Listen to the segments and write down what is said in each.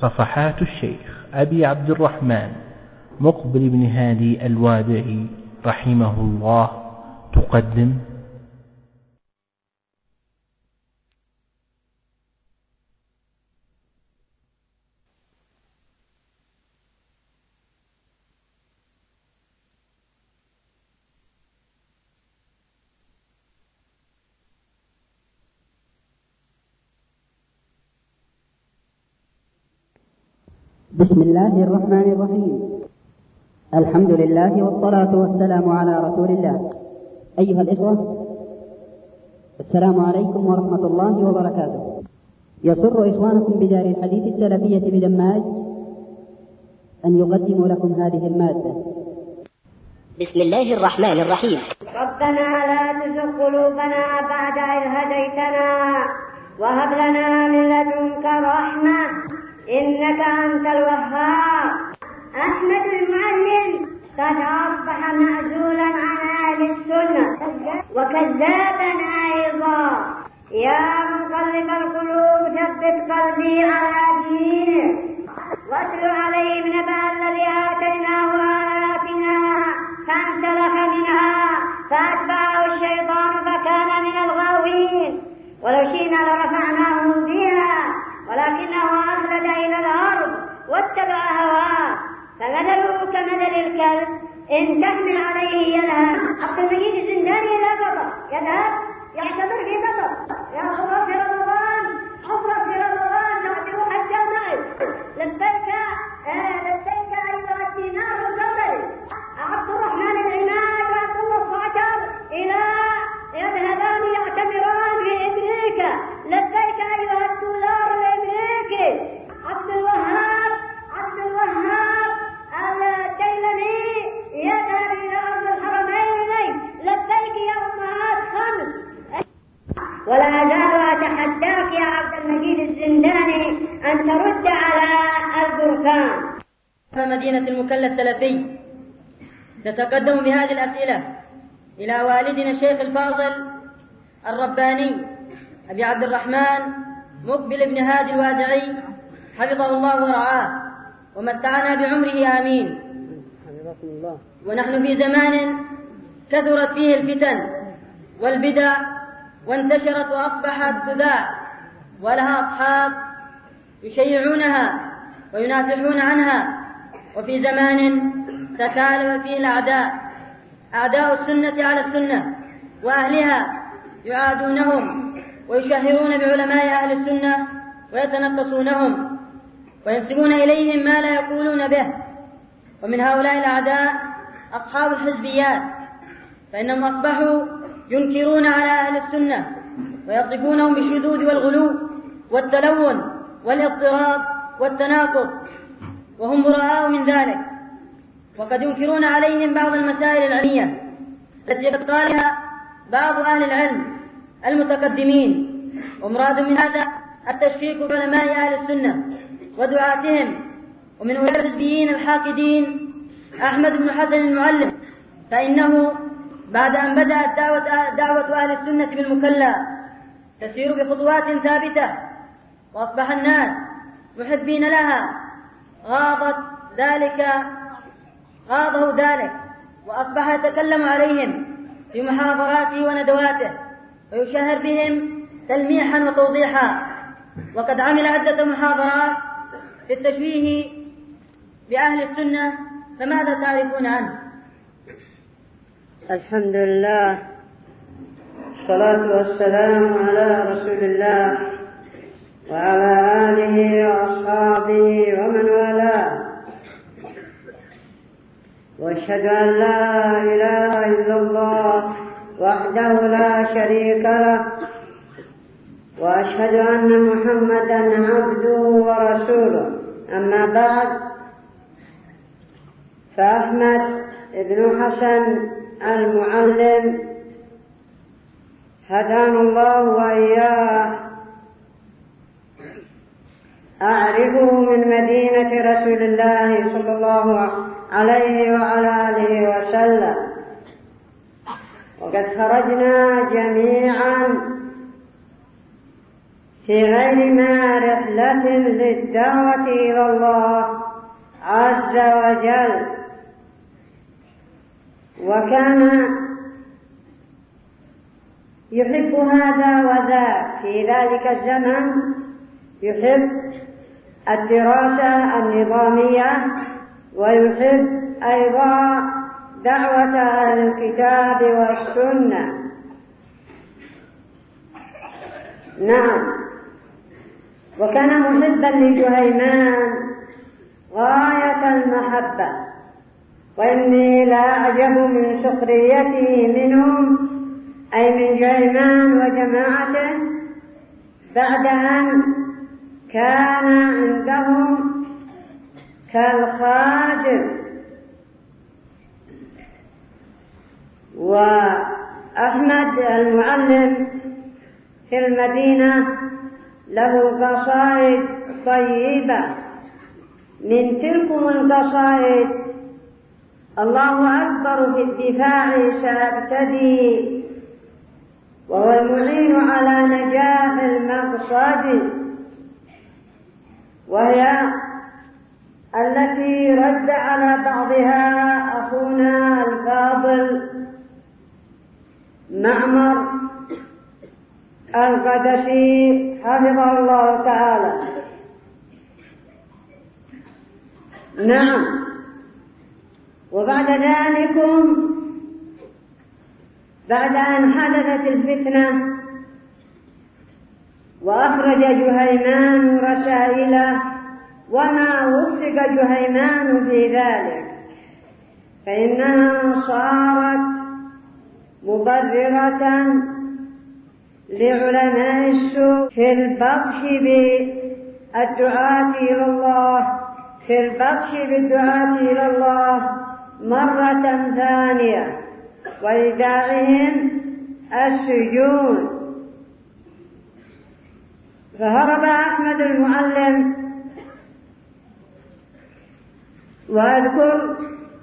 صفحات الشيخ أبي عبد الرحمن مقبل بن هادي الوادعي رحمه الله تقدم بسم الله الرحمن الرحيم. الحمد لله والصلاة والسلام على رسول الله. أيها الإخوة، السلام عليكم ورحمة الله وبركاته. يسر إخوانكم بدار الحديث السلفية بدماج أن يقدموا لكم هذه المادة. بسم الله الرحمن الرحيم. ربنا لا تزغ قلوبنا بعد إذ هديتنا وهب لنا من لدنك رحمة إنك أنت الوهاب. أحمد المعلم قد أصبح معزولا عن أهل السنة وكذابا أيضا. يا مقلب القلوب ثبت قلبي على دينك واتل عليهم نبأ الذي آتيناه آياتنا فانسلخ منها فأتبعه الشيطان فكان من الغاوين. ولو شئنا لرفعناه بها ولكنه أخلد إلى الأرض واتبع هواه فمثله كمثل الكلب إن تحمل عليه يلهث. عبد المجيد الزنداني لا بطل يذهب يعتذر في بطل يا حفرة في رمضان حفرة في رمضان تعتبر حتى المغرب. لبيك لبيك أيها الدينار القبل عبد الرحمن العماد وعبد الله الصعتر إلى يذهبان يعتمران في أمريكا. لبيك أيها الدولار الأمريكي. عبد الوهاب الديلمي يذهب إلى أرض الحرمين. لبيك يا أمهات خمس. ولا أزال أتحداك يا عبد المجيد الزنداني أن ترد على البركان. مدينة المكلا السلفي نتقدم بهذه الأسئلة إلى والدنا الشيخ الفاضل الرباني أبي عبد الرحمن مقبل بن هادي الوادعي حفظه الله ورعاه ومتعنا بعمره آمين. ونحن في زمان كثرت فيه الفتن والبدع وانتشرت وأصبحت تذاع ولها أصحاب يشيعونها وينافحون عنها. وفي زمان تكالب فيه الأعداء أعداء السنة على السنة وأهلها يعادونهم ويشهرون بعلماء أهل السنة ويتنقصونهم وينسبون إليهم ما لا يقولون به. ومن هؤلاء الأعداء أصحاب الحزبيات، فإنهم أصبحوا ينكرون على أهل السنة ويصفونهم بالشذوذ والغلو والتلون والاضطراب والتناقض، وهم براء من ذلك. وقد ينكرون عليهم بعض المسائل العلمية التي قد قالها بعض أهل العلم المتقدمين. ومراد من هذا التشكيك بعلماء أهل السنة ودعاتهم. ومن أولئك الحزبيين الحاقدين أحمد بن حسن المعلم، فإنه بعد أن بدأت دعوة أهل السنة بالمكلا تسير بخطوات ثابتة وأصبح الناس محبين لها غاضه ذلك وأصبح يتكلم عليهم في محاضراته وندواته ويشهر بهم تلميحا وتوضيحا. وقد عمل عدة محاضرات في التشويه بأهل السنة، فماذا تعرفون عنه؟ الحمد لله والصلاة والسلام على رسول الله وعلى آله وأصحابه ومن والاه، وأشهد أن لا إله إلا الله وحده لا شريك له، وأشهد أن محمدا عبده ورسوله. أما بعد، فأحمد بن حسن المعلم هدانا الله وإياه أعرفه من مدينة رسول الله صلى الله عليه وعلى آله وسلم، وقد خرجنا جميعا في غير ما رحلة للدعوة إلى الله عز وجل، وكان يحب هذا وذاك في ذلك الزمن، يحب الدراسة النظامية، ويحب أيضا دعوة أهل الكتاب والسنة. نعم، وكان محبا لجهيمان غاية المحبة، وإني لا أعجب من سخريته منهم، أي من جهيمان وجماعته، بعد أن كان عندهم كالخادم. وأحمد المعلم في المدينة له قصائد طيبة، من تلكم القصائد: الله أكبر في الدفاع سأبتدي، وهو المعين على نجاح المقصد، وهي التي رد على بعضها أخونا الفاضل معمر القدسي حفظه الله تعالى. نعم، وبعد ذلك بعد أن حدثت الفتنة وأخرج جهيمان رسائله، وما وفق جهيمان في ذلك، فإنها صارت مبررة لعلماء السوء في البطش بالدعاة إلى الله، في البطش بالدعاة إلى الله مرة ثانية، وإيداعهم السجون. فهرب أحمد المعلم، وأذكر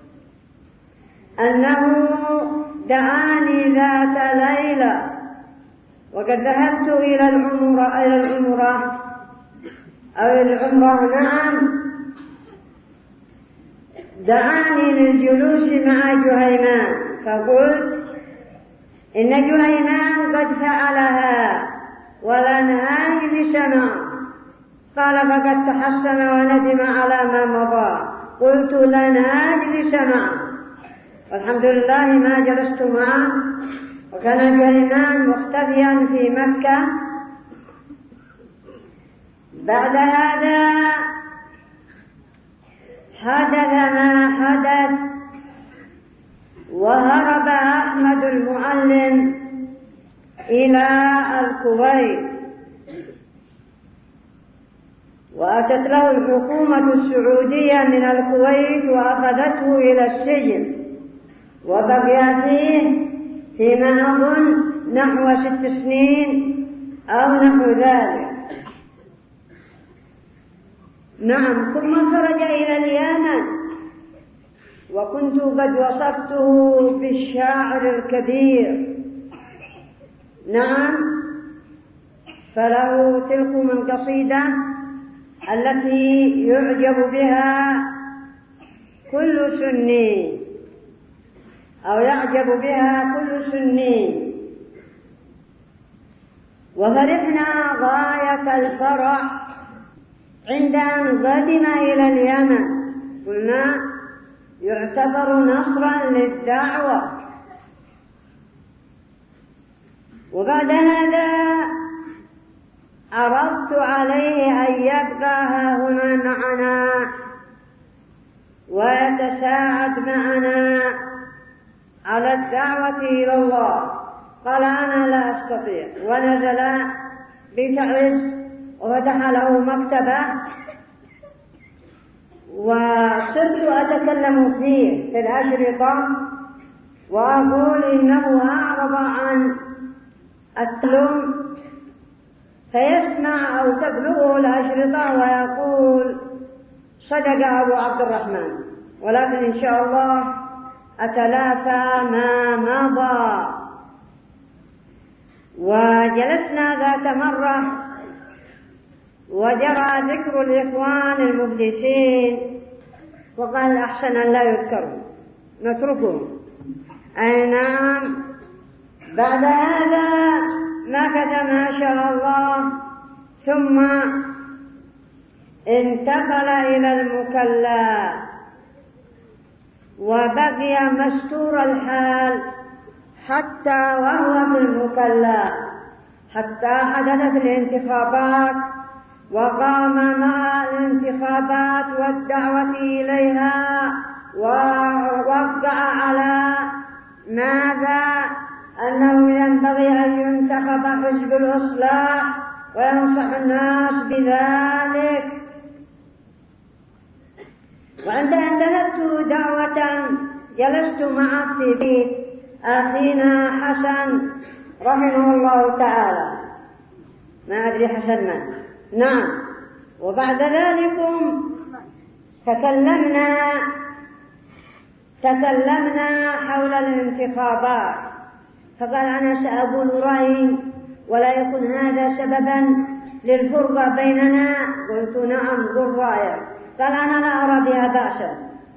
أنه دعاني ذات ليلة وقد ذهبت إلى العمرة نعم، دعاني للجلوس مع جهيمان، فقلت: إن جهيمان قد فعلها ولنهاني بسمع. قال: فقد تحسن وندم على ما مضى. قلت: لنهاني بسمع، والحمد لله ما جلست معه، وكان جهيمان مختفيا في مكة. بعد هذا حدث ما حدث، وهرب أحمد المعلم إلى الكويت، وأتت له الحكومة السعودية من الكويت وأخذته إلى السجن، وبقي فيه فيما أظن نحو 6 سنين أو نحو ذلك. نعم، ثم خرج إلى اليمن، وكنت قد وصفته بالشاعر الكبير. نعم، فله تلكم القصيدة التي يعجب بها كل سني، أو يعجب بها كل سني. وفرحنا غاية الفرح عند أن قدم إلى اليمن، قلنا يعتبر نصرا للدعوة. وبعد هذا عرضت عليه أن يبقى هنا معنا ويتساعد معنا على الدعوة إلى الله. قال: أنا لا أستطيع، ونزل بتعز وفتح له مكتبة، وصرت أتكلم فيه في الأشرطة وأقول إنه أعرض عن التعلم، فيسمع أو تبلغه الأشرطة ويقول: صدق أبو عبد الرحمن، ولكن إن شاء الله أتلافى ما مضى. وجلسنا ذات مرة وجرى ذكر الإخوان المفلسين وقال أحسن أن لا يذكروا نتركهم. أي نعم. بعد هذا مكث ما شاء الله ثم انتقل إلى المكلا وبقي مستور الحال حتى وهو في المكلا، حتى حدثت الانتخابات وقام مع الانتخابات والدعوة إليها ووقع على ماذا؟ أنه ينبغي أن ينتخب حزب الإصلاح وينصح الناس بذلك. وعند أن ذهبت دعوة جلست معه في بيت أخينا حسن رحمه الله تعالى، ما أدري حسن ما، نعم. وبعد ذلك تكلمنا حول الانتخابات، فقال أنا سأقول رأيي ولا يكون هذا سببا للفرقة بيننا. قلت نعم قل رأيك. قال أنا لا أرى بها بأسا.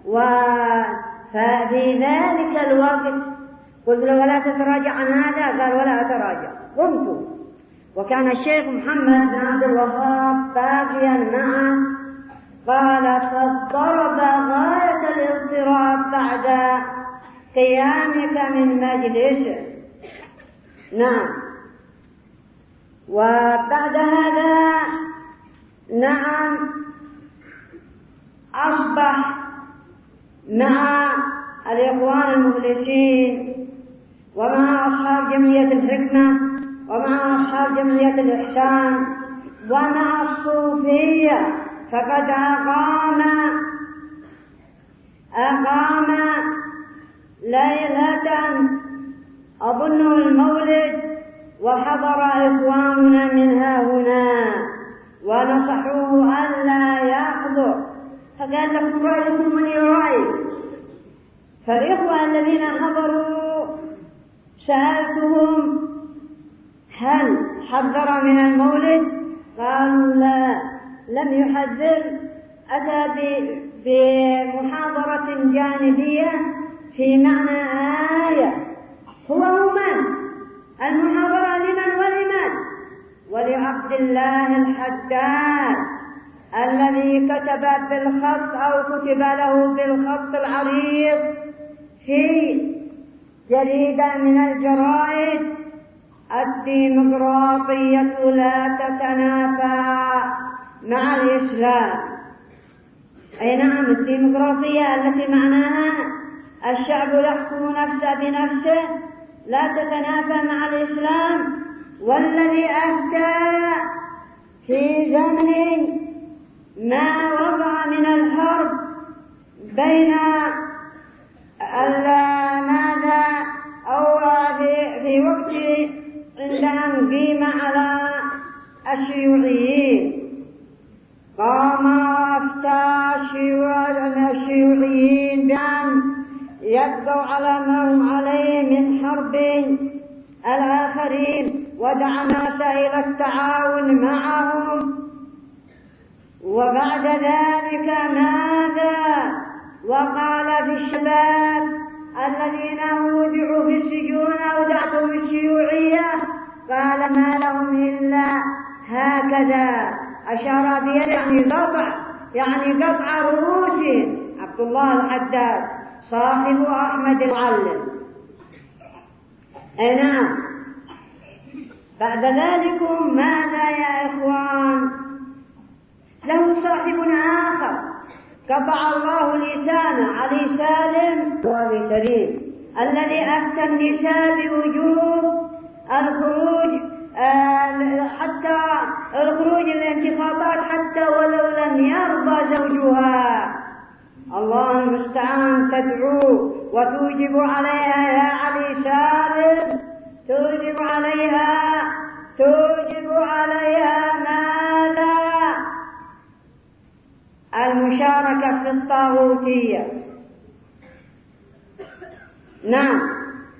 ففي ذلك الوقت قلت له ولا تتراجع عن هذا؟ قال ولا أتراجع. قمت وكان الشيخ محمد بن عبد الوهاب باقيا معه. قال فاضطرب غاية الاضطراب بعد قيامك من مجلسه. نعم. وبعد هذا نعم أصبح مع الإخوان المفلسين ومع أصحاب جمعية الحكمة ومع أصحاب جمعية الإحسان ومع الصوفية، فقد أقام ليلة أظن المولد وحضر إخواننا منها هنا ونصحوه ألا يحضر، فقال لكم رأيكم من رأي. فالإخوة الذين حضروا سألتهم هل حذر من المولد؟ قالوا لا لم يحذر، أتى بمحاضرة جانبية في معنى آية. هو من المحاضرة لمن ولمن؟ ولعبد الله الحداد الذي كتب بالخط أو كتب له بالخط العريض في جريدة من الجرائد الديمقراطية لا تتنافى مع الإسلام. أي نعم، الديمقراطية التي معناها الشعب يحكم نفسه بنفسه لا تتنافى مع الإسلام، والذي أفتى في زمن ما وقع من الحرب بين ماذا أو في وقت عند أن قيم على الشيوعيين، قام وأفتى الشيوعيين بأن يبقوا على ما هم عليه من حرب الآخرين، ودعا الناس إلى التعاون معهم. وبعد ذلك ماذا وقال في الشباب الذين أودعوا في السجون أودعتهم الشيوعية؟ قال ما لهم إلا هكذا، أشار بيده يعني قطع رؤوسهم. عبد الله الحداد صاحب أحمد المعلم. أي نعم. بعد ذلك ماذا يا إخوان؟ له صاحب آخر قطع الله لسانه، علي سالم وابي سليم، الذي أفتى النساء بوجوب الخروج حتى الخروج للانتخابات حتى ولو لم يرضى زوجها. الله المستعان. تدعو وتوجب عليها يا علي سالم، توجب عليها ماذا؟ المشاركة في الطاغوتية. نعم.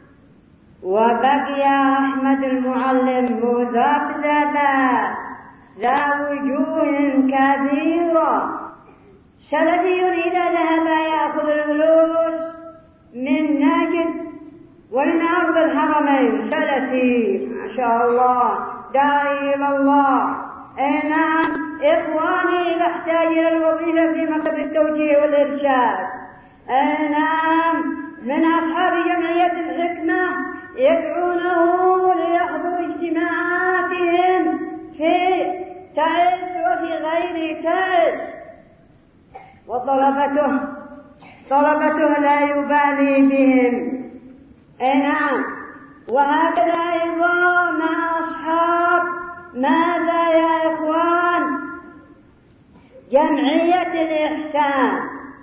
وبقي أحمد المعلم مذبذبا ذا وجوه كثيرة. سلفي إذا ذهب يأخذ الفلوس من نجد ومن أرض الحرمين، سلفي ما شاء الله داعي إلى الله. نعم إخواني لا أحتاج إلى الوظيفة في مكتب التوجيه والإرشاد. نعم من أصحاب جمعية الحكمة يدعونه ليحضر اجتماعاتهم في تعز وفي غير تعز، وطلبته لا يبالي بهم. نعم وهكذا أيضا مع أصحاب ماذا يا إخوان جمعية الإحسان.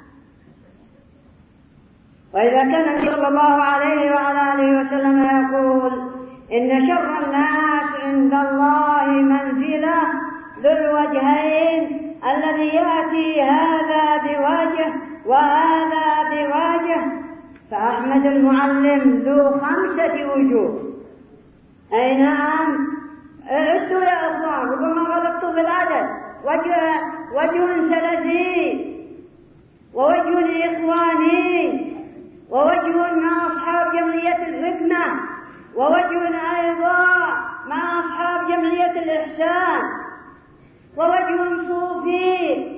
وإذا كان النبي صلى الله عليه وعلى آله وسلم يقول إن شر الناس عند الله منزلة ذو الوجهين الذي يأتي هذا بوجه وهذا بوجه، فأحمد المعلم ذو 5 وجوه. أي نعم عدوا يا أخوان، ربما غلطتوا في العدد. وجه سلفي، ووجه إخواني، ووجه مع أصحاب جمعية الحكمة، ووجه أيضا مع أصحاب جمعية الإحسان، ووجه صوفي.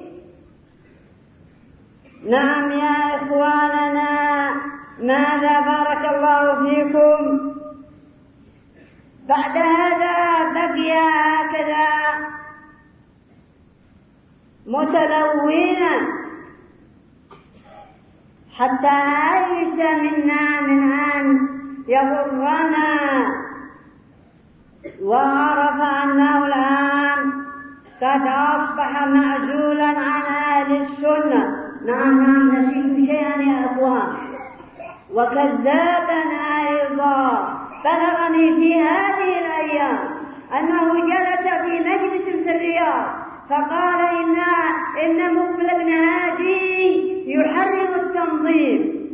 نعم يا إخواننا ماذا بارك الله فيكم. بعد هذا بقي هكذا متلونا حتى أيس منا من أن يغرنا، وعرف أنه الآن قد أصبح معزولا عن أهل السنة. نعم نسيت شيئا يا أخوان، وكذابا أيضا. بلغني في هذه الأيام أنه جلس في مجلس في الرياض فقال إن مقبل بن هادي يحرم التنظيم.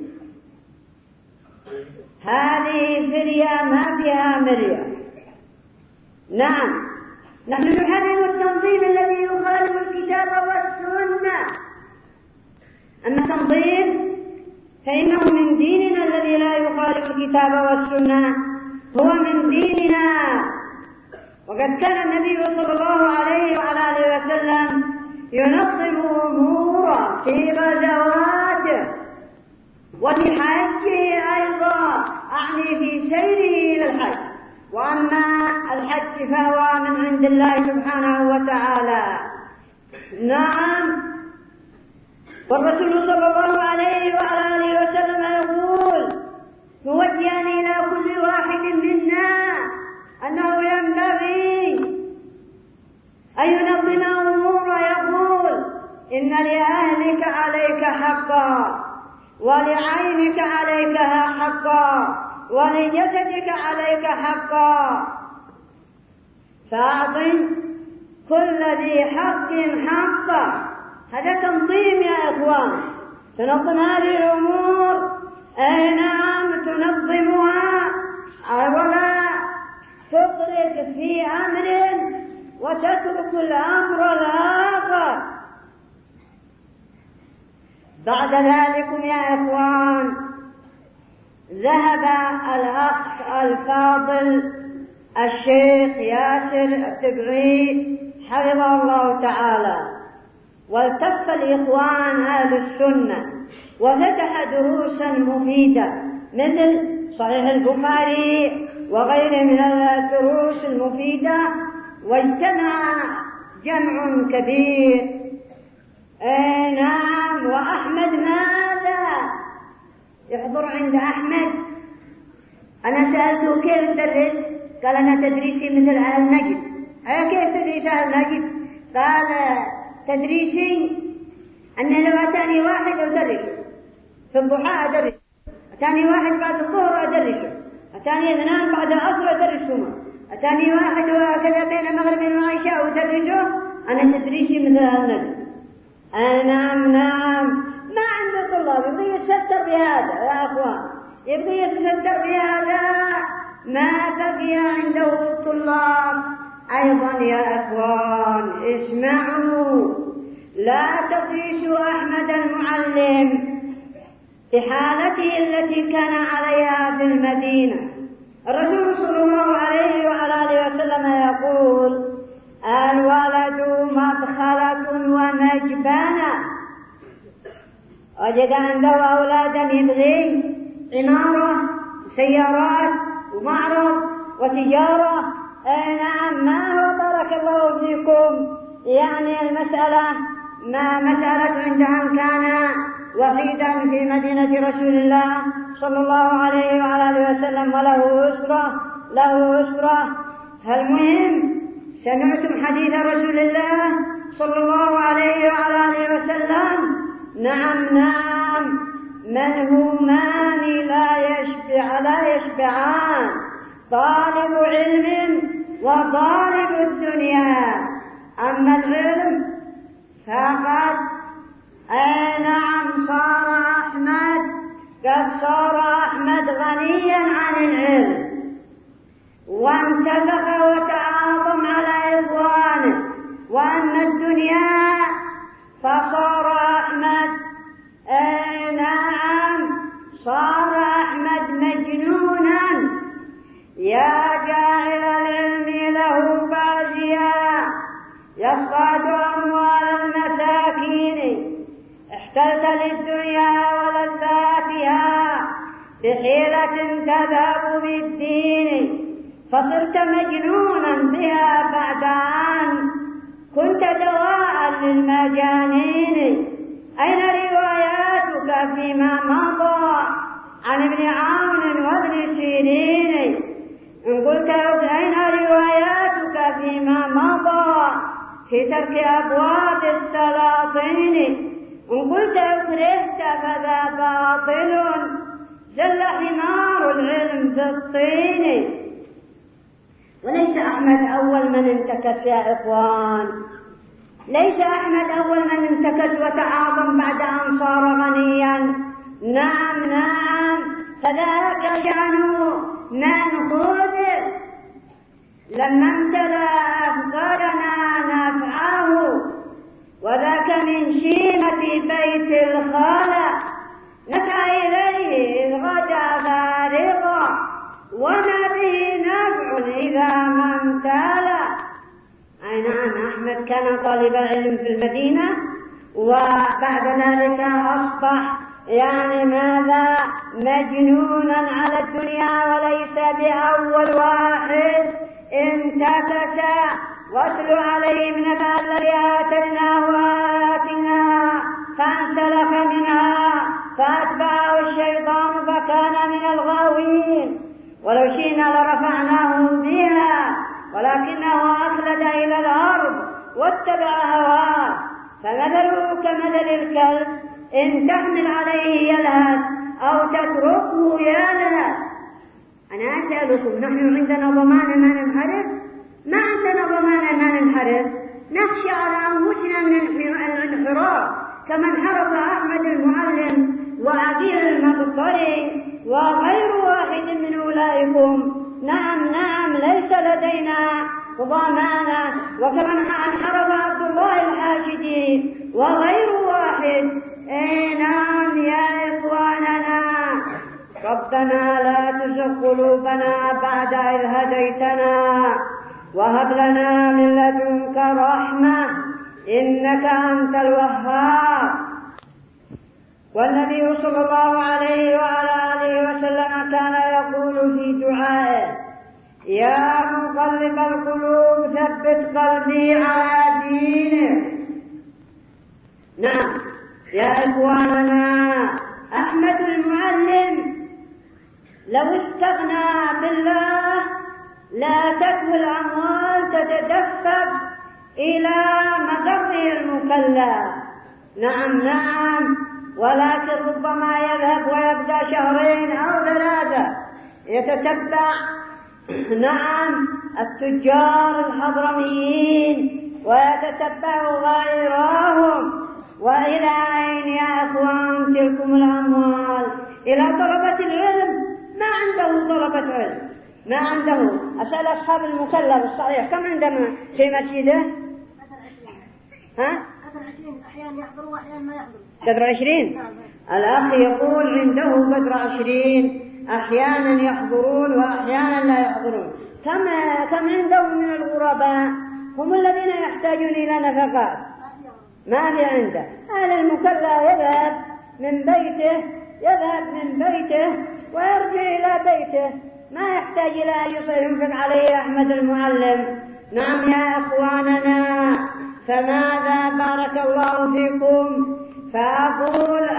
هذه فرية ما فيها مرية. نعم نحن نحرم التنظيم الذي يخالف الكتاب والسنة. أما التنظيم فإنه من ديننا الذي لا يخالف الكتاب والسنة، هو من ديننا. وقد كان النبي صلى الله عليه وعلى آله وسلم ينظم أموره في غزواته وفي حجه أيضا، أعني في سيره إلى الحج. وأما الحج فهو من عند الله سبحانه وتعالى. نعم والرسول صلى الله عليه وعلى آله وسلم يقول موجها إلى كل واحد منا أنه ينبغي أن ينظم أموره. يقول إن لأهلك عليك حقا، ولعينك عليك حقا، ولجسدك عليك حقا، فأعط كل ذي حق حقه. هذا تنظيم يا إخوان، تنظم هذه الأمور. أي نعم تنظمها ولا تفرط في أمر وتترك الأمر الآخر. بعد ذلك يا إخوان ذهب الأخ الفاضل الشيخ ياسر التبعي حفظه الله تعالى، والتف الإخوان أهل السنة وفتح دروسا مفيدة مثل صحيح البخاري وغيره من الدروس المفيدة، واجتمع جمع كبير. نعم وأحمد ماذا يحضر عند أحمد؟ أنا سألته كيف تدرس؟ قال أنا تدريسي مثل أهل نجد. كيف تدريس أهل نجد؟ قال تدريسي أن لو أتاني واحد أدرسه في الضحى أدرسه، أتاني واحد بعد الظهر أدرسه، أتاني اثنان بعد العصر أدرسهما، أتاني واحد وهكذا بين المغرب والعشاء أدرسه. أنا تدريسي مثل أهل نجد. نعم ما عنده طلاب يبغي يتستر بهذا يا أخوان، يبغي يتستر بهذا. ما بقي عنده طلاب أيضا يا إخوان اسمعوا، لا تقيسوا أحمد المعلم بحالته التي كان عليها في المدينة. الرسول صلى الله عليه وعلى آله وسلم يقول: الولد مدخلة ومجبنة. وجد عنده أولادا يبغي عمارة وسيارات ومعرض وتجارة. نعم، ما هو بارك الله فيكم يعني المسألة ما مسألة عندهم كان وحيدا في مدينة رسول الله صلى الله عليه وعلى آله وسلم له أسرة. المهم سمعتم حديث رسول الله صلى الله عليه وعلى آله وسلم؟ نعم، منهومان لا يشبعان، طالب علم وطالب الدنيا. أما العلم فقد نعم صار أحمد غنيا عن العلم، وانتفخ وتعاظم على إخوانه. وأما الدنيا فصار أحمد صار أحمد مجنونا، يا جاعل العلم له بازيا يصطاد أموال المساكين، احتلت للدنيا ولذاتها بحيلة تذهب بالدين، فصرت مجنونا بها بعد أن كنت دواء للمجانين. أين رواياتك فيما مضى عن ابن عون وابن سيرين؟ إن قلت أين رواياتك فيما مضى في ترك أبواب السلاطين؟ إن قلت أكرهت فذا باطل، زل حمار العلم في الطين. وليس أحمد أول من انتكس يا إخوان، ليس أحمد أول من انتكس وتعاظم بعد أن صار غنيا. نعم، فذاك شأنه من خذل لما امتلأ أفكارنا نفعه، وذاك من شيمة بيت الخالق نسعى إليه إذ غدا فارغا، وما به نفع إذا ما امتلأ. أي نعم، أحمد كان طالب علم في المدينة، وبعد ذلك أصبح ماذا مجنونا على الدنيا، وليس بأول واحد انتكس. واتل عليهم نبأ الذي آتيناه آياتنا فانسلخ منها فأتبعه الشيطان فكان من الغاوين. ولو شئنا لرفعناه بها ولكنه أخلد إلى الأرض واتبع هواه، فمثله كمثل الكلب إن تحمل عليه يلهث أو تتركه يلهث. أنا أسألكم، نحن عندنا ضمان ما ننحرف؟ ما عندنا ضمان ما ننحرف، نخشى على أنفسنا من الانحراف كما انحرف أحمد المعلم وأبي المقطري وغير واحد من أولئكم. نعم، ليس لدينا ضمانة، وكما انحرف عبد الله الحاشدي وغير واحد. نعم يا إخواننا، ربنا لا تزغ قلوبنا بعد إذ هديتنا وهب لنا من لدنك رحمة إنك أنت الوهاب. والنبي صلى الله عليه وعلى آله وسلم كان يقول في دعائه: يا مقلب القلوب ثبت قلبي على دينك. نعم يا إخواننا، أحمد المعلم لو استغنى بالله لا تكوي الأموال تتدفق إلى مقره المكلف. نعم، ولكن ربما يذهب ويبدأ 2 أو 3 يتتبع التجار الحضرميين ويتتبع غيرهم. وإلى أين يا أخوان تلكم الأموال؟ إلى طلبة العلم، ما عنده طلبة علم، ما عنده. أسأل أصحاب المكلف الصحيح كم عندما في مسجده؟ ها؟ قدر 20 أحيانا يحضروا وأحيانا ما يحضروا. قدر 20؟ الأخ يقول عنده قدر 20 أحيانا يحضرون وأحيانا لا يحضرون. كم عندهم من الغرباء هم الذين يحتاجون إلى نفقات ما في عنده. أهل المكلف يذهب من بيته ويرجع إلى بيته، ما يحتاج إلى أن ينفق عليه أحمد المعلم. نعم يا أخواننا، فماذا بارك الله فيكم؟ فأقول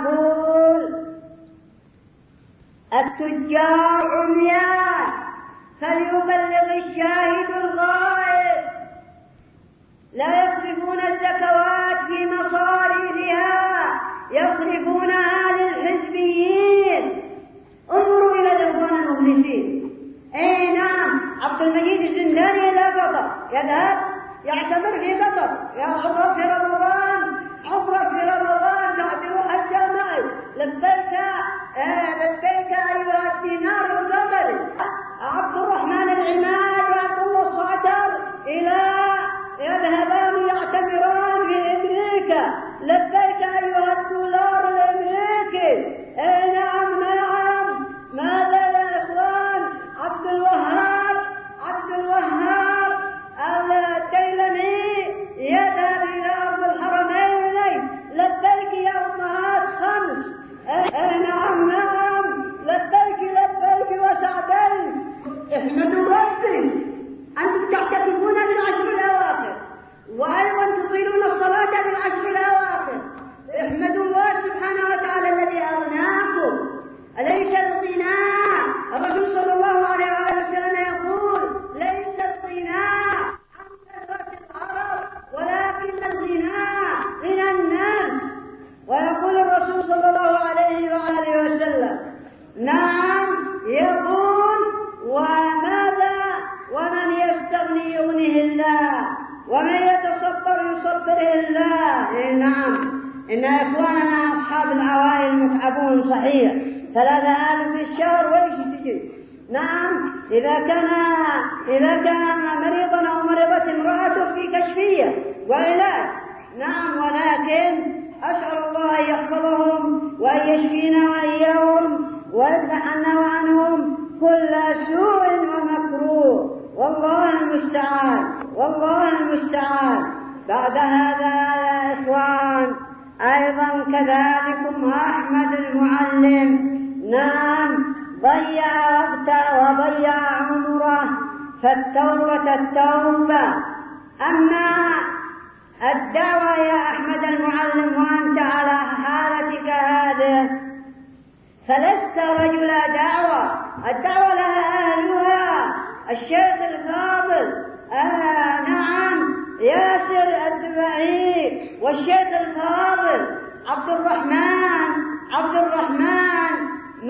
التجار عمياء فليبلغ الشاهد الغائب، لا يصرفون الزكوات في مصاريفها، يصرفونها للحزبيين. انظروا إلى الإخوان المخلصين. أي نعم، عبد المجيد الزنداني إلى قطر يذهب يعتمر في قطر، يعبر في رمضان تعبر حتى معي لبيك أيها الدينار القمري. عبد الرحمن العماد وعبد الله الصعتر يذهبان يعتمران في أمريكا، لبيك أيها الدولار الأمريكي. نعم ماذا يا إخوان؟ عبد الوهاب الديلمي يذهب إلى أرض الحرمين، لبيك يا أمهات 5. نعم لبيك وسعدين. احمدوا ربي، أنتم تعتكفون بالعشر الأواخر وأيضا تطيلون الصلاة بالعشر الأواخر. احمدوا الله سبحانه وتعالى الذي أغناكم. أليس الغنى؟ الرسول صلى الله عليه وسلم يقول ليس الغنى عن كثرة العرب ولكن الغنى غنى الناس. ويقول الرسول صلى الله عليه وسلم نعم، يقول وماذا؟ ومن يستغني يغنيه الله، ومن يتصبر يصبره الله. نعم، إن إخواننا أصحاب العوائل متعبون صحيح، 3000 في الشهر وإيش تجي. نعم، إذا كان مريضا أو مريضة امرأته في كشفية وعلاج. نعم، ولكن أسأل الله أن يحفظهم وأن يشفينا وإياهم ويدفع عنا وعنهم كل سوء ومكروه. والله المستعان. بعد هذا يا إخوان أيضا كذلكم أحمد المعلم، نعم، ضيع وقته وضيع عمره، فالتوبة التوبة. أما الدعوة يا أحمد المعلم وأنت على حالتك هذه فلست رجل دعوة، الدعوة لها أهلها. الشيخ الفاضل نعم ياسر الدبعي، والشيخ الفاضل عبد الرحمن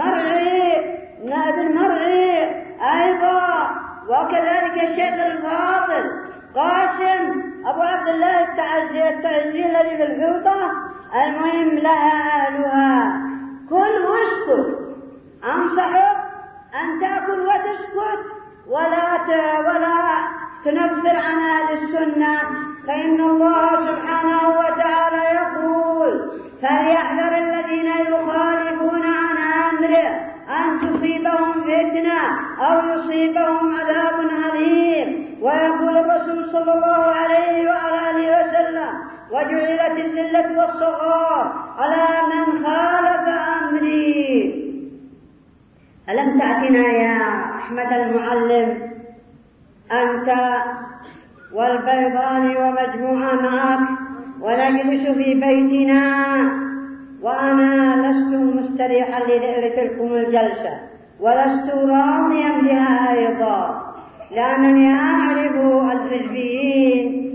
مرعي أيضا، وكذلك الشيخ الفاضل قاسم أبو عبد الله التعزي الذي في الحوطة. المهم لها أهلها. كل واسكت، أنصحك أن تأكل وتسكت ولا تنفر عن أهل السنة، فإن الله سبحانه وتعالى يقول فليحذر الذين يخالفون عن أمره أن تصيبهم فتنة أو يصيبهم عذاب أليم. ويقول الرسول صلى الله عليه وآله وسلم وجعلت الذلة والصغار على من خالف أمري. ألم تأتنا يا أحمد المعلم أنت والبيضاني ومجموعة معك ونجلس في بيتنا، وأنا لست مستريحا لتلكم الجلسة ولست راضيا بها أيضا، لأنني أعرف الحزبيين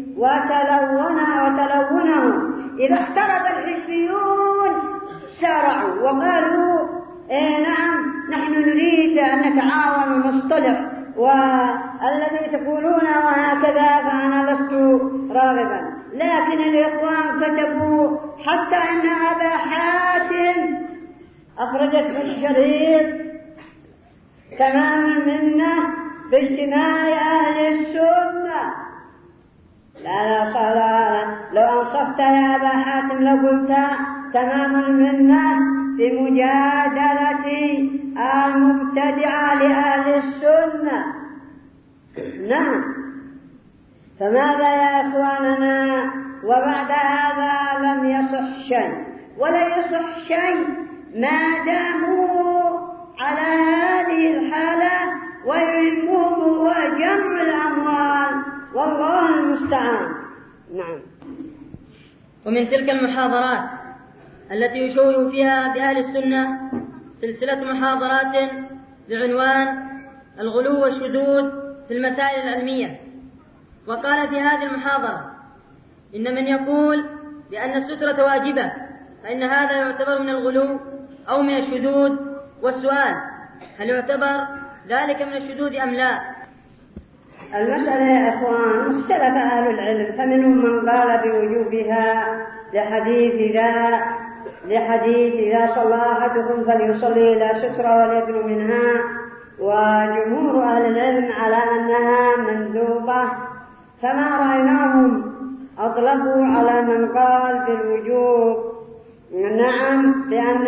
وتلونهم. إذا اختلط الحزبيون سارعوا وقالوا نعم نحن نريد أن نتعاون ونصطلح، والذي تقولون وهكذا، فأنا لست راغبا. لكن الإخوان كتبوا حتى أن أبا حاتم أخرجت الشريط تمام المنة باجتماع أهل السنة. لا صلاة. لو أنصفت يا أبا حاتم لقلت تمام المنة بمجادلة المبتدعة لأهل السنة. نعم. فماذا يا إخواننا؟ وبعد هذا لم يصح شيء ولا يصح شيء ما داموا على هذه الحالة ويهمهم هو جمع الأموال، والله المستعان. نعم. ومن تلك المحاضرات التي يشوه فيها بأهل السنة سلسلة محاضرات بعنوان الغلو والشذوذ في المسائل العلمية. وقال في هذه المحاضرة إن من يقول بأن السترة واجبة فإن هذا يعتبر من الغلو أو من الشذوذ، والسؤال هل يعتبر ذلك من الشذوذ أم لا؟ المسألة يا إخوان مختلف أهل العلم، فمنهم من قال بوجوبها لحديث إذا صلى أحدكم فليصلي إلى سترة وليدنو منها، وجمهور أهل العلم على أنها مندوبة، فما رأيناهم أطلقوا على من قال بالوجوب. نعم،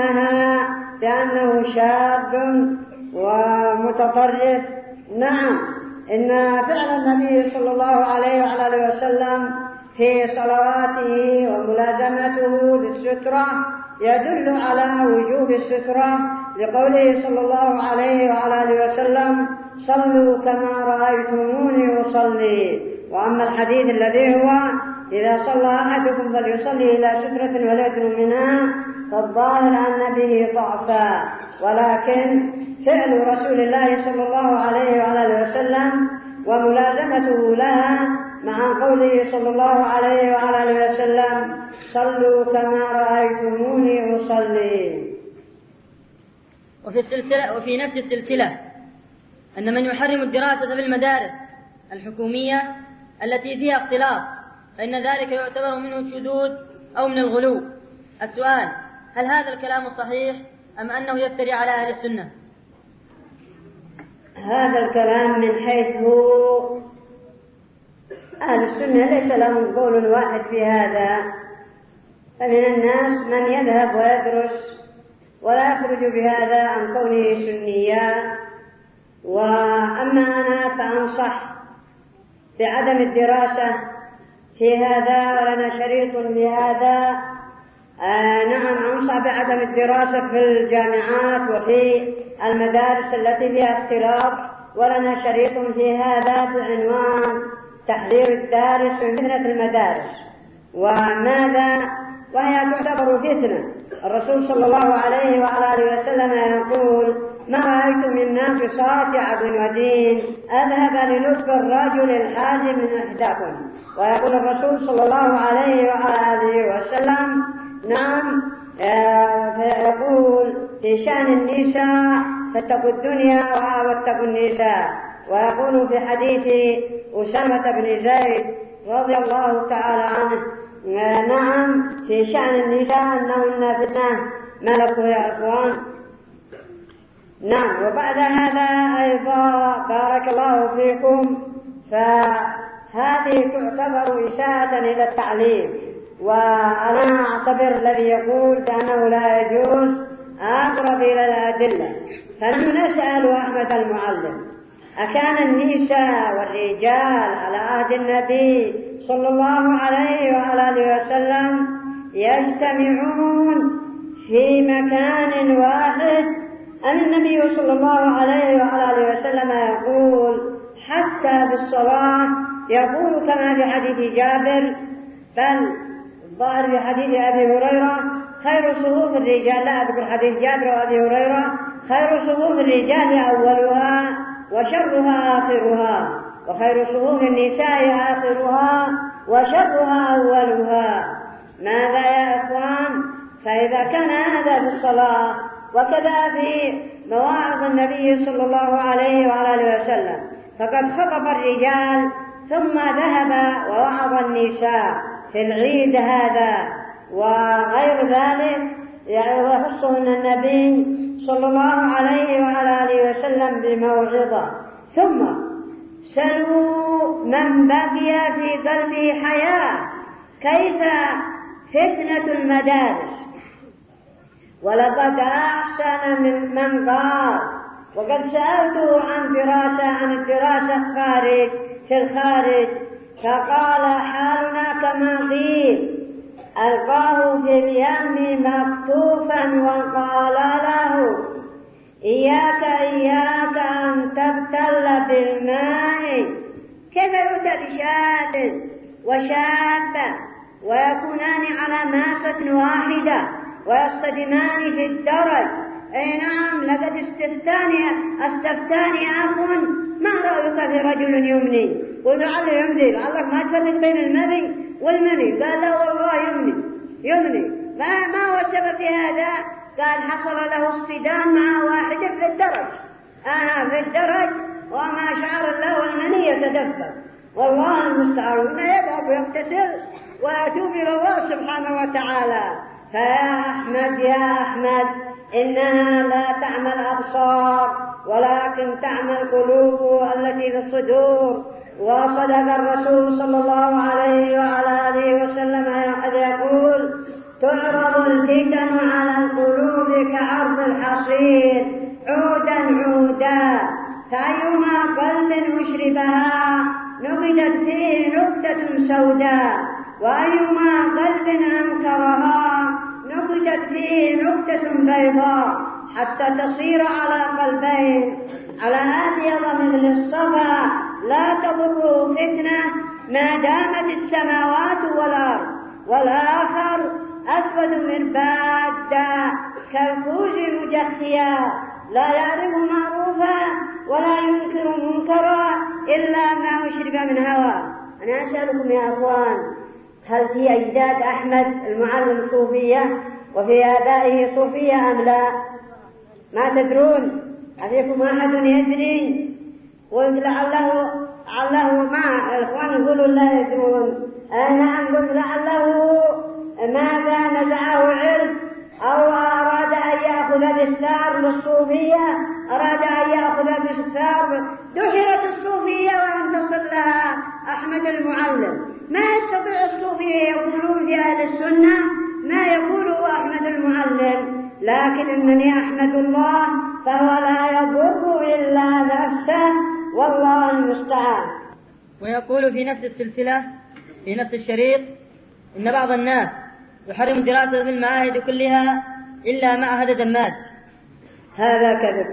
بأنه شاذ ومتطرف. نعم، إن فعل النبي صلى الله عليه وعلى آله وسلم في صلواته وملازمته للسترة يدل على وجوب السترة، لقوله صلى الله عليه وعلى آله وسلم صلوا كما رأيتموني أصلي. وأما الحديث الذي هو إذا صلى أحدكم فليصلي إلى سترة وليدنو منها فالظاهر أن به ضعفا، ولكن فعل رسول الله صلى الله عليه وعلى آله وسلم وملازمته لها مع قوله صلى الله عليه وعلى آله وسلم صلوا كما رأيتموني أصلي. وفي نفس السلسلة أن من يحرم الدراسة في المدارس الحكومية التي فيها اختلاط فإن ذلك يعتبر منه الشذوذ أو من الغلو. السؤال هل هذا الكلام صحيح أم أنه يفتري على أهل السنة؟ هذا الكلام من حيث أهل السنة ليس لهم قول واحد في هذا، فمن الناس من يذهب ويدرس ولا يخرج بهذا عن كونه سنيا، وأما أنا فأنصح بعدم الدراسة في هذا، ولنا شريط لهذا. نعم، أنصح بعدم الدراسة في الجامعات وفي المدارس التي فيها اختلاط، ولنا شريط في هذا بعنوان تحذير الدارس من فتنة المدارس. وماذا؟ وهي تعتبر فتنة. الرسول صلى الله عليه وعلى آله وسلم يقول ما رأيت من ناقصات عقل ودين أذهب للب الرجل الحازم من إحداكم. ويقول الرسول صلى الله عليه وعلى آله وسلم نعم، فيقول في شأن النساء فاتقوا الدنيا واتقوا النساء. ويقول في حديث أسامة بن زيد رضي الله تعالى عنه نعم في شأن النساء أنهن فتنة. ما لكم يا إخوان؟ نعم. وبعد هذا أيضا بارك الله فيكم، فهذه تعتبر إساءة إلى التعليم، وأنا أعتبر الذي يقول بأنه لا يجوز أقرب إلى الأدلة. فنحن نسأل أحمد المعلم أكان النساء والرجال على عهد النبي صلى الله عليه وعلى آله وسلم يجتمعون في مكان واحد، أم النبي صلى الله عليه وعلى آله وسلم يقول حتى بالصلاة يقول كما في حديث جابر، بل الظاهر في حديث أبي هريرة خير صفوف الرجال، لا أذكر حديث جابر وأبي هريرة، خير صفوف الرجال أولها وشرها آخرها، وخير صفوف النساء آخرها وشرها أولها. ماذا يا إخوان؟ فإذا كان هذا في الصلاة وكذا في مواعظ النبي صلى الله عليه وعلى آله وسلم، فقد خطب الرجال ثم ذهب ووعظ النساء في العيد هذا وغير ذلك، يخصهن النبي صلى الله عليه وعلى آله وسلم بموعظة. ثم سلوا من بقي في قلبه حياة كيف فتنة المدارس. ولقد أحسن من قال، وقد سألته عن الدراسة في الخارج فقال حالنا كما قيل ألقاه في اليم مكتوفا وقال له إياك أن تبتل بالماء. كيف يؤتى بشاب وشابة ويكونان على ماسة واحدة ويصطدمان في الدرج؟ أي نعم، لقد استفتاني أخ ما رأيك في رجل يمني؟ قلت لعله يمني، لعلك ما تفرق بين المني والمني. قال لا والله يمني. ما هو السبب في هذا؟ قال حصل له اصطدام مع واحدة في الدرج وما شعر له المني يتدفق. والله المستعان يذهب ويغتسل ويتوب إلى الله سبحانه وتعالى. فيا أحمد إنها لا تعمى الأبصار ولكن تعمى القلوب التي في الصدور. وصدق الرسول صلى الله عليه وعلى آله وسلم إذ يقول تعرض الفتن على القلوب كعرض الحصير عودا فأيما قلب أشربها نقدت فيه نكتة سوداء وأيما قلب أنكرها نقدت فيه نكتة بيضاء حتى تصير على قلبين على أبيض مثل الصفا لا تضر فتنة ما دامت السماوات والأرض، والآخر أسود مربادا كالكوز مجخيا لا يعرف معروفا ولا ينكر منكرا إلا ما أشرب من هوى. أنا أسألكم يا أخوان، هل في أجداد أحمد المعلم صوفية وفي آبائه صوفية أم لا؟ ما تدرون؟ أفيكم أحد يدري؟ قلت لعله ما الإخوان يقولوا لا يدرون. نعم، قلت لعله ماذا نزعه علم أو أراد أن يأخذ بالثار للصوفية، أراد أن يأخذ بالثار. دحرت الصوفية وانتصر لها أحمد المعلم. ما يستطيع الصوفية يقولون في أهل السنة ما يقوله أحمد المعلم، لكن إنني أحمد الله فهو لا يضر إلا نفسه والله المستعان. ويقول في نفس السلسلة في نفس الشريط إن بعض الناس يحرم دراسة المعاهد كلها إلا معهد دماج. هذا كذب.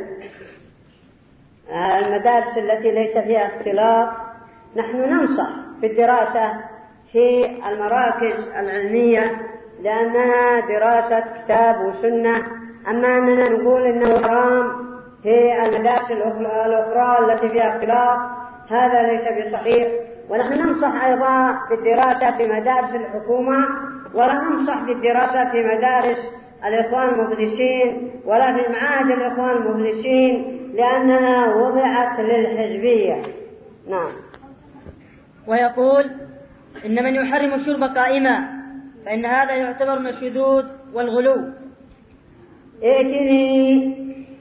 المدارس التي ليس فيها اختلاط نحن ننصح بالدراسة في المراكز العلمية لأنها دراسة كتاب وسنة. أما أننا نقول إنه حرام في المدارس الأخرى التي فيها اختلاط هذا ليس بصحيح. ونحن ننصح أيضا بالدراسة في مدارس الحكومة ولا ننصح بالدراسة في مدارس الإخوان المفلسين ولا في معاهد الإخوان المفلسين لأنها وضعت للحزبية. نعم. ويقول إن من يحرم الشرب قائما فإن هذا يعتبر من الشذوذ والغلو. ائتني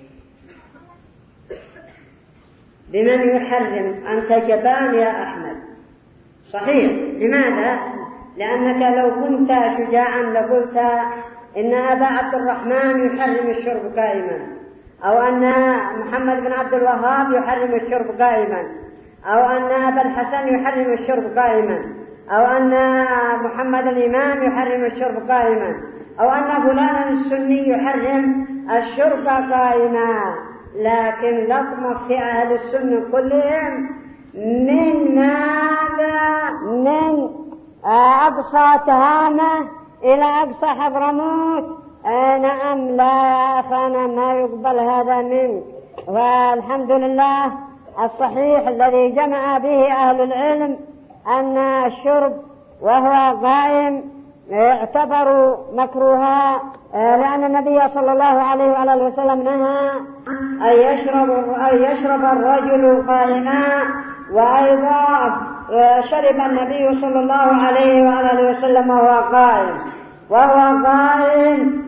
بمن يحرم. أنت جبان يا أحمد. صحيح. لماذا؟ لأنك لو كنت شجاعا لقلت إن أبا عبد الرحمن يحرم الشرب قائما، أو أن محمد بن عبد الوهاب يحرم الشرب قائما، أو أن أبا الحسن يحرم الشرب قائما، أو أن محمد الإمام يحرم الشرب قائما، أو أن فلانا السني يحرم الشرب قائما. لكن لطمة في أهل السنة كلهم من ماذا؟ من أقصى تهامة إلى أقصى حضرموت. نعم. لا يا أخانا ما يقبل هذا منك. والحمد لله الصحيح الذي جمع به أهل العلم أن الشرب وهو قائم يعتبر مكروها لأن النبي صلى الله عليه وعلى وسلم نهى أن يشرب الرجل قائما. وأيضا شرب النبي صلى الله عليه وعلى وسلم وهو قائم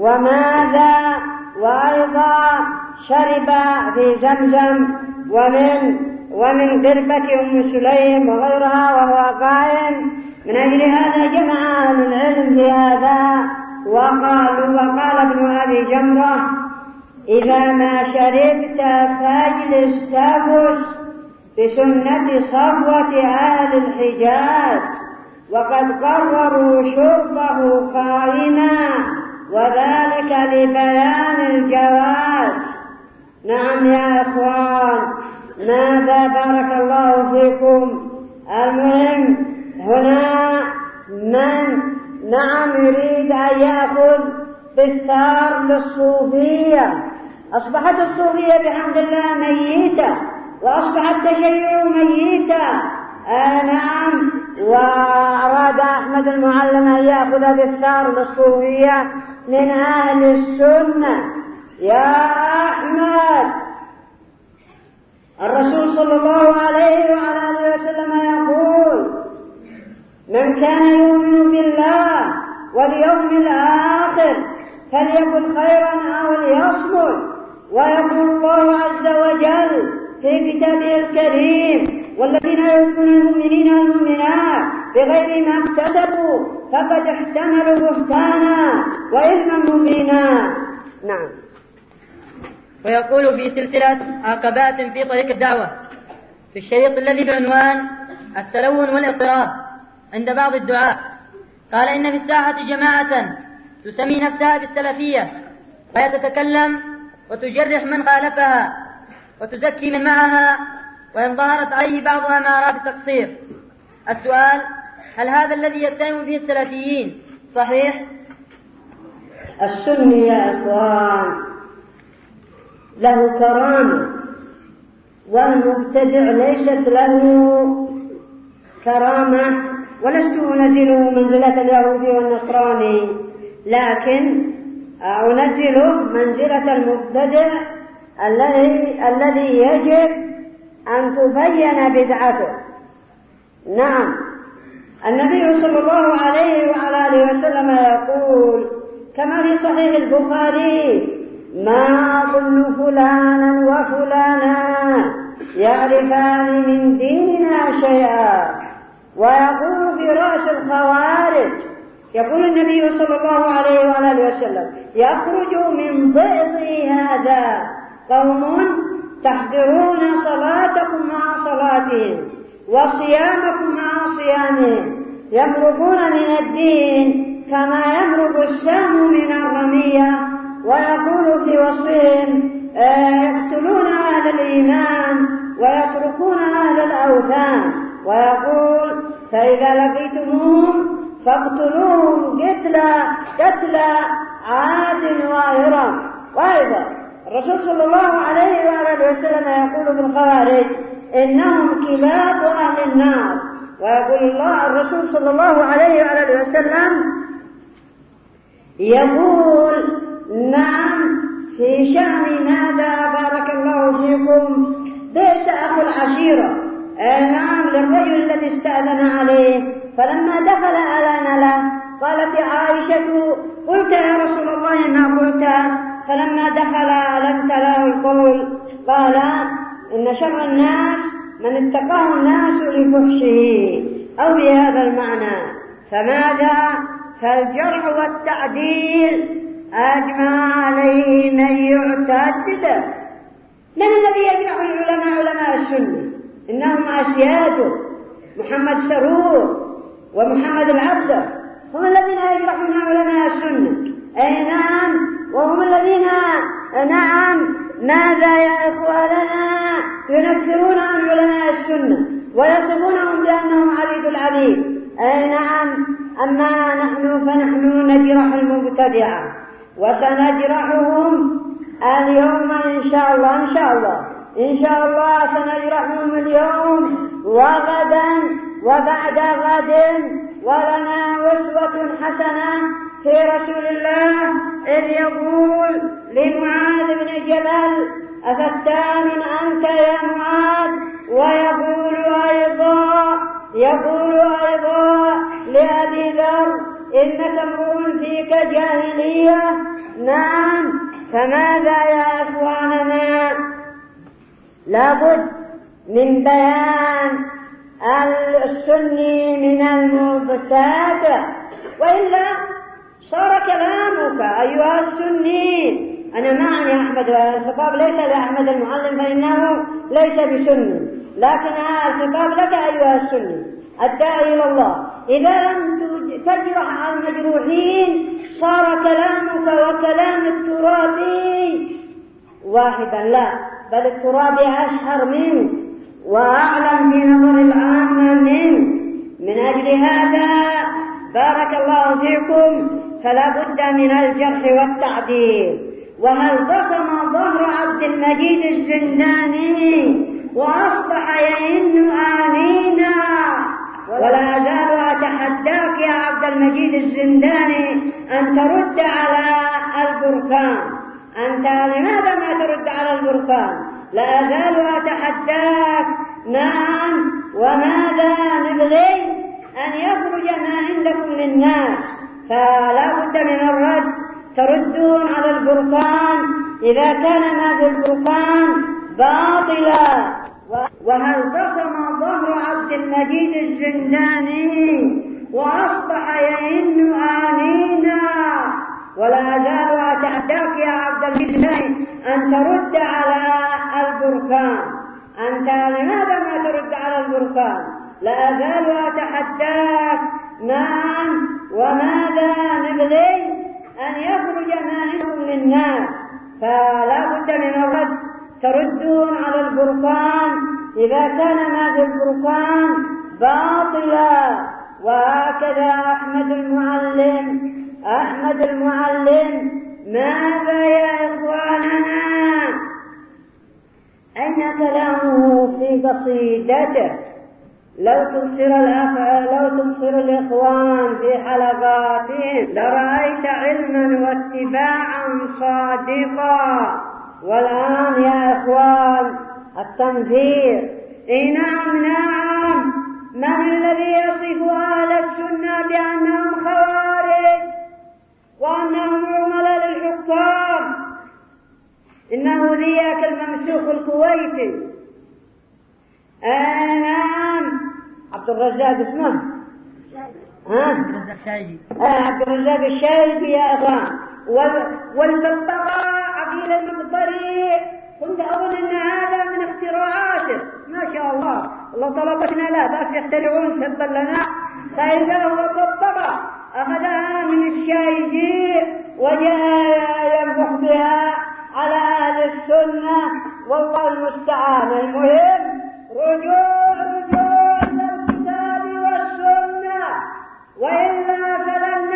وماذا وأيضا شرب في زمزم ومن قربة أم سليم وغيرها وهو قائم. من أجل هذا جمع أهل العلم في هذا وقال ابن أبي جمرة: إذا ما شربت فاجلس تفس بسنة صفوة أهل الحجاز، وقد قرروا شربه قائما، وذلك لبيان الجواز. نعم يا إخوان، ماذا بارك الله فيكم. المهم هنا من يريد أن يأخذ بالثار للصوفية. أصبحت الصوفية بحمد الله ميتة، وأصبح التشيع ميتا. نعم. وأراد أحمد المعلم أن يأخذ بالثار للصوفية من أهل السنة. يا أحمد، الرسول صلى الله عليه وعلى آله وسلم يقول: من كان يؤمن بالله واليوم الآخر فليقل خيرا أو ليصمت. ويقول الله عز وجل في كتابه الكريم: والذين يؤذون المؤمنين والمؤمنات بغير ما اكتسبوا فقد احتملوا بهتانا وإثما مبينا. نعم. ويقول في سلسلة عقبات في طريق الدعوة في الشريط الذي بعنوان التلون والاضطراب عند بعض الدعاء، قال: إن في الساحة جماعة تسمي نفسها بالسلفية، وهي تتكلم وتجرح من خالفها وتزكي من معها، وإن ظهرت عليه بعضها ما أراد التقصير. السؤال: هل هذا الذي يتهم به السلفيين صحيح؟ السني يا إخوان له كرامة، والمبتدع ليست له كرامة، ولست أنزله منزلة اليهودي والنصراني، لكن أنزله منزلة المبتدع الذي يجب أن تبين بدعته. نعم. النبي صلى الله عليه وعلى آله وسلم يقول كما في صحيح البخاري: ما أظن فلانا وفلانا يعرفان من ديننا شيئا. ويقول في رأس الخوارج، يقول النبي صلى الله عليه وعلى آله وسلم: يخرج من ضئضي هذا قوم تحضرون صلاتكم مع صلاتهم وصيامكم مع صيامهم، يمرقون من الدين كما يمرق السهم من الرمية. ويقول في وصفهم: يقتلون أهل الإيمان ويتركون أهل الأوثان. ويقول: فإذا لقيتموهم فاقتلوهم قتل عاد وإرم. وأيضا الرسول صلى الله عليه وآله وسلم يقول في الخوارج: إنهم كلاب أهل النار. ويقول الله الرسول صلى الله عليه وآله وسلم يقول: نعم، في شأن ماذا بارك الله فيكم؟ ليس أخو العشيرة. نعم، للرجل الذي استأذن عليه، فلما دخل أذن له. قالت عائشة: قلت يا رسول الله ما قلت؟ فلما دخل ألنت له القول؟ قال: إن شر الناس من اتقاه الناس لفحشه، أو بهذا المعنى. فماذا؟ فالجرح والتعديل أجمع عليه من يعتد به. من الذي يجرح العلماء؟ علماء السنة، إنهم أسياده محمد سرور ومحمد العبدة، هم الذين يجرحون علماء السنة. أي نعم، وهم الذين نعم ماذا يا إخواننا ينفرون عن علماء السنة ويصفونهم بأنهم عبيد العبيد. أي نعم. أما نحن فنحن نجرح المبتدعة، وسنجرحهم اليوم إن شاء الله. إن شاء الله سنجرحهم اليوم وغدا وبعد غد. ولنا أسوة حسنة في رسول الله إذ يقول لمعاذ بن جبل: أفتان أنت يا معاذ؟ ويقول أيضا لأبي ذر: إنك امرؤ فيك جاهلية. نعم. فماذا يا إخواننا؟ لابد من بيان السني من المبتدع، وإلا صار كلامك أيها السني. أنا ما أعني أحمد، الخطاب ليس لأحمد المعلم فإنه ليس بسني، لكن الخطاب لك أيها السني الداعي إلى الله. إذا لم تجرح المجروحين صار كلامك وكلام الترابي واحدا، لا بل الترابي أشهر منه وأعلم في نظر العامة منه. من أجل هذا بارك الله فيكم فلا بد من الجرح والتعديل. وهل بصم ظهر عبد المجيد الزنداني وأصبح يئن آمينا؟ ولا أزال أتحداك يا عبد المجيد الزنداني أن ترد على البركان. أنت لماذا ما ترد على البركان؟ لا أزال أتحداك. نعم. وماذا نبغي؟ أن يخرج ما عندكم للناس، فلا بد من الرد. تردون على البركان إذا كان ما في البركان باطلا. وهل بصم ظهر عبد المجيد الزنداني وأصبح يئن آمينا؟ ولا أزال أتحداك يا عبد المجيد الزنداني أن ترد على البركان. أنت لماذا ما ترد على البركان؟ لا أزال أتحداك. نعم. وماذا نبغي؟ أن يخرج ما عندكم للناس، فلا بد من الرد. تردون على البركان إذا كان ما في البركان باطلا. وهكذا أحمد المعلم ماذا يا إخواننا؟ أين كلامه في قصيدته؟ لو تبصر الإخوان في حلقاتهم لرأيت علما واتباعا صادقا. والآن يا إخوان التنفير. نعم. من الذي يصف أهل السنة بأنهم خوارج وأنهم عملاء للحكام؟ إنه ذيك الممسوخ الكويتي. نعم. عبد الرزاق اسمه عبد الرزاق الشايبي يا إخوان. والببغاء عقيل المقبري كنت أظن أن هذا من اختراعاته. ما شاء الله طلبتنا لا بس يخترعون سبا لنا. فإذا هو ببغاء أخذها من الشايبي وجاء ينفخ بها على أهل السنة، والله المستعان. المهم رجوع إلى الكتاب والسنة، وإلا فلن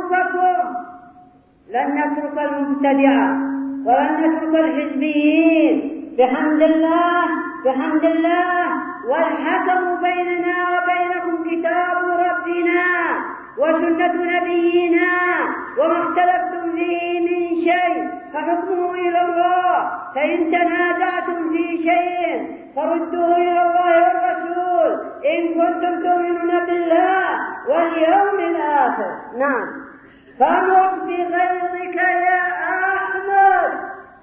نترك المبتدعة ولن نترك الحزبيين بحمد الله. والحكم بيننا وبينكم كتاب ربنا وسنة نبينا، وما اختلفتم فيه من شيء فحكمه إلى الله. فإن تنازعتم في شيء فردوه إلى الله والرسول إن كنتم تؤمنون بالله واليوم الآخر. نعم. فمت بغيظك يا أحمد.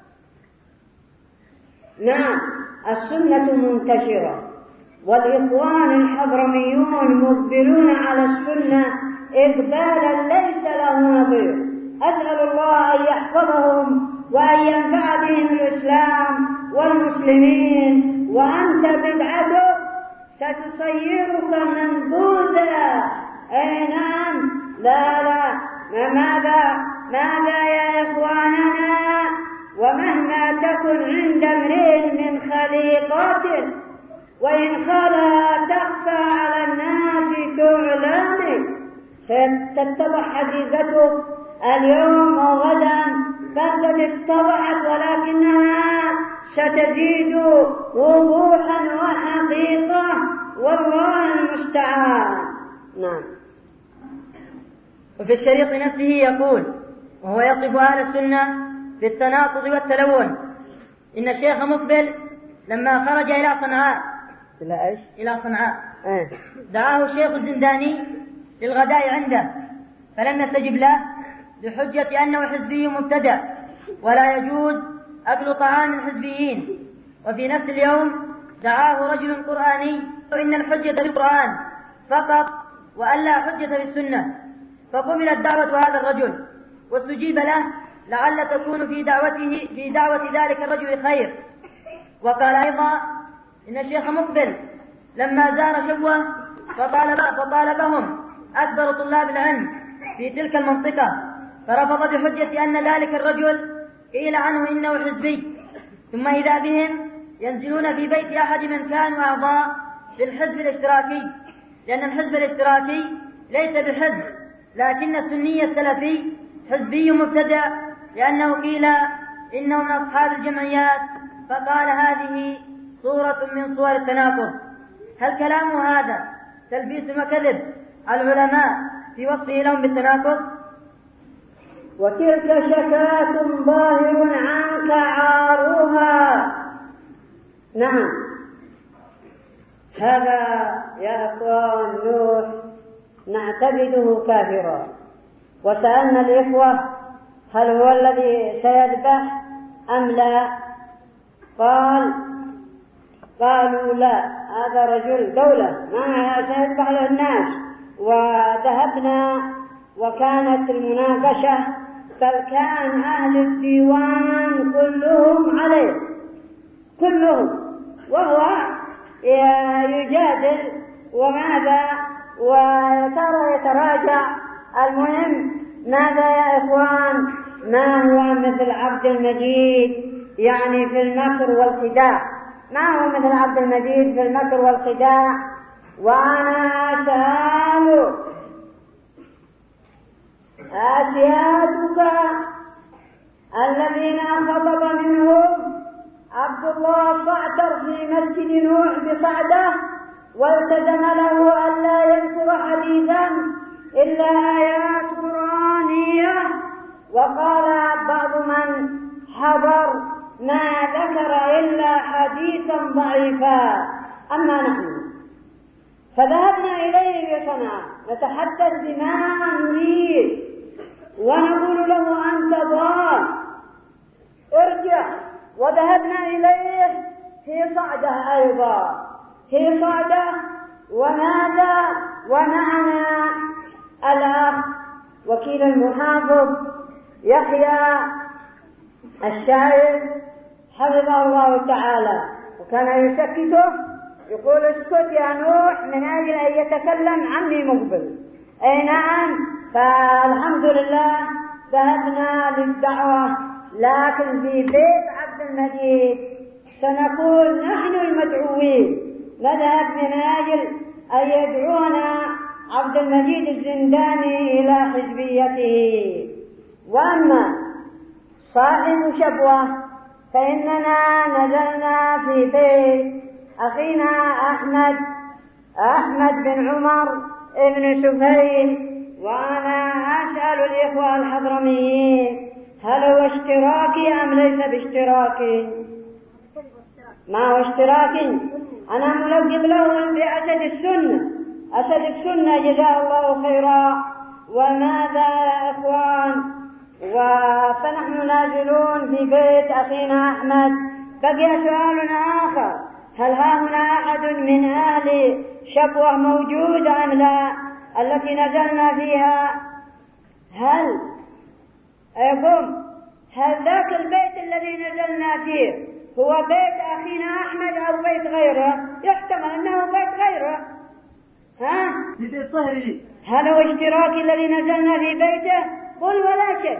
نعم. السنة منتشرة، والإخوان الحضرميون مقبلون على السنة إقبالا ليس له نظير. أسأل الله أن يحفظهم وأن ينفع بهم الإسلام والمسلمين. وأنت بدعتك ستصيرك منبوذا. نعم. لا. ماذا يا إخواننا؟ ومهما تكن عند امرئ من خليقات وإن خلا تخفى على الناس تعلم. ستتضح حقيقته اليوم وغدا، فقد اتضحت ولكنها ستزيد وضوحا وحقيقة، والله المستعان. نعم. وفي الشريط نفسه يقول وهو يصف أهل السنة بالتناقض والتلون: إن الشيخ مقبل لما خرج إلى صنعاء دعاه الشيخ الزنداني للغداء عنده، فلم يستجب له بحجة أنه حزبي مبتدع ولا يجوز أكل طعام الحزبيين. وفي نفس اليوم دعاه رجل قرآني إن الحجة بالقرآن فقط وألا حجة بالسنة، فقبلت دعوة هذا الرجل واستجيب له لعل تكون في دعوة ذلك الرجل خير. وقال أيضا إن الشيخ مقبل لما زار شبوة فطالبهم أكبر طلاب العلم في تلك المنطقة فرفض بحجة أن ذلك الرجل قيل عنه إنه حزبي، ثم إذا بهم ينزلون في بيت أحد من كانوا أعضاء للحزب الاشتراكي، لأن الحزب الاشتراكي ليس بحزب، لكن السني السلفي حزبي مبتدع، لأنه قيل إنه من أصحاب الجمعيات، فقال هذه صورة من صور التناقض. هل كلام هذا تلبيس وكذب على العلماء في وصفه لهم بالتناقض؟ وتلك شكاة ظاهر عنك عارها. نعم، هذا يا أخوان نوح نعتبده كافرا، وسألنا الإخوة هل هو الذي سيذبح أم لا؟ قالوا لا، هذا رجل دولة ما سيذبح له الناس. وذهبنا وكانت المناقشة بل كان أهل الديوان كلهم عليه، كلهم، وهو يجادل وماذا وترى يتراجع. المهم ماذا يا إخوان؟ ما هو مثل عبد المجيد يعني في المكر والخداع، ما هو مثل عبد المجيد في المكر والخداع. وأنا أسأل أسيادك الذين خطب منهم عبد الله صعتر في مسجد نوح بصعده، والتزم له ألا يذكر حديثا إلا آيات قرآنية، وقال بعض من حضر ما ذكر إلا حديثا ضعيفا. أما نحن فذهبنا إليه بصنعاء نتحدث بما نريد ونقول له أنت ضال ارجع. وذهبنا إليه في صعده أيضا، في صعده. وماذا؟ ومعنا الأخ وكيل المحافظ يحيى الشاعر حفظه الله تعالى، وكان يسكته يقول اسكت يا نوح من أجل أن يتكلم عني مقبل. أي نعم، فالحمد لله ذهبنا للدعوة، لكن في بيت عبد المجيد سنكون نحن المدعوين، نذهب من أجل أن يدعونا عبد المجيد الزنداني إلى حزبيته. وأما صاحب شبوة فإننا نزلنا في بيت أخينا أحمد بن عمر ابن سفيان. وأنا أسأل الإخوة الحضرميين هل هو اشتراكي أم ليس باشتراكي؟ ما هو اشتراكي؟ أنا ملقب له بأسد السنة، أسد السنة جزاه الله خيرا. وماذا يا إخوان؟ فنحن نازلون في بيت أخينا أحمد. بقي سؤال آخر، هل ها هنا أحد من أهل شبوة موجود أم لا التي نزلنا فيها؟ هل ذاك البيت الذي نزلنا فيه هو بيت أخينا أحمد أو بيت غيره؟ يحتمل أنه بيت غيره. بيت صهري. هل هو اشتراكي الذي نزلنا في بيته؟ قل ولا شيء.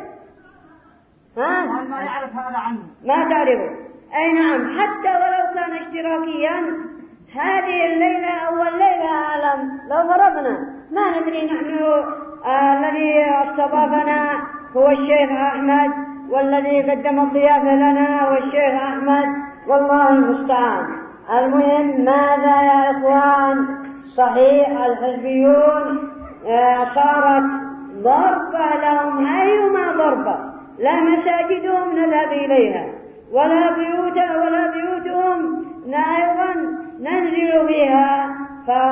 ما يعرف هذا عنه، ما تعرفه. أي نعم، حتى ولو كان اشتراكيا هذه الليلة أول ليلة أعلم لو ضربنا ما ندري. نحن الذي استضافنا هو الشيخ أحمد، والذي قدم الضيافة لنا هو الشيخ أحمد، والله المستعان. المهم ماذا يا إخوان؟ صحيح الحزبيون صارت ضربة لهم أيما ضربة، لا مساجدهم نذهب إليها ولا بيوتهم أيضا ننزل فيها،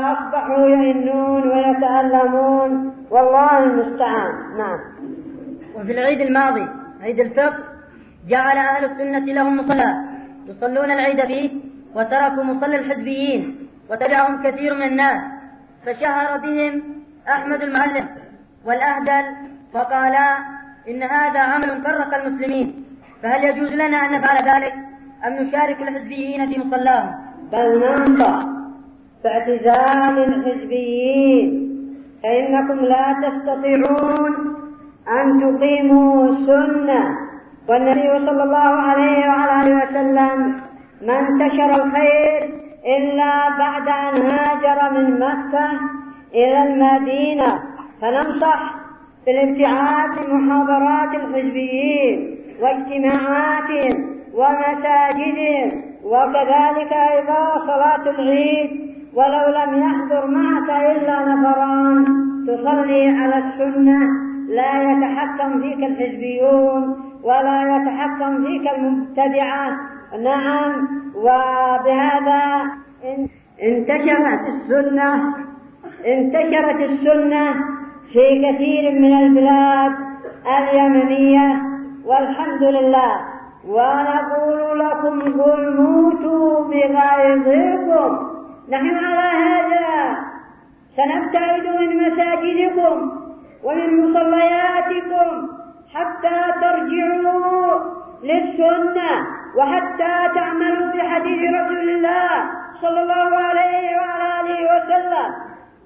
فأصبحوا يئنون ويتألمون، والله المستعان. نعم. وفي العيد الماضي عيد الفطر جعل أهل السنة لهم مصلى يصلون العيد فيه، وتركوا مصلى الحزبيين وتبعهم كثير من الناس، فشهر بهم أحمد المعلم والأهدل وقالا إن هذا عمل فرق المسلمين، فهل يجوز لنا أن نفعل ذلك أم نشارك الحزبيين في مصلاهم؟ بل ننصح باعتزال الحزبيين، فإنكم لا تستطيعون أن تقيموا السنة. والنبي صلى الله عليه وعلى آله وسلم ما انتشر الخير إلا بعد أن هاجر من مكة إلى المدينة، فننصح بالابتعاد من محاضرات الحزبيين واجتماعاتهم ومساجدهم، وكذلك أيضا صلاة العيد ولو لم يحضر معك إلا نفران تصلي على السنة، لا يتحكم فيك الحزبيون ولا يتحكم فيك المبتدعة. نعم، وبهذا انتشرت السنة في كثير من البلاد اليمنية والحمد لله. ونقول لكم قل موتوا بغيظكم، نحن على هذا سنبتعد من مساجدكم ومن مصلياتكم حتى ترجعوا للسنة وحتى تعملوا بحديث رسول الله صلى الله عليه وعلى آله وسلم.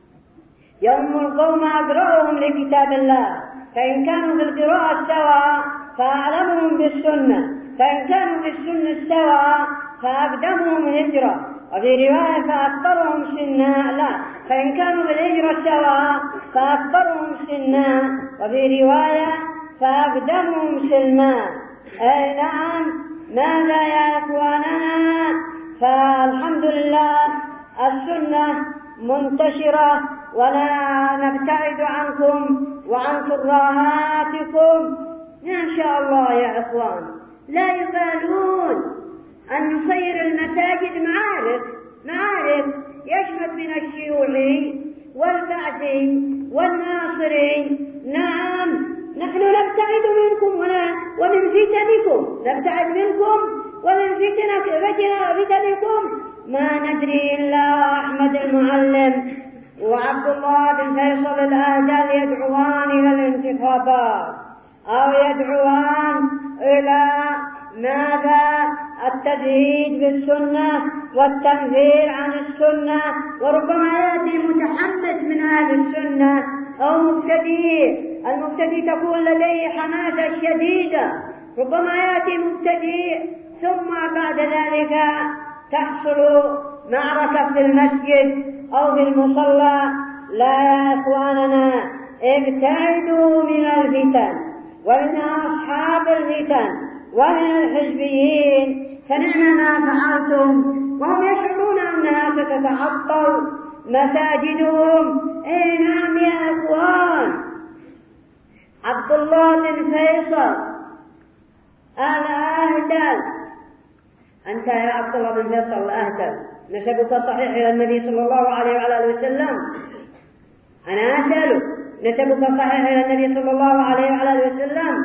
يوم القوم أقرأهم لكتاب الله، فإن كانوا بالقراءة سواء فأعلمهم بالسنة، فإن كانوا بالسنة سواء فأقدمهم هجرة، وفي رواية فأكبرهم سنا، لا، فإن كانوا بالهجرة سواء فأكبرهم سنا، وفي رواية فأقدمهم سلما. أي نعم، ماذا يا إخواننا؟ فالحمد لله السنة منتشرة، ولا نبتعد عنكم وعن كراهاتكم إن شاء الله يا إخوان. لا يبالون أن نصير المساجد معارك يشمل من الشيوعي والبعثي والناصري. نعم، نحن نبتعد منكم ومن فتنكم، نبتعد منكم ومن فتنكم ما ندري إلا أحمد المعلم وعبد الله بن فيصل الأهدل يدعوان إلى الانتخابات، أو يدعوان إلى ماذا؟ التزهيد بالسنة والتنفير عن السنة، وربما يأتي متحمس من أهل السنة أو مبتدئ. المبتدئ تكون لديه حماسة شديدة، ربما يأتي مبتدئ ثم بعد ذلك تحصل معركة في المسجد أو في المصلى. لا يا إخواننا، ابتعدوا من الفتن ومن أصحاب الفتن ومن الحزبيين، فنعم ما فعلتم وهم يشعرون أنها ستتعطل مساجدهم. اي نعم يا إخوان، عبد الله بن فيصل الأهدل، أنت يا عبد الله بن فيصل الأهدل نسبك صحيح إلى النبي صلى الله عليه وعلى آله وسلم؟ أنا أسألك، نسبك صحيح إلى النبي صلى الله عليه وعلى آله وسلم؟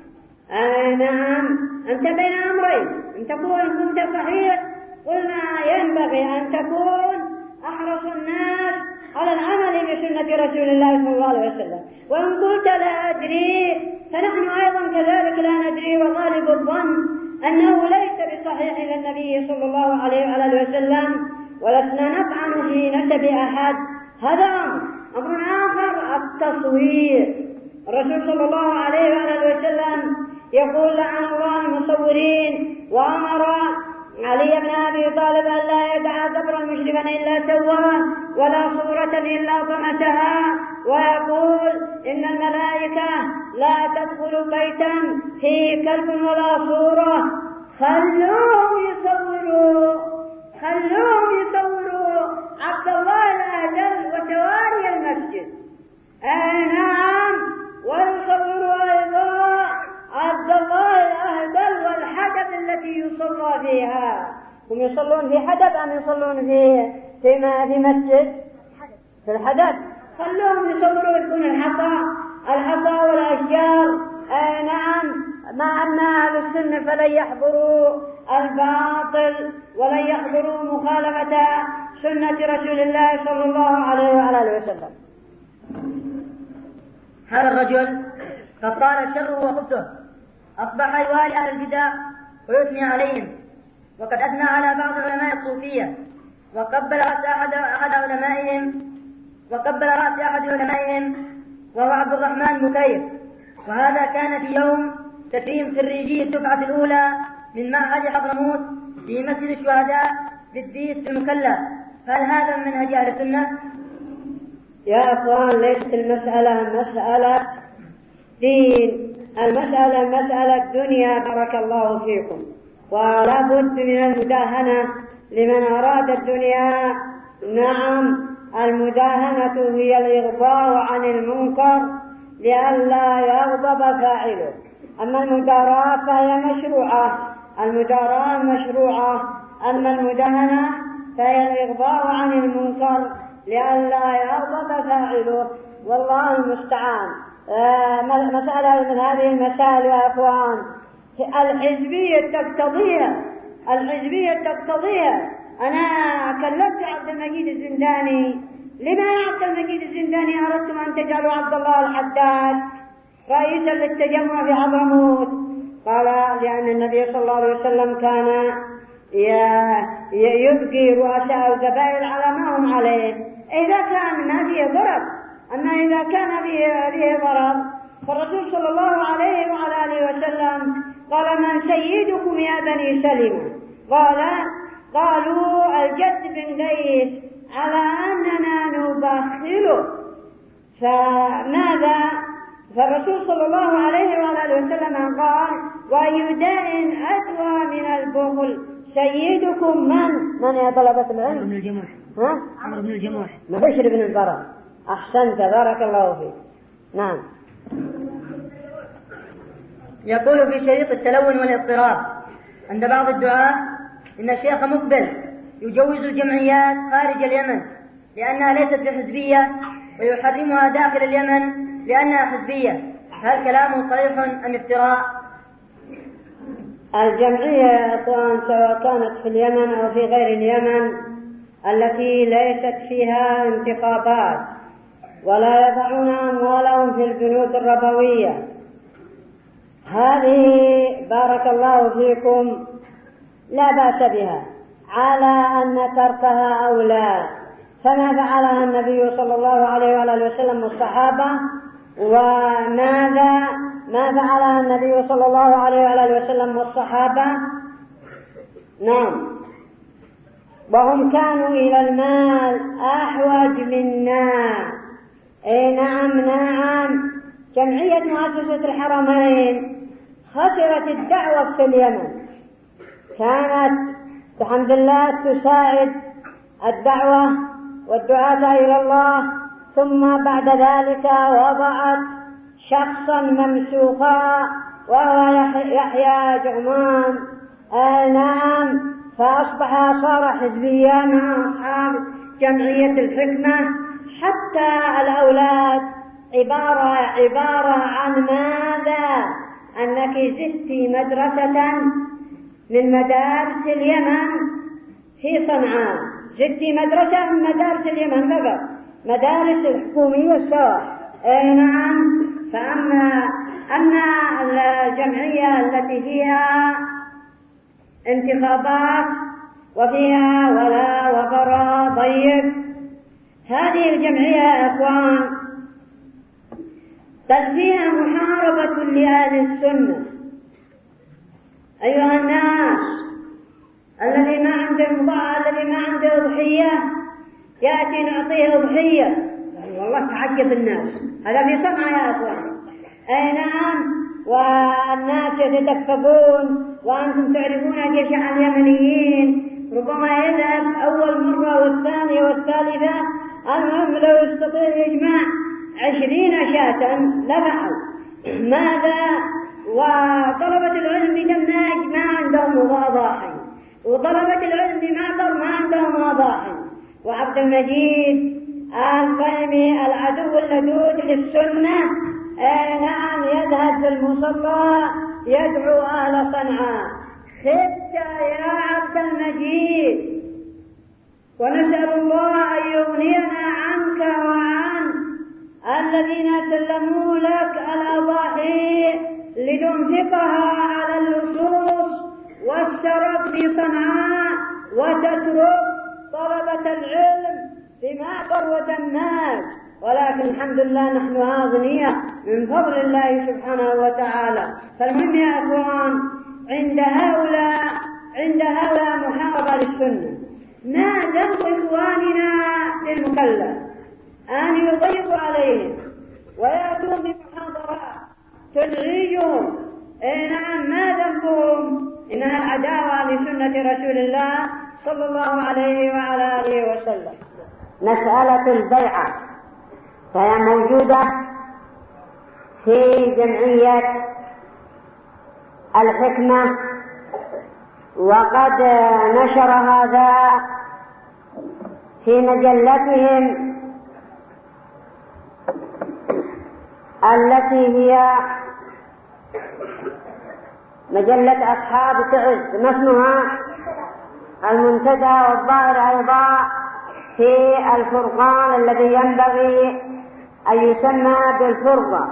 نعم، أنت بين أمرين، إن تكون كنت صحيح قلنا ينبغي أن تكون أحرص الناس على العمل بسنة رسول الله صلى الله عليه وسلم، وإن قلت لا أدري فنحن أيضا كذلك لا ندري، وغالب الظن أنه ليس بصحيح إلى النبي صلى الله عليه وعلى آله وسلم، ولسنا نطعن في نسب أحد. هذا أمر آخر، التصوير. الرسول صلى الله عليه وعلى آله وسلم يقول لعن الله المصورين، وأمر علي بن أبي طالب أن لا يدع قبرا مشرفا إلا سواه ولا صورة إلا طمسها، ويقول إن الملائكة لا تدخل بيتا فيه كلب ولا صورة، خلوهم يصوروا عبد الله الأهدل وسواري المسجد. نعم، ويصوروا أيضا عبد الله الأهدل والحدب التي يصلى فيها. هم يصلون في حدب أم يصلون في مسجد؟ في الحدب. خلوهم يصوروا، يكون الحصى والأشجار نعم، مع أن أهل السنة فلن يحضروا الباطل ولن يحضروا مخالفة سنة رسول الله صلى الله عليه وآله وسلم. هذا الرجل قد طال شره وخبثه، أصبح يوالي أهل البدع ويثني عليهم، وقد أثنى على بعض علماء الصوفية وقبل رأس أحد علمائهم وهو عبد الرحمن بكير، وهذا كان في يوم تكريم خريجي الدفعة الأولى من معهد حضرموت في مسجد الشهداء بالديس المكلا. هل هذا من منهج أهل السنة؟ يا أخوان، ليست المسألة مسألة دين، المسألة مسألة دنيا، بارك الله فيكم. ولا بد من المداهنة لمن أراد الدنيا. نعم، المداهنة هي الإغضاء عن المنكر لئلا يغضب فاعله. أما المداراة فهي مشروعة، المداراة مشروعة. أما المداهنة فهي الإغضاء عن المنكر لئلا يغضب فاعله، والله المستعان. مسألة من هذه المسائل يا أخوان الحزبية تقتضيها. أنا كلمت عبد المجيد الزنداني، لما يا عبد المجيد الزنداني أردتم أن تجعلوا عبد الله الحداد رئيسا للتجمع في حضرموت؟ قال: لأن النبي صلى الله عليه وسلم كان يبقي رؤساء القبائل على ما هم عليه إذا كان ما فيه ضرر. أما إذا كان فيه ضرر فالرسول صلى الله عليه وعلى آله وسلم قال: من سيدكم يا بني سلمة؟ قالوا الجد بن قيس، على أننا نبخله. فماذا؟ فالرسول صلى الله عليه وعلى آله وسلم قال: وأي داء أدوى من البخل؟ سيدكم من يا طلبة العلم؟ عمرو بن الجموح. عمرو بن الجموح، ما بشر بن البراء. أحسنت، بارك الله فيك. نعم. يقول في شريط التلون والاضطراب عند بعض الدعاة إن الشيخ مقبل يجوز الجمعيات خارج اليمن لأنها ليست بحزبية، ويحرمها داخل اليمن لأنها حزبية. هل كلامه صحيح أم افتراء؟ الجمعية يا أخوان، سواء كانت في اليمن أو في غير اليمن، التي ليست فيها انتخابات ولا يضعون أموالهم في البنوك الربوية، هذه بارك الله فيكم لا بأس بها، على أن تركها أولى. فما فعلها النبي صلى الله عليه وآله وسلم والصحابة، ما فعلها النبي صلى الله عليه وآله وسلم والصحابة. نعم، وهم كانوا إلى المال أحوج منا. نعم. جمعية مؤسسة الحرمين خسرت الدعوة في اليمن، كانت الحمد لله تساعد الدعوة والدعاة إلى الله، ثم بعد ذلك وضعت شخصا ممسوخا وهو يحيى جغمان. نعم، صار حزبيا مع أصحاب جمعية الحكمة، حتى الأولاد عبارة عن ماذا؟ أنك زدت مدرسة من مدارس اليمن في صنعاء، زدت مدرسة من مدارس اليمن فقط، مدارس الحكومية السواء. نعم. فأما الجمعية التي فيها انتخابات وفيها ولا وبراء ضيق، هذه الجمعية يا أخوان بل فيها محاربة لأهل السنة. أيها الناس، الذي ما عنده أضحية يأتي نعطيه أضحية. والله تعجب الناس، هذا في صنعاء يا أخوان. نعم، والناس يتدفقون، وأنتم تعرفون جشع اليمنيين ربما يذهب أول مرة والثانية والثالثة، المهم لو يستطيع يجمع 20 شاة لفعل. ماذا؟ وطلبة العلم بدمناج ما عندهم أضاحي، وطلبة العلم بمعبر ما عندهم أضاحي. وعبد المجيد القيمي العدو اللدود للسنة نعم يذهب في المصلى يدعو أهل صنعاء خبت يا عبد المجيد، ونسأل الله أن يغنينا عنك وعن الذين سلموا لك الأضاحي لتنفقها على اللصوص والسرب في صنعاء وتترك طلبة العلم في معبر ودماج. ولكن الحمد لله نحن أغنياء من فضل الله سبحانه وتعالى. فالمهم يا أخوان عند هؤلاء محاربة للسنة. ما ذنب إخواننا للمكلف أن يضيقوا عليهم ويأتون بمحاضرات تزعجهم؟ نعم، ما ذنبهم؟ إنها العداوة لسنة رسول الله صلى الله عليه وعلى آله وسلم. مسألة البيعة فهي موجودة في جمعية الحكمة، وقد نشر هذا في مجلتهم التي هي مجلة أصحاب تعز، اسمها المنتدى، والظاهر أيضا في الفرقان الذي ينبغي أن يسمى بالفرقة.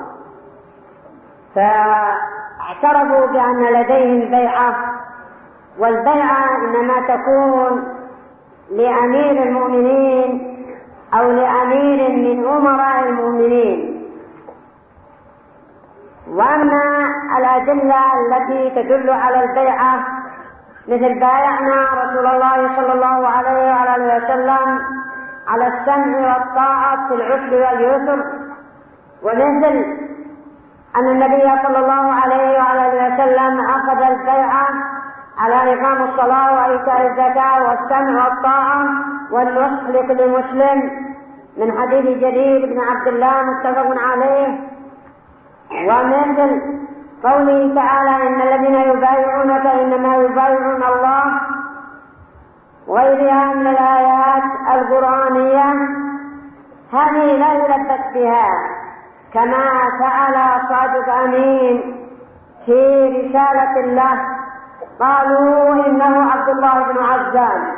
فاعترفوا بأن لديهم بيعة، والبيعة إنما تكون لأمير المؤمنين أو لأمير من أمراء المؤمنين. وأما الأدلة التي تدل على البيعة مثل بايعنا رسول الله صلى الله عليه وعلى وسلم على السمع والطاعة في العسر واليسر، ومثل أن النبي صلى الله عليه وعلى وسلم أخذ البيعة على إقام الصلاة وإيتاء الزكاة والسمع والطاعة والنصح لكل مسلم، من حديث جرير بن عبد الله متفق عليه. ومثل قوله تعالى: إن الذين يبايعونك إنما يبايعون الله، وغيرها من الآيات القرآنية. هذه لا يلبس بها، كما فعل صادق أمين في رسالة له، قالوا إنه عبد الله بن عزام.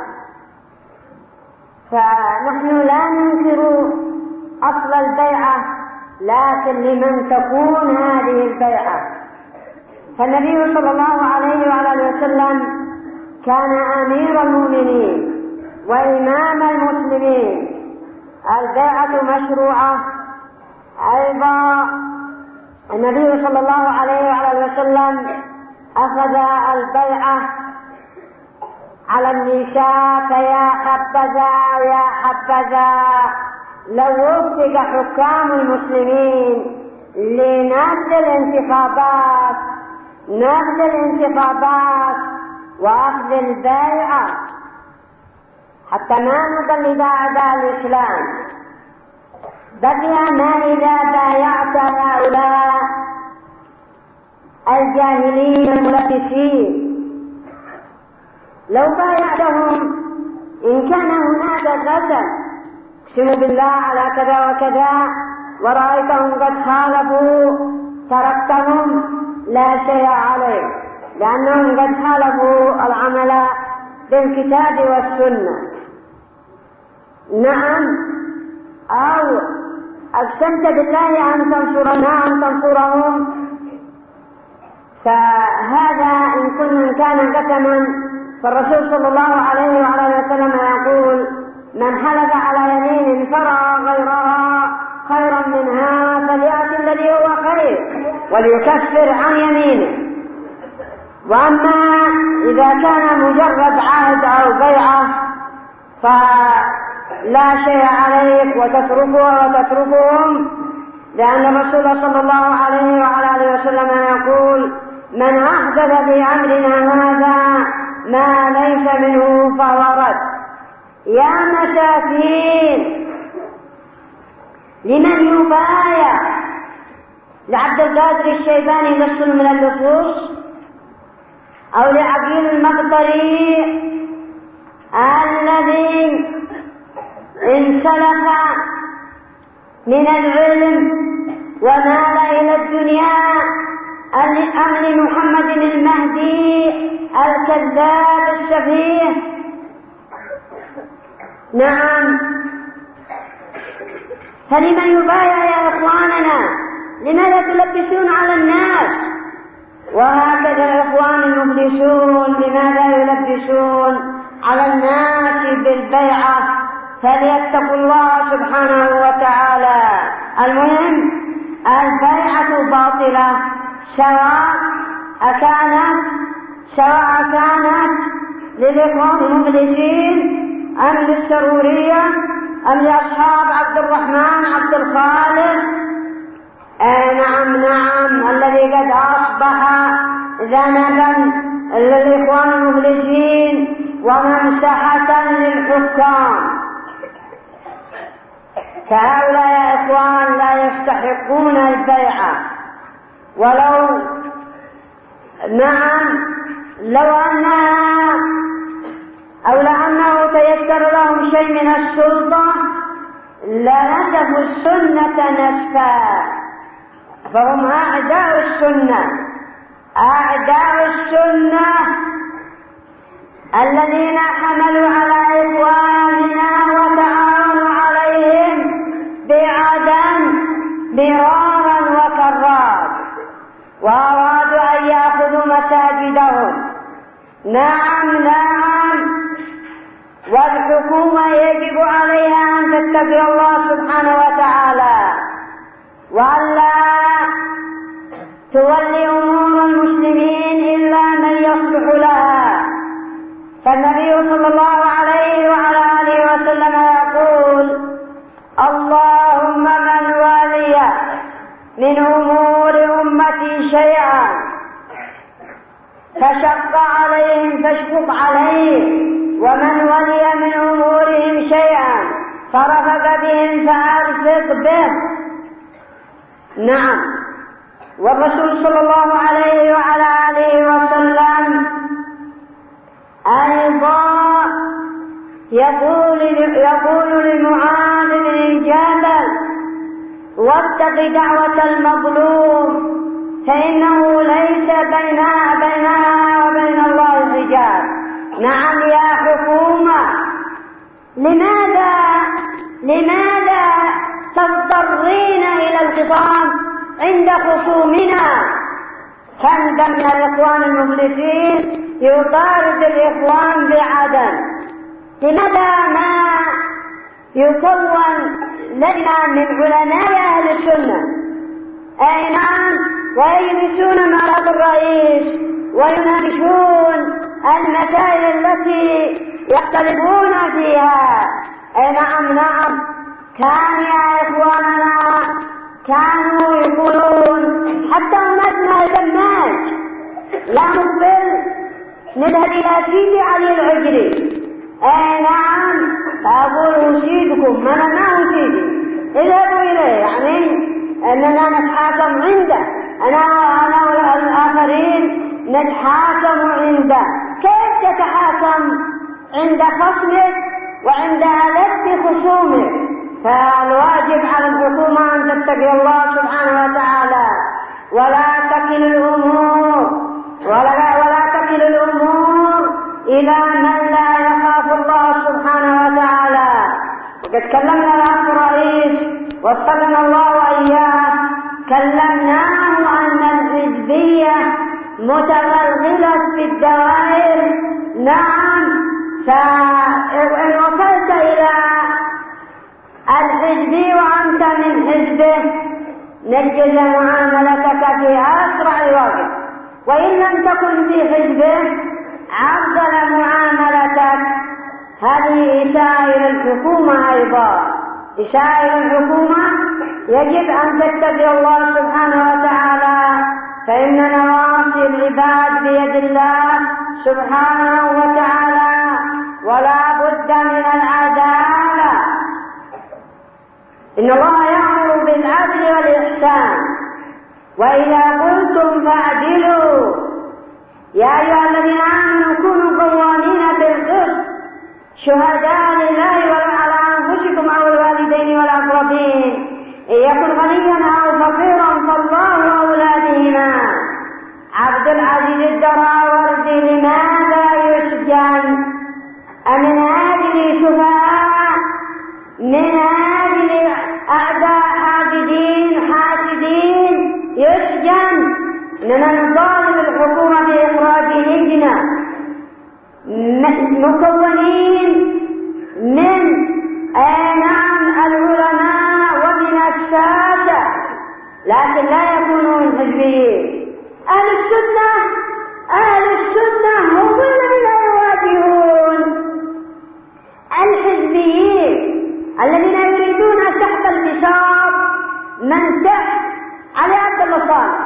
فنحن لا ننكر أصل البيعة، لكن لمن تكون هذه البيعة. فالنبي صلى الله عليه وعلى وسلم كان أمير المؤمنين وإمام المسلمين، البيعة مشروعة. أيضا النبي صلى الله عليه وعلى وسلم أخذ البيعة على النساء، فيا حبذا يا حبذا لو وفق حكام المسلمين لنبذ الانتخابات وأخذ البيعة حتى ما نضل أعداء الإسلام. بقي ما إذا بايعت هؤلاء الجاهلين الملبسين، لو بايعتهم إن كان هناك قسم اقسم بالله على كذا وكذا ورأيتهم قد خالفوا تركتهم لا شيء عليه، لأنهم قد خالفوا العمل بالكتاب والسنة. نعم، أو أقسمت بالله أن تنصرهم، فهذا إن كان قسما، فالرسول صلى الله عليه وعلى وسلم يقول: من حلف على يمين فرأى غيرها خيرا منها فليأتي الذي هو خير وليكفر عن يمينه. وأما إذا كان مجرد عهد أو بيعة فلا شيء عليك وتتركهم، لأن الرسول صلى الله عليه وعلى آله وسلم يقول: من أحدث في أمرنا هذا ما ليس منه فهو رد. يا مساكين، لمن يبايع؟ لعبد القادر الشيباني لص من اللصوص، أو لعقيل المقدري الذي انسلخ من العلم ومال إلى الدنيا أم لمحمد المهدي الكذاب السفيه؟ نعم. فلمن يبايع يا إخواننا؟ لماذا تلبسون على الناس؟ وهكذا الإخوان المفلسون لماذا يلبسون على الناس بالبيعة؟ فليتقوا الله سبحانه وتعالى. المهم البيعة باطلة سواء كانت للإخوان المفلسين أم للسرورية أم لأصحاب عبد الرحمن عبد الخالق. نعم الذي قد أصبح ذنبا للإخوان المفلسين وممسحة للحكام. فهؤلاء يا إخوان لا يستحقون البيعة، ولو لأنه تيسر لهم شيء من السلطة لنسفوا السنة نسفا، فهم أعداء السنة الذين حملوا على إخواننا وتعاونوا عليهم بعدم مرارا وكرارا، وأرادوا أن يأخذوا مساجدهم. نعم، والحكومة يجب عليها أن تتقي الله سبحانه وتعالى وألا تولي أمور المسلمين إلا من يصلح لها. فالنبي صلى الله عليه وعلى آله وسلم يقول: اللهم من ولي من أمور أمتي شيئا فشق عليهم فاشفق عليه، ومن ولي من أمورهم شيئا فرفق بهم فأرفق به. نعم. والرسول صلى الله عليه وعلى آله وسلم أيضا يقول لمعاذ بن جبل: واتق دعوة المظلوم فإنه ليس بينها وبين الله حجاب. نعم يا حكومة، لماذا تضطرين إلى الخصام عند خصومنا؟ فندم الإخوان المفلسين يطارد الإخوان بعدم. لماذا ما يكون لنا من علماء أهل السنة؟ نعم، ويجلسون مع الرئيس ويناقشون المسائل التي يختلفون فيها. نعم، كان يا إخواننا كانوا يقولون حتى أمتنا الجماج لا نقبل نذهب إلى سيدي علي العجري. نعم، فأقول أشيدكم، أنا ما أشيدي، اذهبوا إليه، يعني أننا نتحاكم عنده، أنا والآخرين نتحاكم عنده. كيف تتحاكم عند خصمك وعند ألد خصومك؟ فالواجب على الحكومة أن تتقي الله سبحانه وتعالى ولا تكل الأمور إلى من لا يخاف الله سبحانه وتعالى. وقد كلمنا الأخ الرئيس وفقنا الله وإياه، كلمناه أن الحزبية متغلغلة في الدوائر. نعم، فإن وصلت إلى الحزبي وأنت من حزبه نجز معاملتك في أسرع وقت، وإن لم تكن في حزبه عدل معاملتك. هذه إساءة إلى الحكومة أيضا، إساءة إلى الحكومة. يجب أن تتقي الله سبحانه وتعالى، فإن نواصي العباد بيد الله سبحانه وتعالى، ولا بد من العدالة. إن الله يأمر بالعدل والإحسان، وإذا قلتم فاعدلوا. يا أيها الذين آمنوا كونوا قوامين بالقسط شهداء لله ولو على أنفسكم أو الوالدين والأقربين إن يكن غنيا أو فقيرا مكونين من العلماء ومن الساسة، لكن لا يكونون حزبيين. أهل السنة هم الذين يواجهون الحزبيين الذين يريدون سحب البساط من تحت علي عبد الله صالح.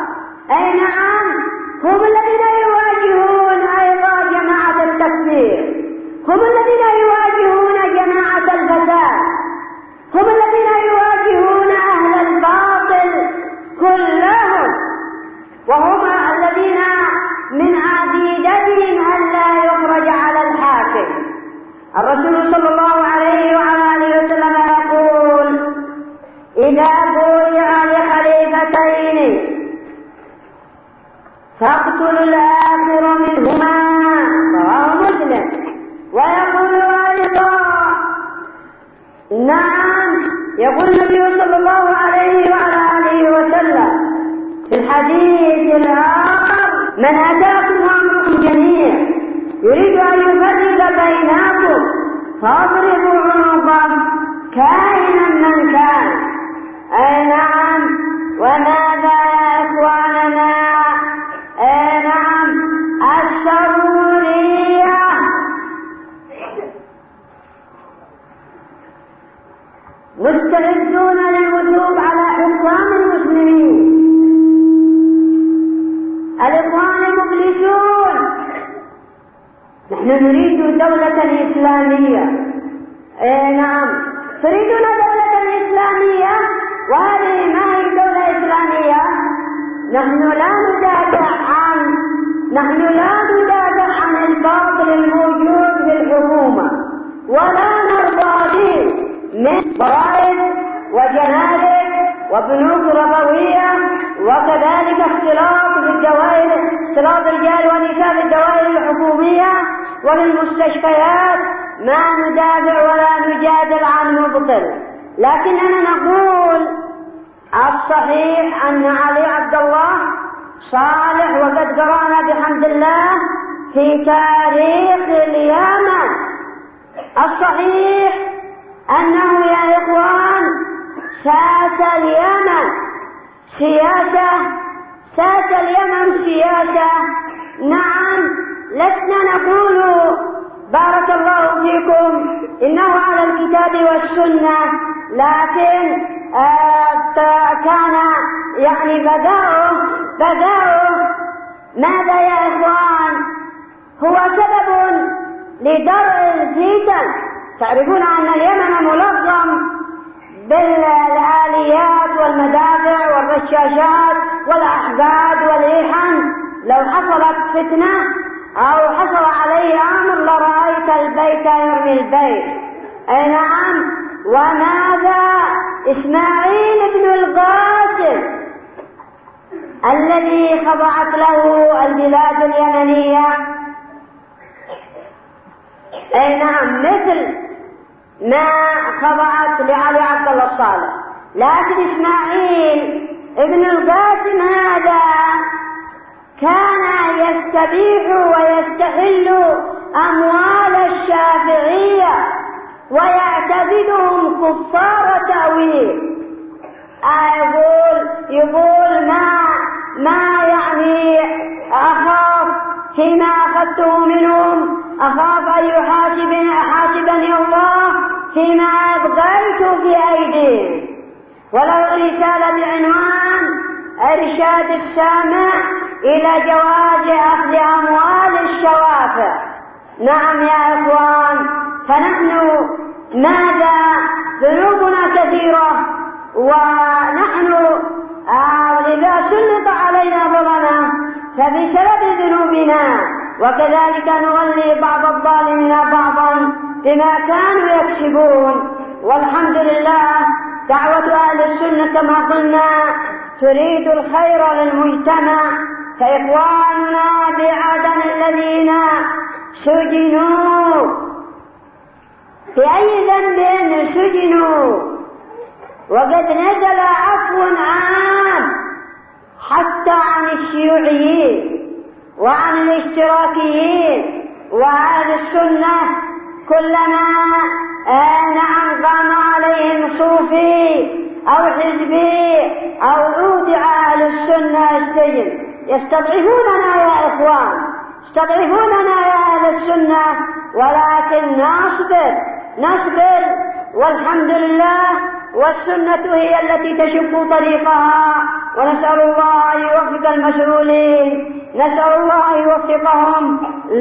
هم الذين يواجهون أيضا جماعة التكفير، هم الذين يواجهون جماعة الفساد، هم الذين يواجهون أهل الباطل كلهم، وهم الذين من عقيدتهم أن لا يخرج على الحاكم. الرسول صلى الله عليه وعلى آله وسلم يقول: إذا بويع لخليفتين فاقتلوا الآخر منهما، رواه مسلم. ويقول أيضا يقول النبي صلى الله عليه وعلى آله وسلم في الحديث الآخر: من أتاكم أمركم جميع يريد أن يفرق بينكم فاضربوا عنقه كائنا من كان. وماذا يا إخواننا؟ السرورية مستعدون للوثوق على حكام المسلمين. الإخوان المفلسون. نحن نريد دولة إسلامية. تريدون دولة إسلامية، وهذه ما هي دولة إسلامية. نحن لا ندافع عن الباطل الموجود في الحكومة، ولا نرضى به من ضرائب وجنائز وبنوك ربوية، وكذلك اختلاط الرجال والنساء في الدوائر الحكومية وللمستشفيات. ما ندافع ولا نجادل عن مبطل، لكننا نقول الصحيح أن علي عبد الله صالح، وقد قرأنا بحمد الله في تاريخ اليمن، الصحيح أنه يا إخوان ساس اليمن سياسة. نعم، لسنا نقول بارك الله فيكم إنه على الكتاب والسنة، لكن كان بداؤه ماذا يا إخوان؟ هو سبب لدرء الفتن. تعرفون أن اليمن ملغم بالآليات والمدافع والرشاشات والأحداد والإيحان. لو حصلت فتنة أو حصل عليه أمر لرأيت البيت يرمي البيت. نعم. وماذا إسماعيل بن القاسم الذي خضعت له البلاد اليمنية، نعم، مثل ما خضعت لعلي عبد الله الصالح. لكن إسماعيل ابن القاسم هذا كان يستبيح ويستحل أموال الشافعية ويعتبدهم كفار تأويل. يقول ما يعني أخاف فيما أخذته منهم، أخاف أن يحاسبني الله فيما أبقيت في أيديهم. ولو رسالة بعنوان إرشاد السامع إلى جواز أخذ أموال الشوافع. نعم يا إخوان، فنحن ذنوبنا كثيرة، ونحن إذا سلط علينا ظلمنا فبسبب ذنوبنا، وكذلك نولي بعض الظالمين بعضا بما كانوا يكسبون. والحمد لله، دعوة أهل السنة كما قلنا تريد الخير للمجتمع، فإخواننا بعدن الذين سجنوا في أي ذنب سجنوا، وقد نزل عفو عام حتى عن الشيوعيين وعن الاشتراكيين وأهل السنة كلما قام عليهم صوفي أو حزبي أو أودع أهل السنة السجن يستضعفوننا يا إخوان، يستضعفوننا يا أهل السنة، ولكن نصبر والحمد لله، والسنة هي التي تشق طريقها، ونسأل الله أن يوفق المسؤولين، نسأل الله أن يوفقهم.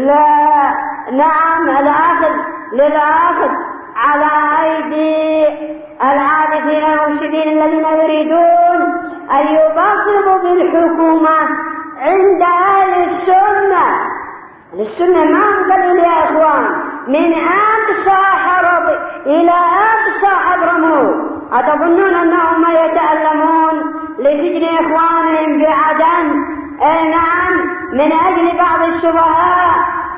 الأخذ للأخذ على أيدي العابثين المفسدين الذين يريدون أن يبصروا بالحكومة عند أهل السنة ما قليل يا إخوان، من أقصى حرب إلى أقصى حضرموت. أتظنون أنهم يتألمون لسجن إخوانهم بعدن؟ نعم، من أجل بعض الشبهاء.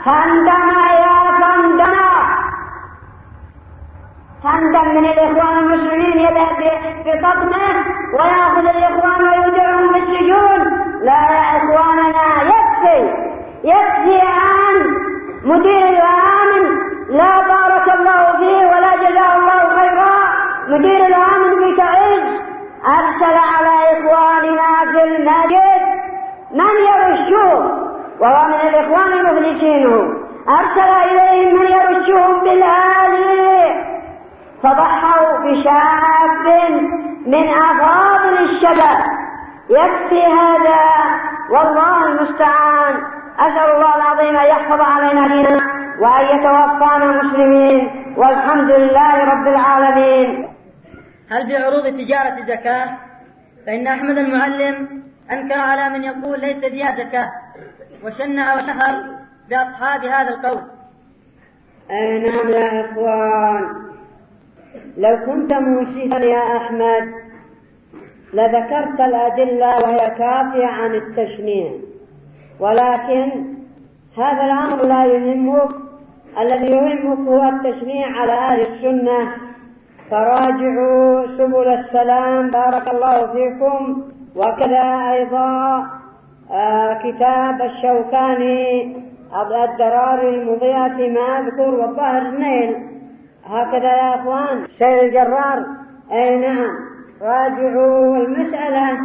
فاندم من الإخوان المسلمين يذهب بقطنه ويأخذ الإخوان ويودعهم في السجون. لا يا إخواننا، يكفي عن مدير الأمن، لا بارك الله فيه ولا جزاه الله خيرا، مدير الأمن بتعز أرسل على إخواننا في المسجد من يرشوه، وهو من الإخوان المفلسين، أرسل إليهم من يرشوهم بالآلي، فضحوا بشاب من أفاضل الشباب. يكفي هذا والله المستعان. أسأل الله العظيم أن يحفظ علينا ديننا وأن يتوفانا مسلمين، والحمد لله رب العالمين. هل في عروض التجارة زكاة؟ فإن أحمد المعلم أنكر على من يقول ليس فيها زكاة، وشنع وشهر بأصحاب هذا القول. نعم يا إخوان، لو كنت منصفا يا أحمد لذكرت الأدلة وهي كافية عن التشنيع، ولكن هذا الأمر لا يهمك. الذي يهمك هو التشنيع على أهل السنة. فراجعوا سبل السلام بارك الله فيكم، وكذا أيضا كتاب الشوكاني الدرار المضيئة ما أذكر والظاهر نيل، هكذا يا أخوان سيد الجرار. أي نعم، راجعوا المسألة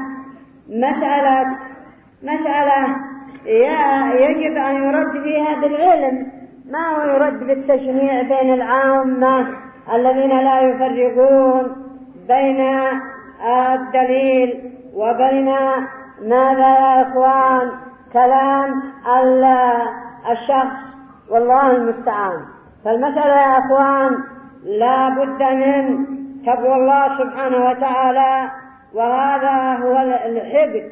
مسألة يجب أن يرد فيها بالعلم، ما هو يرد بالتشنيع بين العامة الذين لا يفرقون بين الدليل وبين ماذا يا إخوان كلام الشخص، والله المستعان. فالمسألة يا أخوان لا بد من تقوى الله سبحانه وتعالى، وهذا هو الحقد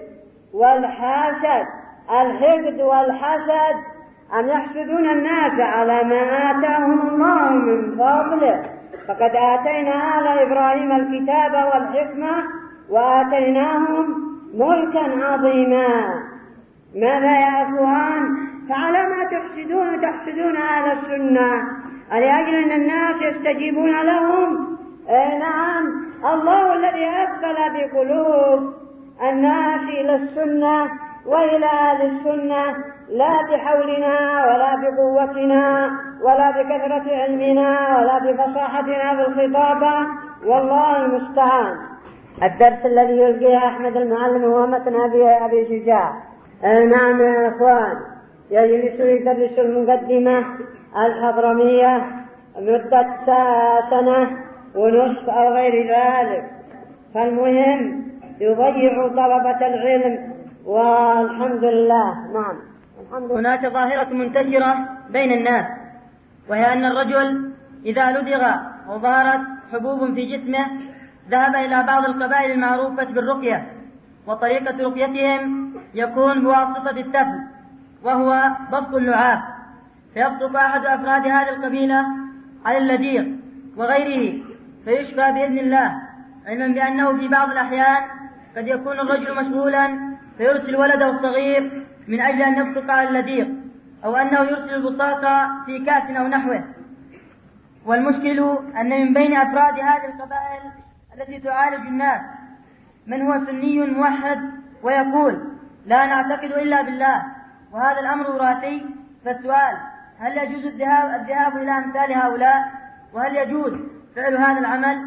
والحسد أن يحسدون الناس على ما آتاهم الله من فضله. فقد آتينا آل إبراهيم الكتاب والحكمة وآتيناهم ملكا عظيما. ماذا يا أخوان؟ فعلى ما تحسدون أهل السنة لأجل أن الناس يستجيبون لهم. نعم، الله الذي أقبل بقلوب الناس إلى السنة وإلى أهل السنة، لا بحولنا ولا بقوتنا ولا بكثرة علمنا ولا بفصاحتنا بالخطابة، والله المستعان. الدرس الذي يلقيه أحمد المعلم هو متن أبي شجاع. نعم يا إخوان، يجلس يدرس المقدمة الحضرمية مدة سنة ونصف أو غير ذلك. فالمهم يضيع طلبة العلم، والحمد لله. نعم، الحمد لله. هناك ظاهرة منتشرة بين الناس، وهي أن الرجل إذا لدغ وظهرت حبوب في جسمه ذهب إلى بعض القبائل المعروفة بالرقية، وطريقة رقيتهم يكون بواسطة التفل، وهو بسط اللعاب، فيبصق أحد أفراد هذه القبيلة على اللديغ وغيره فيشفى بإذن الله، علما بأنه في بعض الأحيان قد يكون الرجل مشغولا فيرسل ولده الصغير من أجل أن يبصق على اللديغ، أو أنه يرسل البصاق في كاس أو نحوه. والمشكل أن من بين أفراد هذه القبائل التي تعالج الناس من هو سني موحد ويقول لا نعتقد إلا بالله، وهذا الأمر وراثي. فالسؤال: هل يجوز الذهاب إلى أمثال هؤلاء؟ وهل يجوز فعل هذا العمل؟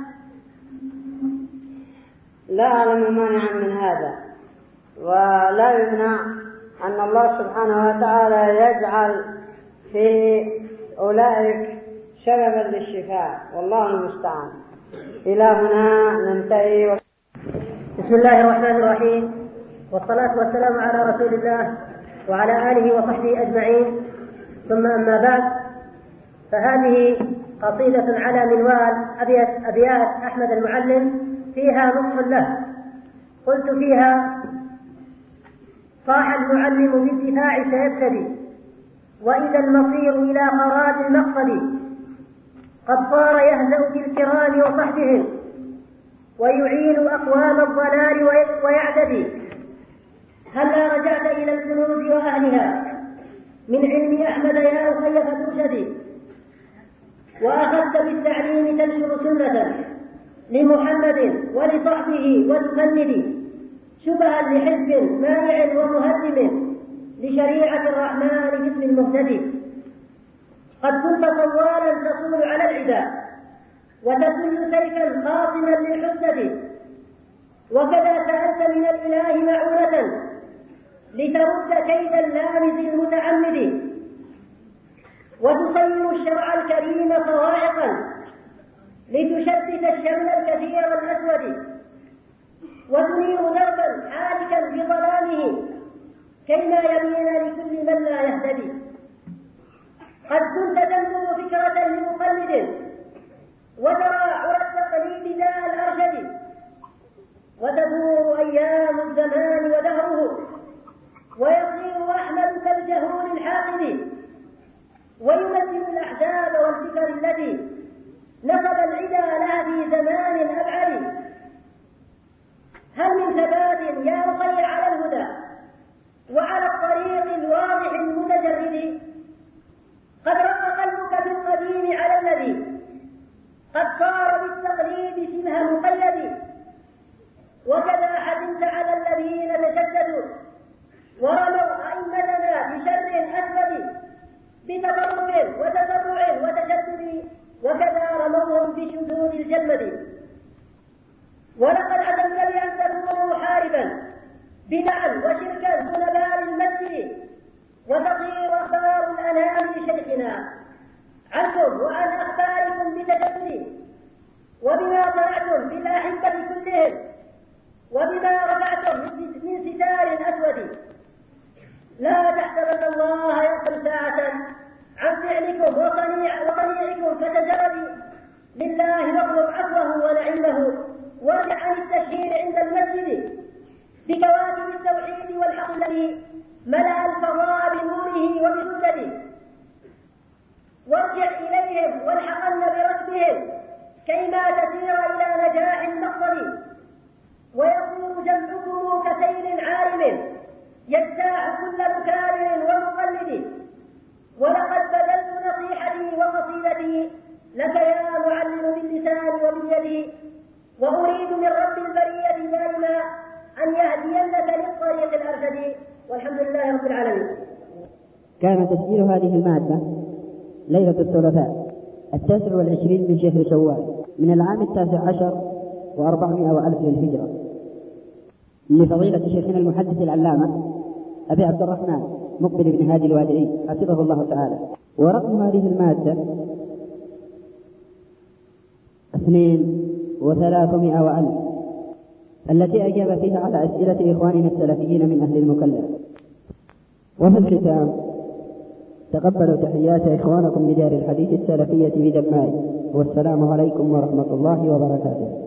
لا أعلم مانعا من هذا، ولا يمنع أن الله سبحانه وتعالى يجعل في أولئك سببا للشفاء، والله المستعان. إلى هنا ننتهي. بسم الله الرحمن الرحيم، والصلاة والسلام على رسول الله وعلى آله وصحبه أجمعين، ثم أما بعد، فهذه قصيدة على منوال أبيات أحمد المعلم، فيها نصح له. قلت فيها: صاح المعلم بالدفاع سيبتدي، وإذا المصير إلى خراب المقصد، قد صار يهزأ بالكرام وصحبهم، ويعين أقوام الضلال ويعتدي. هلا رجعت إلى الكنوز وأهلها من علم أحمد يا أخي فترشدي، وأخذت بالتعليم تنشر سنة لمحمد ولصحبه وتفندي، شبها لحزب مانع ومهدم لشريعة الرحمن باسم المهتدي. قد كنت صوالا تصول على العدا وتسل سيفا خاصما للحسد، وكذا سألت من الإله معونة لترد كيد اللامز المتعمد، وتصين الشرع الكريم صواعقا لتشتت الشمل الكثير الأسود، وتنير دربا حالكا بظلامه كيما يبين لكل من لا يهتدي. قد كنت تنبذ فكرة لمقلد وترى عرى التقليد داء الأرشد، وتدور أيام الزمان ودهره ويصير أحمد كالجهول الحاقد، ويمثل الأحزاب والفكر الذي نصب العدا لها في زمان أبعد. هل من ثبات يا أخي على الهدى وعلى الطريق الواضح المتجرد؟ قد رق قلبك في القديم على الذي قد صار بالتقليد شبه مقيد، وكذا حزنت على الذين تشددوا ورموا أئمتنا بشر أسود بتطرف وتسرع وتشدد، وكذا رموهم بشذوذ الجلد. ولقد عزمت بأن تكون محاربا بدعا وشركا دون باب المسجد، وتطير أخبار الأنام لشيخنا عنكم وعن أخباركم بتشدد، وبما صنعتم بالأحبة كلهم، وبما رفعتم من ستار أسود. لا تحسبن الله يغفل ساعة عن فعلكم وصنيعكم فتجرد، لله واطلب عفوه ونعمه، وارجع عن التشهير عند المسجد بكواكب التوحيد والحق الذي ملأ الفضاء بنوره وبسدده، وارجع إليهم والحقن بركبهم كيما تسير إلى نجاح المقصد، ويكون جمعكم كسيل عارم يجتاح كل مكابر ومقلد. ولقد بذلت نصيحتي وقصيدتي لك يا معلم باللسان وباليد، وأريد من رب البرية دائما أن يهدينك للطريق الأرشد، والحمد لله رب العالمين. كان تسجيل هذه المادة ليلة الثلاثاء 29 من شهر شوال من العام 19 و400 للهجرة، لفضيلة شيخنا المحدث العلامة أبي عبد الرحمن مقبل بن هادي الوادعي حفظه الله تعالى. ورقم هذه المادة 3200 التي أجاب فيها على أسئلة إخواننا السلفيين من أهل المكلف. وفي الختام تقبلوا تحيات إخوانكم بدار الحديث السلفية بدماء، والسلام عليكم ورحمة الله وبركاته.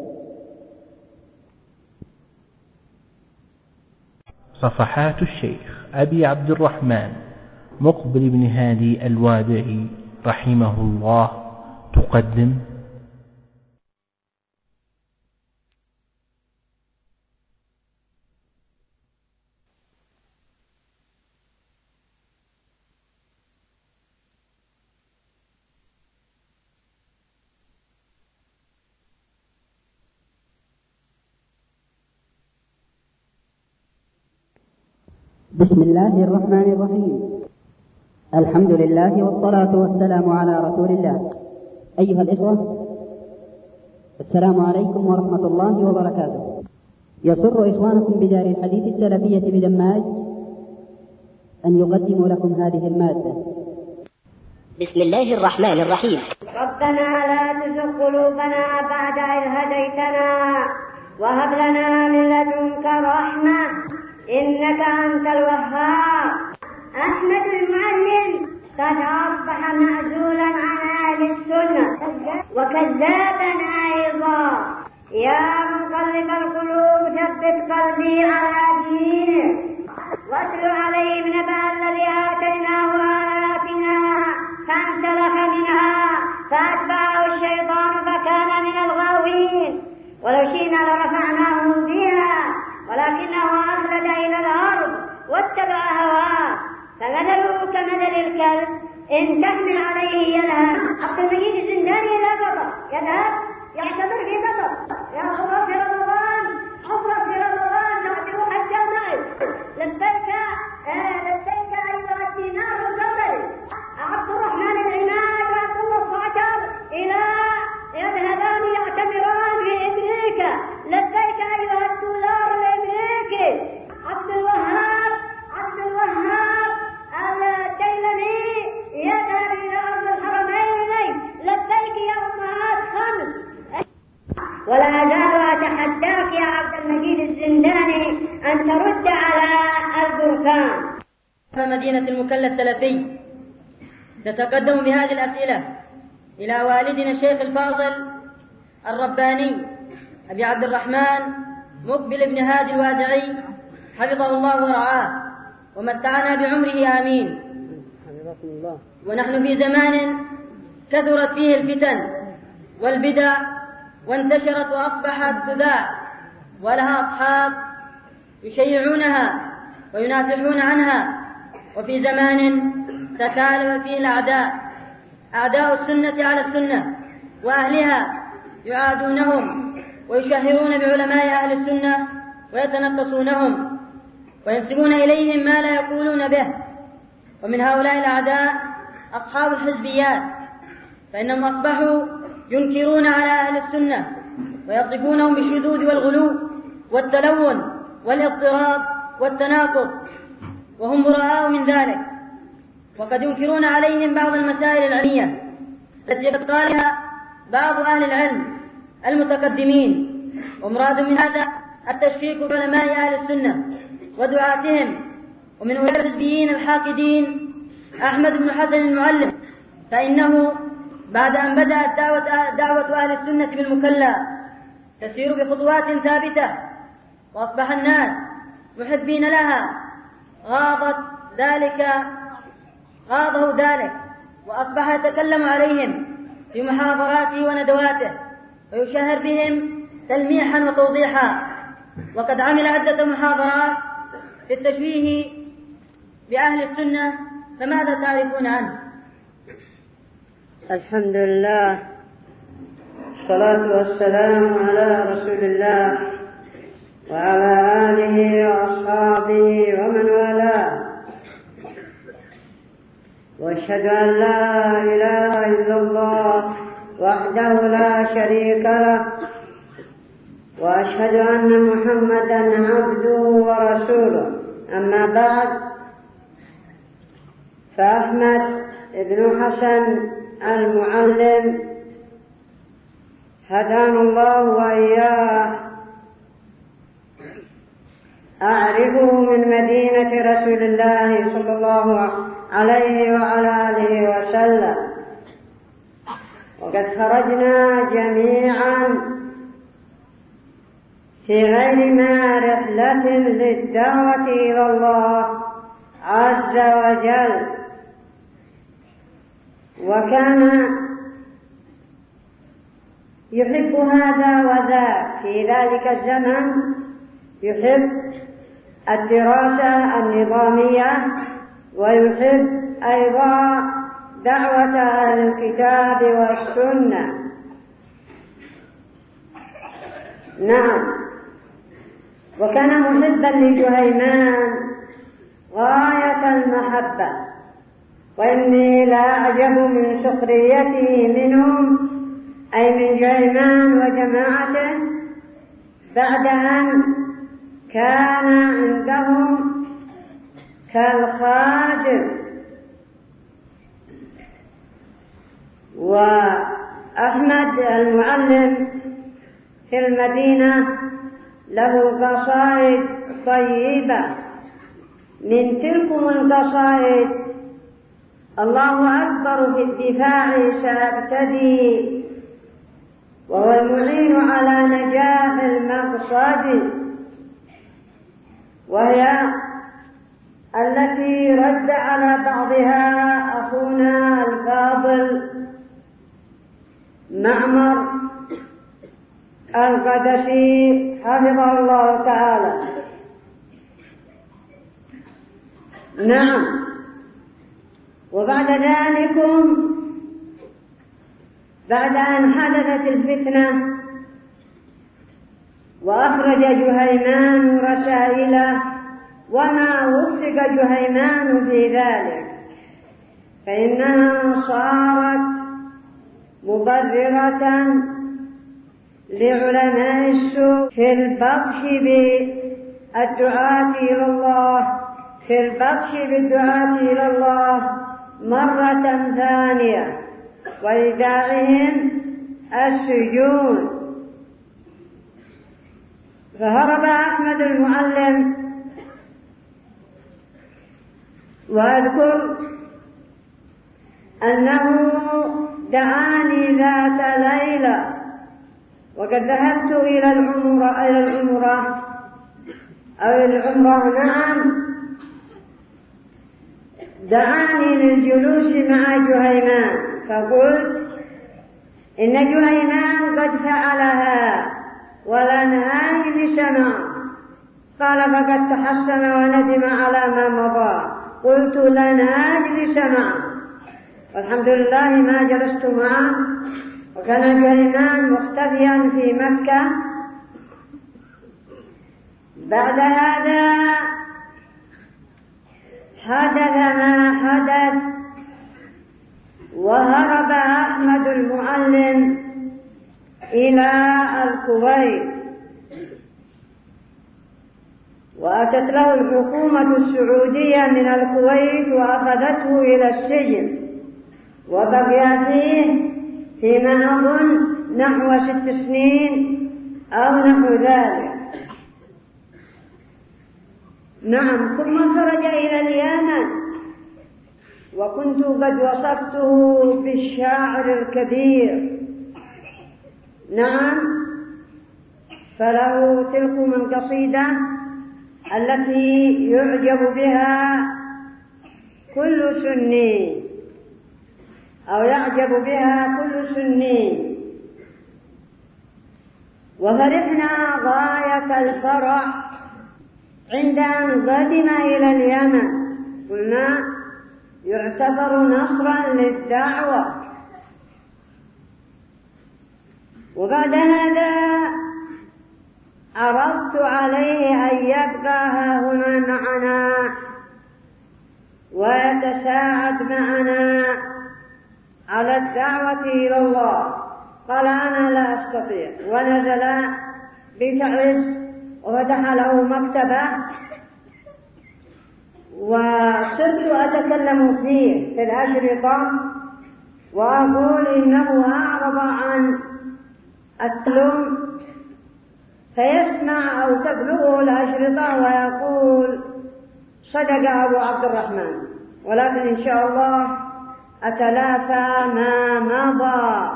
صفحات الشيخ أبي عبد الرحمن مقبل بن هادي الوادعي رحمه الله تقدم: بسم الله الرحمن الرحيم. الحمد لله والصلاة والسلام على رسول الله. أيها الإخوة، السلام عليكم ورحمة الله وبركاته. يسر إخوانكم بدار الحديث السلفية بدماج أن يقدموا لكم هذه المادة. بسم الله الرحمن الرحيم. ربنا لا تزغ قلوبنا بعد إذ هديتنا وهب لنا من لدنك رحمة إنك أنت الوهاب. أحمد المعلم قد أصبح معزولا عن أهل السنة وكذابا أيضا. يا مقلب القلوب ثبت قلبي على دينك واتل عليهم نبأ الذي آتيناه آياتنا فانسلخ منها فأتبعه الشيطان فكان من الغاوين. ولو شئنا لرفعناه بها ولكنه أخلد إلى الأرض واتبع هواه فمثله كمثل الكلب إن تحمل عليه يلهث. عبد المجيد الزنداني إلى قطر يذهب يعتبر في قطر يا حفرة في رمضان حفرة في رمضان تعتبر حتى الماء. لبيك لبيك أيها الدينار القطري. عبد الرحمن العماد وعبد الله الصعتر إلى يذهبان يعتمران في أمريكا. لبيك أيها الدولار الأمريكي. عبد الوهاب الديلمي يذهب إلى أرض الحرمين. لبيك يا أمهات خمس. ولا أزال أتحداك يا عبد المجيد الزنداني أن ترد على البركان. مدينة المكلا السلفي نتقدم بهذه الأسئلة إلى والدنا الشيخ الفاضل الرباني أبي عبد الرحمن مقبل بن هادي الوادعي حفظه الله ورعاه ومتعنا بعمره آمين. ونحن في زمان كثرت فيه الفتن والبدع وانتشرت وأصبحت تذاع ولها أصحاب يشيعونها وينافحون عنها. وفي زمان تكالب فيه الأعداء أعداء السنة على السنة وأهلها يعادونهم ويشهرون بعلماء أهل السنة ويتنقصونهم وينسبون إليهم ما لا يقولون به. ومن هؤلاء الأعداء أصحاب الحزبيات، فإنهم أصبحوا ينكرون على أهل السنة ويصفونهم بالشذوذ والغلو والتلون والاضطراب والتناقض، وهم براء من ذلك. وقد ينكرون عليهم بعض المسائل العلمية التي قد قالها بعض أهل العلم المتقدمين. ومراد من هذا التشكيك بعلماء أهل السنة ودعاتهم. ومن أولئك الحزبيين الحاقدين أحمد بن حسن المعلم، فإنه بعد أن بدأت دعوة أهل السنة بالمكلا تسير بخطوات ثابتة وأصبح الناس محبين لها غاضه ذلك وأصبح يتكلم عليهم في محاضراته وندواته ويشهر بهم تلميحا وتوضيحا. وقد عمل عدة محاضرات في التشويه بأهل السنة، فماذا تعرفون عنه؟ الحمد لله والصلاة والسلام على رسول الله وعلى آله وأصحابه ومن والاه، وأشهد أن لا إله إلا الله وحده لا شريك له، وأشهد أن محمدا عبده ورسوله. أما بعد، فأحمد بن حسن المعلم هدانا الله وإياه أعرفه من مدينة رسول الله صلى الله عليه وعلى آله وسلم، وقد خرجنا جميعا في غير ما رحلة للدعوة إلى الله عز وجل. وكان يحب هذا وذاك في ذلك الزمن، يحب الدراسة النظامية ويحب أيضا دعوة أهل الكتاب والسنة. نعم، وكان محبا لجهيمان غاية المحبة، وإني لأعجب من سخريته منهم، أي من جهيمان وجماعته، بعد أن كان عندهم كالخادم. وأحمد المعلم في المدينة له قصائد طيبة، من تلكم القصائد: الله أكبر في الدفاع سأبتدي، وهو المعين على نجاح المقصد، وهي التي رد على بعضها أخونا الفاضل معمر القدسي حفظه الله تعالى. نعم. وبعد ذلك، بعد أن حدثت الفتنة وأخرج جهيمان رسائله، وما وفق جهيمان في ذلك، فإنها صارت مبررة لعلماء السوء في البطش بالدعاة إلى الله، في البطش بالدعاة إلى الله مرة ثانية، وإيداعهم السجون. فهرب أحمد المعلم. وأذكر أنه دعاني ذات ليلة وقد ذهبت إلى العمرة نعم، دعاني للجلوس مع جهيمان، فقلت: إن جهيمان قد فعلها ولن أجلس معه. قال: فقد تحسن وندم على ما مضى. قلت: لن أجلس معه، والحمد لله ما جلست معه. وكان جهيمان مختفيا في مكة. بعد هذا حدث ما حدث، وهرب أحمد المعلم إلى الكويت، وأتت له الحكومة السعودية من الكويت وأخذته إلى السجن، وبقي فيه فيما أظن نحو 6 سنين أو نحو ذلك. نعم. ثم خرج إلى اليمن، وكنت قد وصفته بالشاعر الكبير. نعم. فله تلكم القصيدة التي يعجب بها كل سني، أو يعجب بها كل سني. وفرحنا غاية الفرح عند أن قدم إلى اليمن، قلنا يعتبر نصرا للدعوة. وبعد هذا عرضت عليه أن يبقى هنا معنا ويتساعد معنا على الدعوة إلى الله. قال: أنا لا أستطيع. ونزل بتعب وفتح له مكتبة، وصرت أتكلم فيه في الأشرطة وأقول إنه أعرض عن التعلم، فيسمع أو تبلغه الأشرطة ويقول: صدق أبو عبد الرحمن. ولكن إن شاء الله أتلافى ما مضى.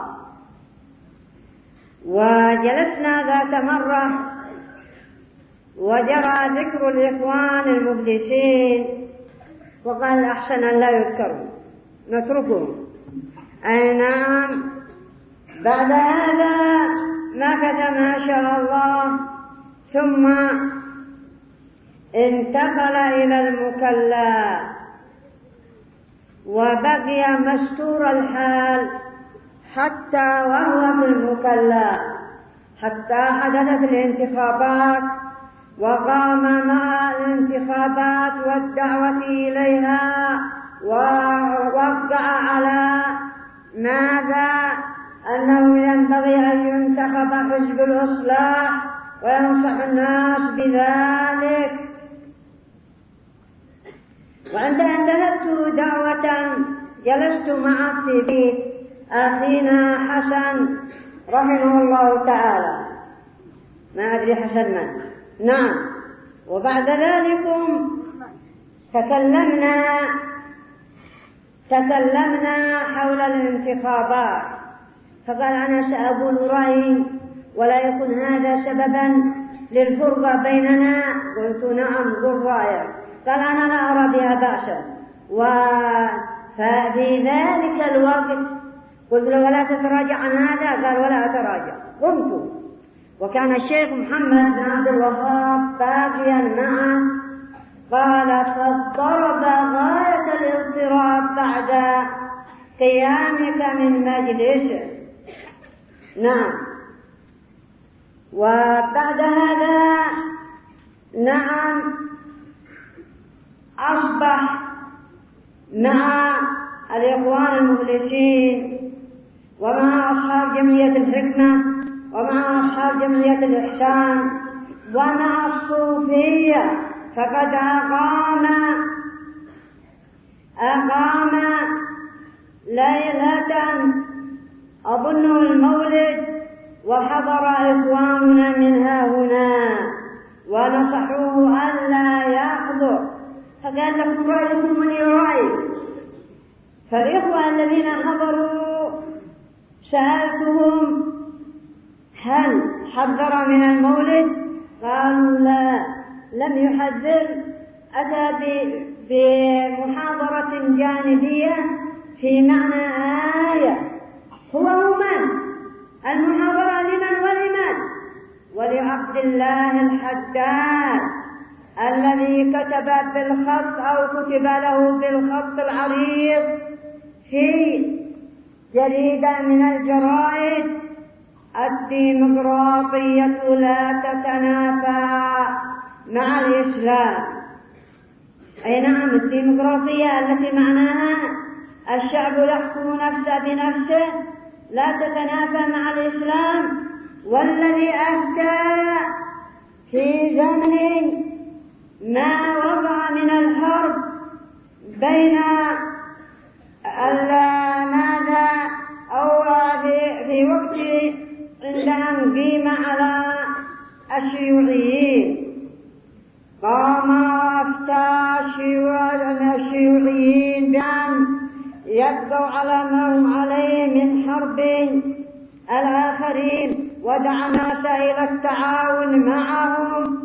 وجلسنا ذات مرة وجرى ذكر الإخوان المفلسين، وقال: أحسن أن لا يذكروا، نتركهم. أي نعم. بعد هذا مكث ما شاء الله، ثم انتقل إلى المكلا، وبقي مستور الحال حتى وهو في المكلا، حتى حدثت الانتخابات، وقام مع الانتخابات والدعوة إليها ووقع على ماذا؟ أنه ينبغي أن ينتخب حزب الإصلاح وينصح الناس بذلك. وعند أن ذهبت دعوة جلست مع في بيت أخينا حسن رحمه الله تعالى، ما أدري حسن من، نعم. وبعد ذلك تكلمنا حول الانتخابات، فقال أنا سأقول رأيي ولا يكون هذا سببا للفرقة بيننا. قلت نعم قل رأيك. قال أنا لا أرى بها بأسا. ففي ذلك الوقت قلت له ولا تتراجع عن هذا؟ قال ولا أتراجع. قمت، وكان الشيخ محمد بن عبد الوهاب باقيا معه. قال فاضطرب غاية الاضطراب بعد قيامك من مجلسه. نعم. وبعد هذا نعم أصبح مع الإخوان المخلصين ومع أصحاب جمعية الحكمة ومع أصحاب جمعية الإحسان ومع الصوفية، فقد أقام ليلة أظن المولد، وحضر إخواننا منها هنا ونصحوه ألا يحضر، فقال لكم رأيكم من رأي. فالإخوة الذين حضروا سألتهم هل حذر من المولد؟ قالوا لا، لم يحذر، أتى بمحاضرة جانبية في معنى آية. هو من المحاضرة لمن ولمن؟ ولعبد الله الحداد الذي كتب بالخط أو كتب له بالخط العريض في جريدة من الجرائد: الديمقراطية لا تتنافى مع الإسلام. أي نعم، الديمقراطية التي معناها الشعب يحكم نفسه بنفسه لا تتنافى مع الإسلام. والذي أفتى في زمن ما وقع من الحرب بين ماذا أو في وقت عند أن قيم على الشيوعيين، قام وأفتى الشيوعيين بأن يبقوا على ما هم عليه من حرب الآخرين، ودعا الناس إلى التعاون معهم.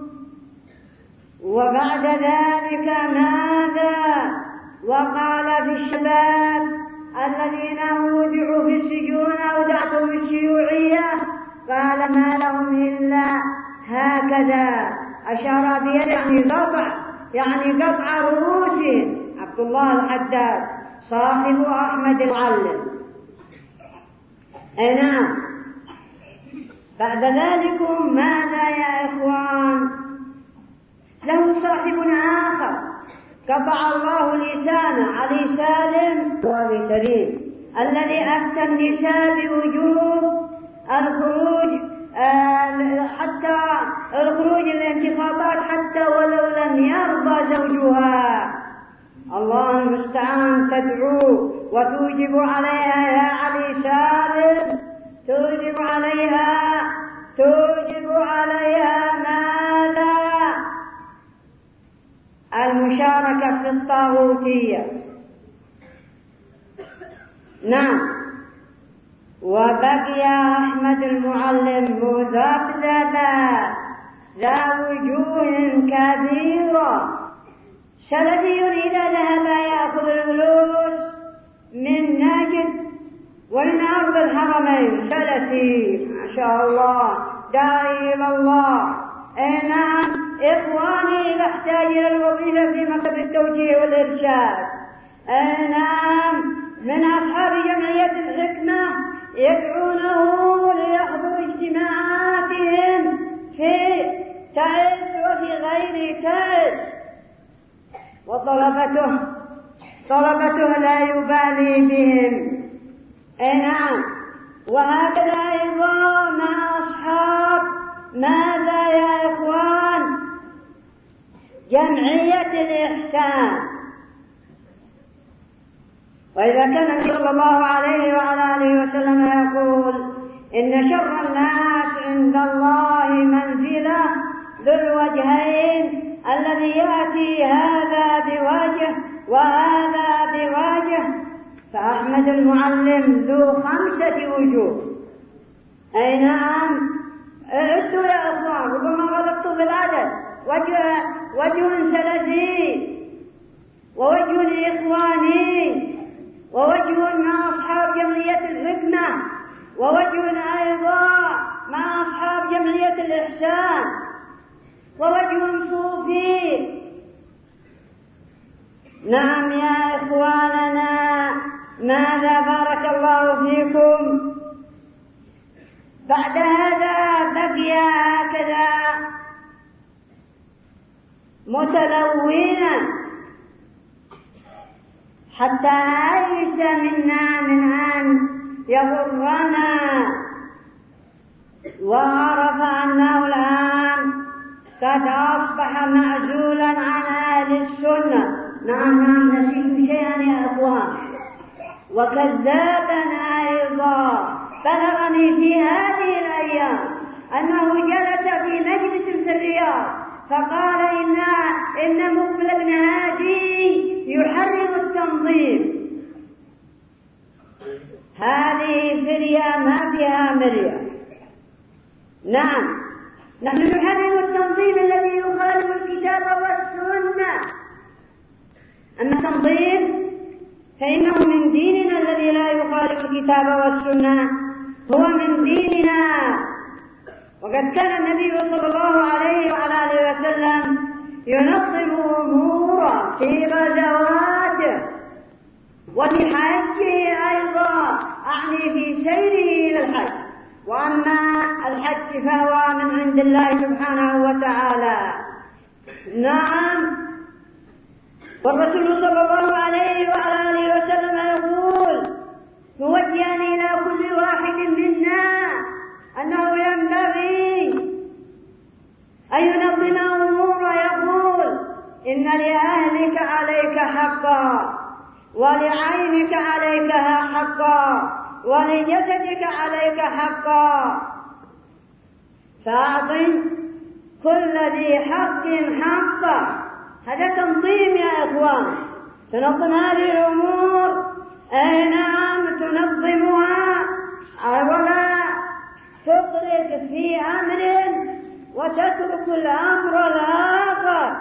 وبعد ذلك ماذا وقال في الشباب الذين أودعوا في السجون أودعتهم الشيوعية؟ قال ما لهم إلا هكذا، أشار بيده يعني قطع رؤوسهم. عبد الله الحداد صاحب أحمد المعلم. نعم. بعد ذلك ماذا يا إخوان؟ له صاحب آخر قطع الله لسانه، علي سالم وابي الذي أفتى النساء بوجوب الخروج حتى الخروج للانتخابات حتى ولو لم يرضى زوجها. الله المستعان. تدعو وتوجب عليها يا علي سالم، توجب عليها ماذا؟ المشاركة في الطاغوتية. نعم. وبقي أحمد المعلم مذبذبا ذا وجوه كثيرة، سلفي إذا ذهب يأخذ الفلوس من نجد ومن أرض الحرمين، سلفي ما شاء الله داعي إلى الله. نعم. إخواني إذا احتاج إلى الوظيفة في مكتب التوجيه والإرشاد، نعم، من أصحاب جمعية الحكمة يدعونه ليحضر اجتماعاتهم في تعز وفي غير تعز. وطلبته طلبته لا يبالي بهم. أي نعم. وهكذا أيضا مع أصحاب ماذا يا إخوان؟ جمعية الإحسان. وإذا كان النبي صلى الله عليه وعلى آله وسلم يقول إن شر الناس عند الله منزلة ذو الوجهين الذي يأتي هذا بوجه وهذا بوجه، فأحمد المعلم ذو 5 وجوه. أي نعم. عدوا يا أخوان، ربما غلطتوا بالعدد. وجه سلفي، ووجه إخواني، ووجه مع أصحاب جمعية الحكمة، ووجه أيضا مع أصحاب جمعية الإحسان، ووجه صوفي. نعم يا إخواننا، ماذا بارك الله فيكم. بعد هذا بقي هكذا متلونا حتى أيس منا من أن يغرنا، وعرف أنه الآن قد أصبح معزولا عن أهل السنة. نعم نسيت شيئا يا أخوان. وكذابا أيضا بلغني في هذه الأيام أنه جلس في مجلس في الرياض فقال إن مقبل بن هادي يحرم التنظيم. هذه فرية ما فيها مرية. نعم، نحن نحرم التنظيم الذي يخالف الكتاب والسنة. أما التنظيم فإنه من ديننا الذي لا يخالف الكتاب والسنة، هو من ديننا. وقد كان النبي صلى الله عليه وعلى آله وسلم ينظم أموره في غزواته وفي حجه أيضا، أعني في سيره إلى الحج. وأما الحج فهو من عند الله سبحانه وتعالى. نعم. والرسول صلى الله عليه وعلى آله وسلم يقول موجها إلى كل واحد منا أنه ينبغي أن ينظم أموره. يقول إن لأهلك عليك حقا، ولعينك عليك حقا، ولجسدك عليك حقا، فأعط كل ذي حق حقا. هذا تنظيم يا إخوان. تنظم هذه الأمور. أي نعم تنظمها، ولا تفرط في أمر وتترك الأمر الآخر.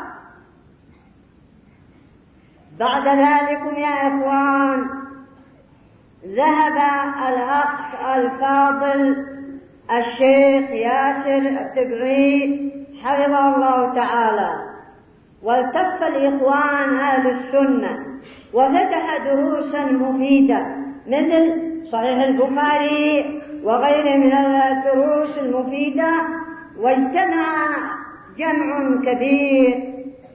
بعد ذلك يا إخوان ذهب الأخ الفاضل الشيخ ياسر التبعي حفظه الله تعالى، والتف الإخوان أهل السنة وفتح دروسا مفيدة مثل صحيح البخاري وغيره من الدروس المفيدة، واجتمع جمع كبير.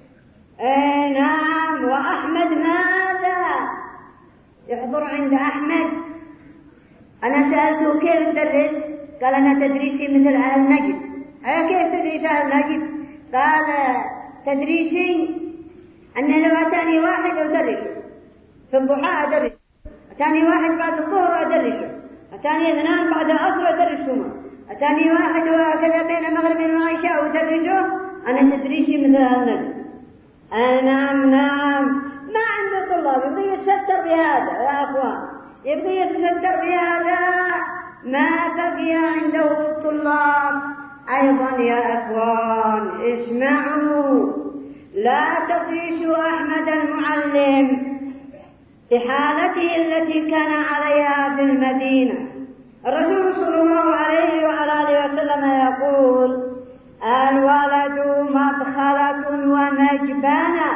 نعم. وأحمد ماذا يحضر عند أحمد؟ أنا سألته كيف تدرس؟ قال أنا تدريسي مثل أهل نجد. كيف تدريس أهل نجد؟ قال تدريسي أن لو أتاني واحد أدرسه في الضحى أدرسه، أتاني واحد بعد الظهر أدرسه، أتاني 2 بعد العصر أدرسهما، أتاني واحد وهكذا بين المغرب والعشاء أدرسه. أنا تدريسي مثل هالنجد. نعم نعم. ما عنده طلاب يبغي يتستر بهذا يا أخوان، يبغي يتستر بهذا، ما بقي عنده طلاب. أيضا يا أخوان اسمعوا، لا تقيسوا أحمد المعلم في حالته التي كان عليها في المدينة. الرسول صلى الله عليه وعلى آله وسلم يقول الولد مدخلة ومجبنة.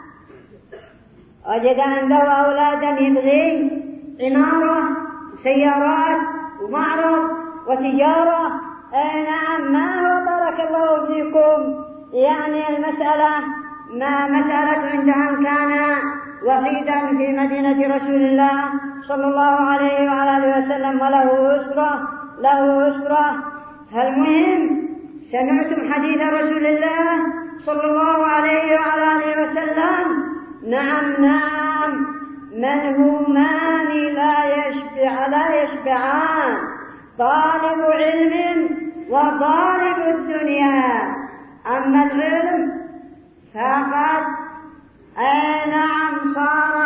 وجد عنده أولادا يبغي عمارة وسيارات ومعرض وتجارة. نعم. ما هو بارك الله فيكم يعني المسألة ما مسألة عندهم كان وحيدا في مدينة رسول الله صلى الله عليه وعلى آله وسلم، وله أسرة. المهم سمعتم حديث رسول الله صلى الله عليه وعلى آله وسلم؟ نعم، منهومان لا يشبعان، طالب علم وطالب الدنيا. أما العلم فقد نعم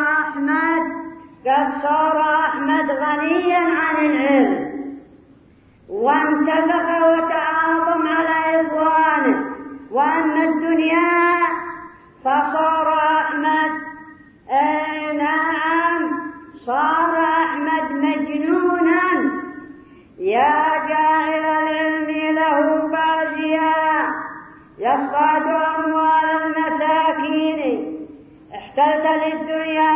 صار أحمد غنيا عن العلم، وانتفخ وتعاظم على إخوانه. وأما الدنيا فصار أحمد صار أحمد مجنونا، يا جاعل العلم له بازيا يصطاد أموال المساكين، احتلت للدنيا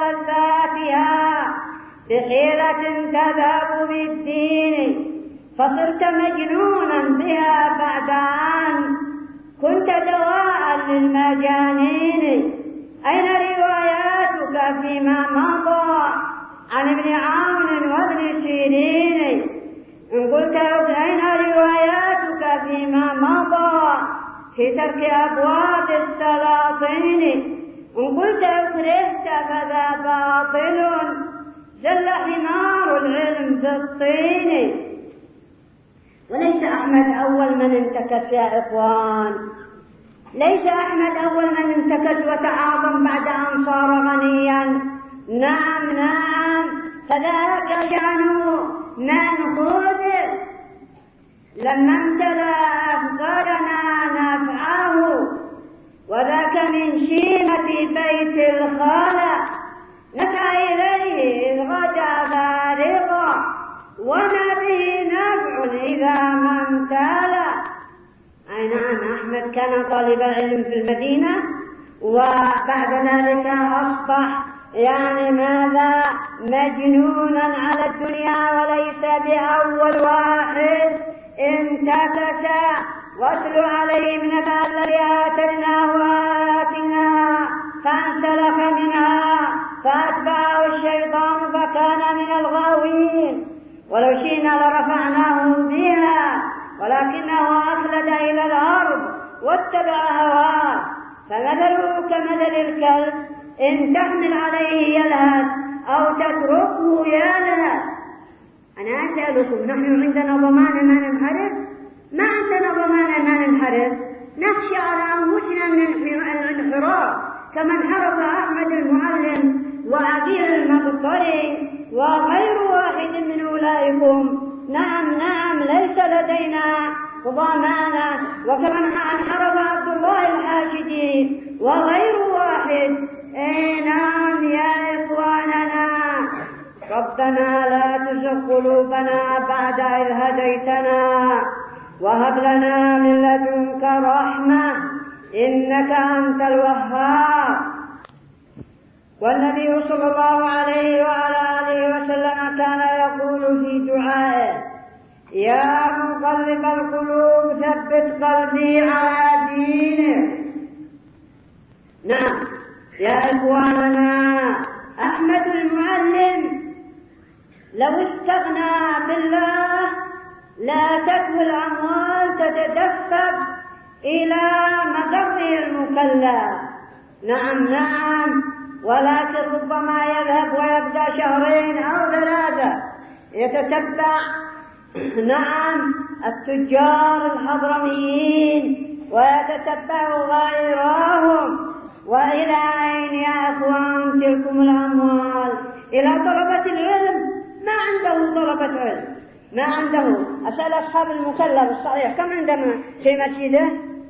ولذاتها بحيلة تذهب بالدين، فصرت مجنونا بها بعد أن كنت دواء للمجانين. أين رواياتك فيما مضى عن ابن عون وابن سيرين؟ إن قلت أين رواياتك فيما مضى في ترك أبواب السلاطين؟ إن قلت أكرهت فذا باطل، زل حمار العلم في الطين. وليس أحمد أول من انتكس يا إخوان، ليس أحمد أول من انتكس وتعاظم بعد أن صار غنيا. نعم، فذاك شأنه من خذل لما امتلأ أفكارنا نفعه، وذاك من شيمة بيت الخالق نسعى إليه إذ غدا فارغا، وما به نفع إذا ما امتلأ. أي نعم، أحمد كان طالب علم في المدينة، وبعد ذلك أصبح ماذا مجنونا على الدنيا، وليس بأول واحد انتكس. واتل عليهم نبأ الذي آتيناه آياتنا فانسلخ منها فأتبعه الشيطان فكان من الغاوين. ولو شئنا لرفعناه بها ولكنه أخلد إلى الأرض واتبع هواه، فمثله كمثل الكلب إن تحمل عليه يلهث أو تتركه يلهث. أنا أسألكم، نحن عندنا ضمان ما ننحرف؟ ما عندنا ضمان ما ننحرف، نخشى على أنفسنا من الانحراف كما انحرف أحمد المعلم وأبي المقطري وغير واحد من أولئكم. نعم، ليس لدينا ضمانة، وكما انحرف عبد الله الحاشدي وغير واحد. نعم يا إخواننا، ربنا لا تزغ قلوبنا بعد إذ هديتنا وهب لنا من لدنك رحمة إنك أنت الوهاب. والنبي صلى الله عليه وعلى آله وسلم كان يقول في دعائه: يا مقلب القلوب ثبت قلبي على دينك. نعم يا إخواننا، أحمد المعلم لو استغنى بالله لا تكوي الأموال تتدفق إلى مقره المكلف. نعم، ولكن ربما يذهب ويبدأ 2 أو 3 يتتبع التجار الحضرميين ويتتبع غيرهم. وإلى أين يا أخوان تلكم الأموال؟ إلى طلبة العلم. ما عنده طلبة علم، ما عنده. أسأل أصحاب المكلف الصحيح كم عندنا في مسجده؟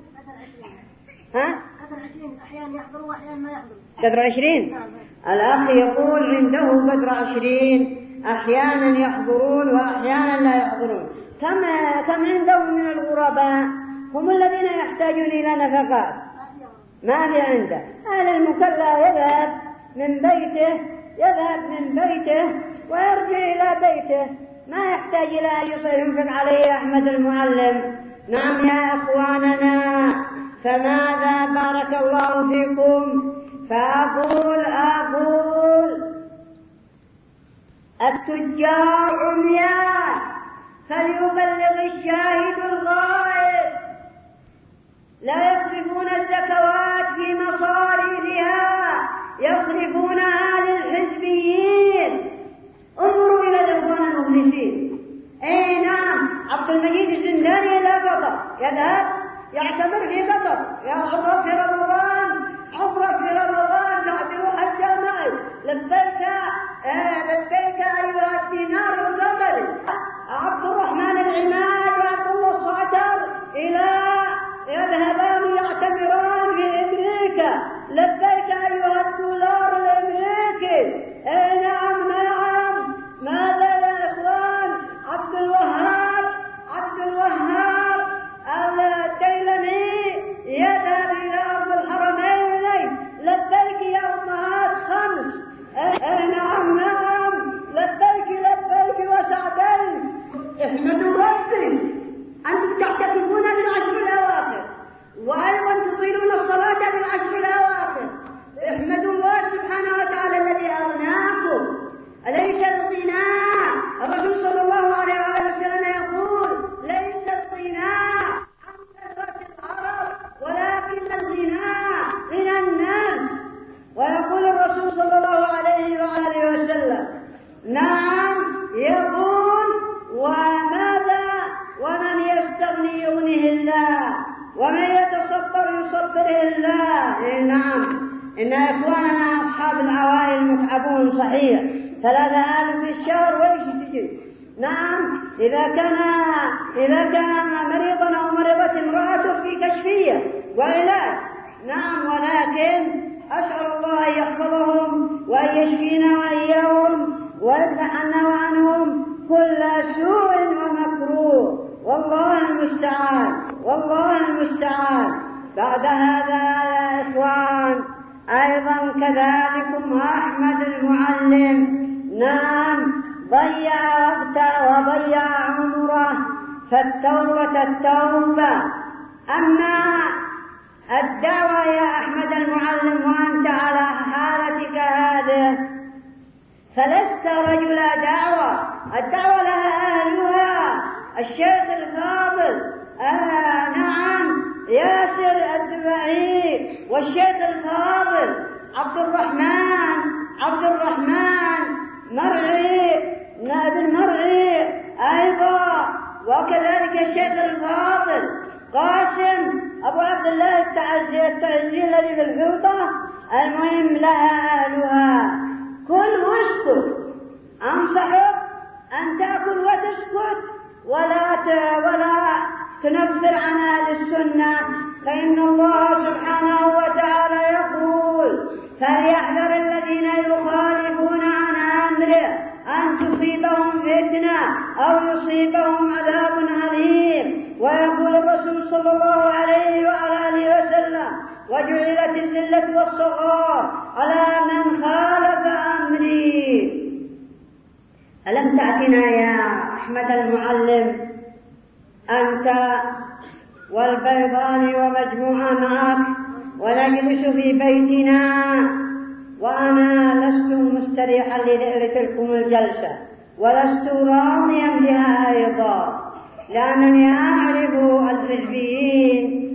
قدر 20 أحيانا يحضروا وأحيانا ما يحضروا. قدر 20؟ الأخ يقول عنده قدر 20، أحيانا يحضرون وأحيانا لا يحضرون. كم عندهم من الغرباء هم الذين يحتاجون إلى نفقات، ما في عنده. أهل المكلف يذهب من بيته ويرجع إلى بيته، ما يحتاج إلى أن ينفق عليه أحمد المعلم. نعم يا أخواننا، فماذا بارك الله فيكم فأقول التجار عميان فليبلغ الشاهد الغائب، لا يصرفون الزكوات في مصاريفها، يصرفونها للحزبيين. انظروا إلى الإخوان المخلصين. أي نعم، عبد المجيد الزنداني إلى قطر يذهب يعتمر في قطر، عمرة في رمضان تعبر حتى معي لبيك أيها الدينار القطري. عبد الرحمن العماد وعبد الله الصعتر يذهبان يعتمران في أمريكا، لبيك أيها الدولار الأمريكي. نعم ماذا يا إخوان؟ عبد الوهاب الديلمي يذهب إلى أرض الحرمين، لبيك يا أمهات خمس. نعم لبيك وسعدين. احمدوا ربي أنتم تعتكفون بالعشر الأواخر وأيضا تطيلون الصلاة بالعشر الأواخر. احمدوا الله سبحانه وتعالى الذي أغناكم. أليس الغنى؟ الرسول صلى الله عليه وسلم يقول: ليس الغنى عن كثرة العرب ولكن الغنى غنى الناس. ويقول الرسول صلى الله عليه وسلم: نعم، يقول: وماذا؟ ومن يستغني يغنيه الله، ومن يتصبر يصبره الله. نعم، إن إخواننا أصحاب العوائل متعبون صحيح، 3000 في الشهر وإيش تجي. نعم، إذا كان مريضا أو مريضة امرأته في كشفية وعلاج. نعم، ولكن أسأل الله أن يحفظهم وأن يشفينا وإياهم ويدفع عنا وعنهم كل سوء ومكروه. والله المستعان. بعد هذا يا إخوان، أيضا كذلكم أحمد المعلم، نعم، ضيع وقته وضيع عمره، فالتوبة التوبة. أما الدعوة يا أحمد المعلم وأنت على حالتك هذه فلست رجل دعوة، الدعوة لها أهلها. الشيخ الفاضل نعم ياسر الدبعي، والشيخ الفاضل عبد الرحمن مرعي بن مرعي أيضا، وكذلك الشيخ الفاضل قاسم أبو عبد الله التعزي الذي في الحوطة. المهم لها أهلها. كل واسكت، أنصحك أن تأكل وتسكت ولا تنفر عن أهل السنة، فإن الله سبحانه وتعالى يقول: فليحذر الذين يخالفون عن أمره أن تصيبهم فتنة أو يصيبهم عذاب أليم. ويقول الرسول صلى الله عليه وآله وسلم: وجعلت الذلة والصغار على من خالف أمري. ألم تأتنا يا أحمد المعلم أنت والبيضاني ومجموعة معك ونجلس في بيتنا، وأنا لست مستريحا لتلكم الجلسة ولست راضيا بها أيضا، لأنني أعرف الحزبيين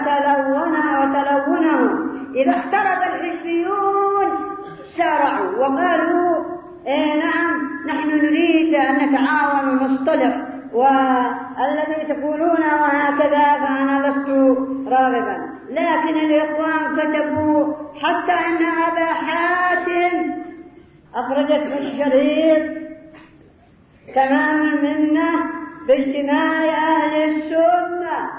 وتلونهم. إذا اخترب الحزبيون سارعوا وقالوا: نعم، نحن نريد أن نتعاون ونصطلح، والذي تقولون وهكذا، فأنا لست راغبا. لكن الإخوان كتبوا حتى أن أبا حاتم أخرجت الشريط تمام المنة باجتماع أهل السنة.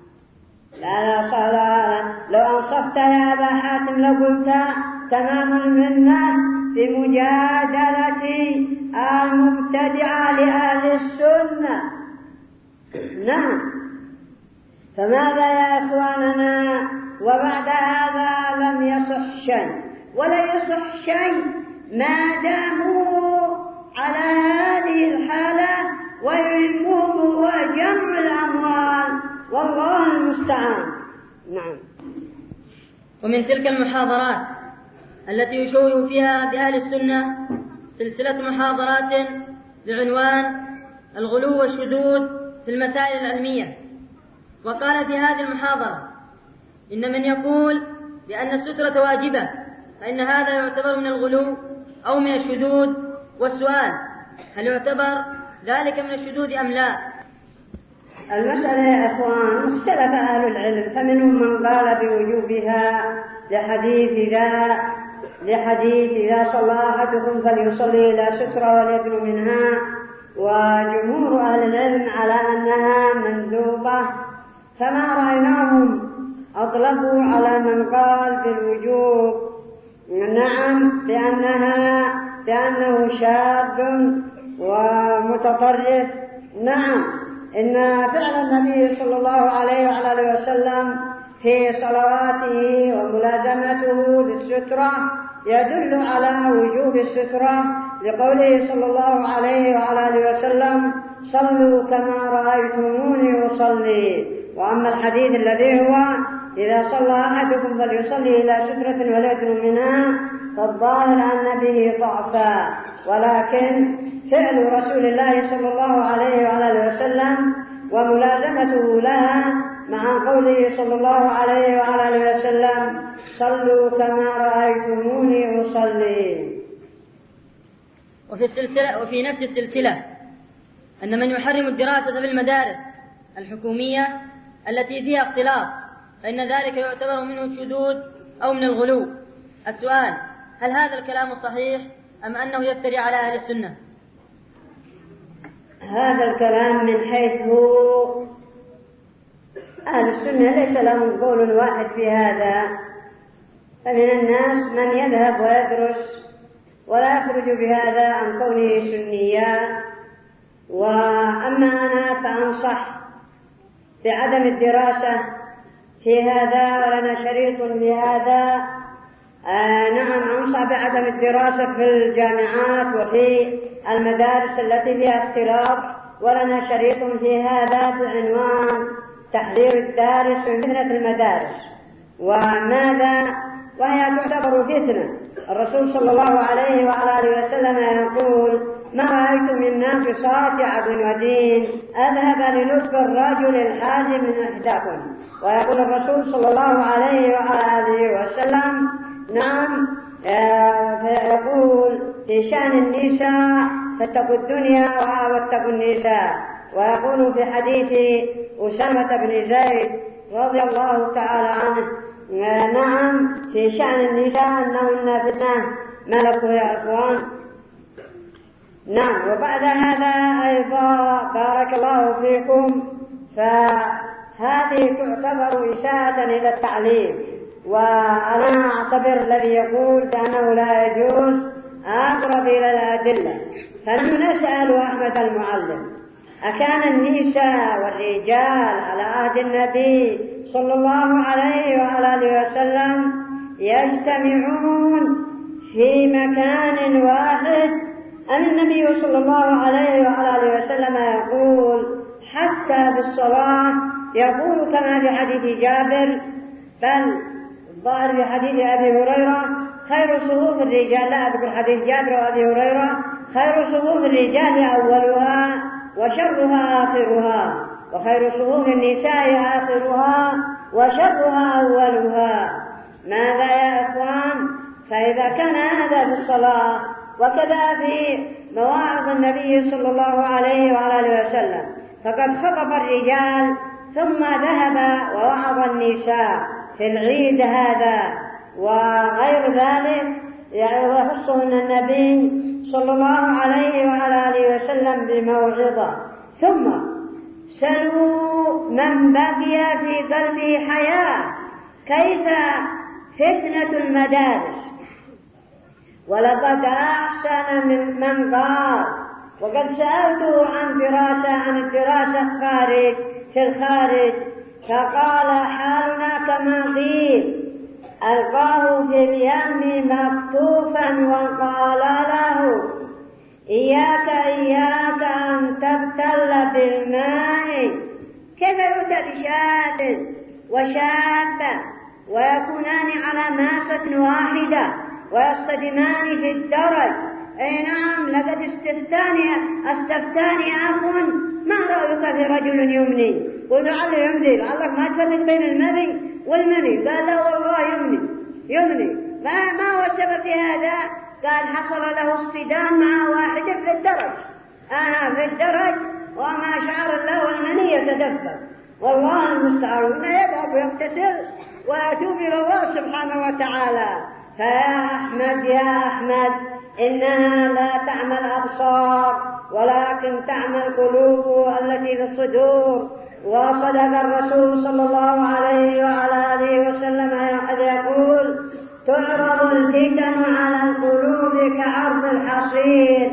لا لو أنصفت يا أبا حاتم لقلت تمام المنة بمجادلة المبتدعة لأهل السنة. نعم، فماذا يا إخواننا؟ وبعد هذا لم يصح شيء ولا يصح شيء ما داموا على هذه الحالة ويهمهم هو جمع الأموال، والله المستعان. نعم. ومن تلك المحاضرات التي يشوه فيها بأهل السنة سلسلة محاضرات بعنوان الغلو والشذوذ في المسائل العلمية. وقال في هذه المحاضرة: إن من يقول بأن السترة واجبة فإن هذا يعتبر من الغلو أو من الشذوذ، والسؤال: هل يعتبر ذلك من الشذوذ أم لا؟ المسألة يا إخوان اختلف أهل العلم، فمنهم من قال بوجوبها لحديث إذا صلى أحدكم فليصلي إلى سترة وليدنو منها، وجمهور أهل العلم على أنها مندوبة، فما رأيناهم أطلقوا على من قال بالوجوب نعم بأنه شاذ ومتطرف. نعم، إن فعل النبي صلى الله عليه وعلى آله وسلم في صلواته وملازمته للسترة يدل على وجوب السترة، لقوله صلى الله عليه وعلى آله وسلم: صلوا كما رأيتموني أصلي. وأما الحديث الذي هو إذا صلى أحدكم فليصلي إلى سترة وليدنو منها، فالظاهر أن به ضعفا، ولكن فعل رسول الله صلى الله عليه وعلى آله وسلم وملازمته لها مع قوله صلى الله عليه وعلى آله وسلم: صلوا كما رأيتموني أصلي. وفي نفس السلسلة أن من يحرم الدراسة في المدارس الحكومية التي فيها اختلاط فإن ذلك يعتبر منه الشذوذ أو من الغلو. السؤال: هل هذا الكلام صحيح أم أنه يفتري على أهل السنة؟ هذا الكلام من حيث أهل السنة ليس لهم قول واحد في هذا، فمن الناس من يذهب ويدرس ولا يخرج بهذا عن كونه سنيا، وأما أنا فأنصح بعدم الدراسة في هذا، ولنا شريط لهذا. نعم، أنصح بعدم الدراسة في الجامعات وفي المدارس التي فيها اختلاط، ولنا شريط في هذا بعنوان تحذير الدارس من فتنة المدارس. وماذا؟ وهي تعتبر فتنة. الرسول صلى الله عليه وعلى آله وسلم يقول: ما رأيت من ناقصات عقل ودين أذهب للب الرجل الحازم من إحداكم. ويقول الرسول صلى الله عليه وعلى آله وسلم: نعم، فيقول في شأن النساء: فاتقوا الدنيا واتقوا النساء. ويقول في حديث أسامة بن زيد رضي الله تعالى عنه: نعم، في شأن النساء أنهن فتنة. ملكوا يا إخوان. نعم. وبعد هذا أيضا بارك الله فيكم، فهذه تعتبر إساءة إلى التعليم، وأنا أعتبر الذي يقول بأنه لا يجوز أقرب إلى الأدلة. فنحن نسأل أحمد المعلم: أكان النساء والرجال على عهد النبي صلى الله عليه وعلى آله وسلم يجتمعون في مكان واحد، أم النبي صلى الله عليه وعلى آله وسلم يقول حتى بالصلاة يقول كما في حديث جابر، بل الظاهر في حديث أبي هريرة: خير صفوف الرجال، لا أذكر حديث جابر وأبي هريرة: خير صفوف الرجال أولها وشرها آخرها، وخير صفوف النساء آخرها وشرها أولها. ماذا يا إخوان؟ فإذا كان هذا في الصلاة وكذا في مواعظ النبي صلى الله عليه وعلى آله وسلم، فقد خطب الرجال ثم ذهب ووعظ النساء في العيد هذا وغير ذلك، يخصهن النبي صلى الله عليه وعلى آله وسلم بموعظة. ثم سلوا من بقي في قلبه حياة كيف فتنة المدارس. ولقد أحسن من قال، وقد سألته عن الدراسة في الخارج، فقال: حالنا كما قيل: ألقاه في اليم مكتوفا وقال له: إياك أن تبتل بالماء. كيف يؤتى بشاب وشابة ويكونان على ماسة واحدة ويصطدمان في الدرج. أي نعم، لقد استفتاني أخ ما رأيك في رجل يمني؟ قلت لعله يمني، لعلك ما تفرق بين المني والمني. قال لا والله يمني. ما هو السبب في هذا؟ قال حصل له اصطدام مع واحد في الدرج وما شعر له المني يتدفق. والله المستعان يذهب ويغتسل ويتوب إلى الله سبحانه وتعالى. فيا أحمد إنها لا تعمى الأبصار ولكن تعمى القلوب التي في الصدور. وصدق الرسول صلى الله عليه وعلى آله وسلم إذ يقول: تعرض الفتن على القلوب كعرض الحصير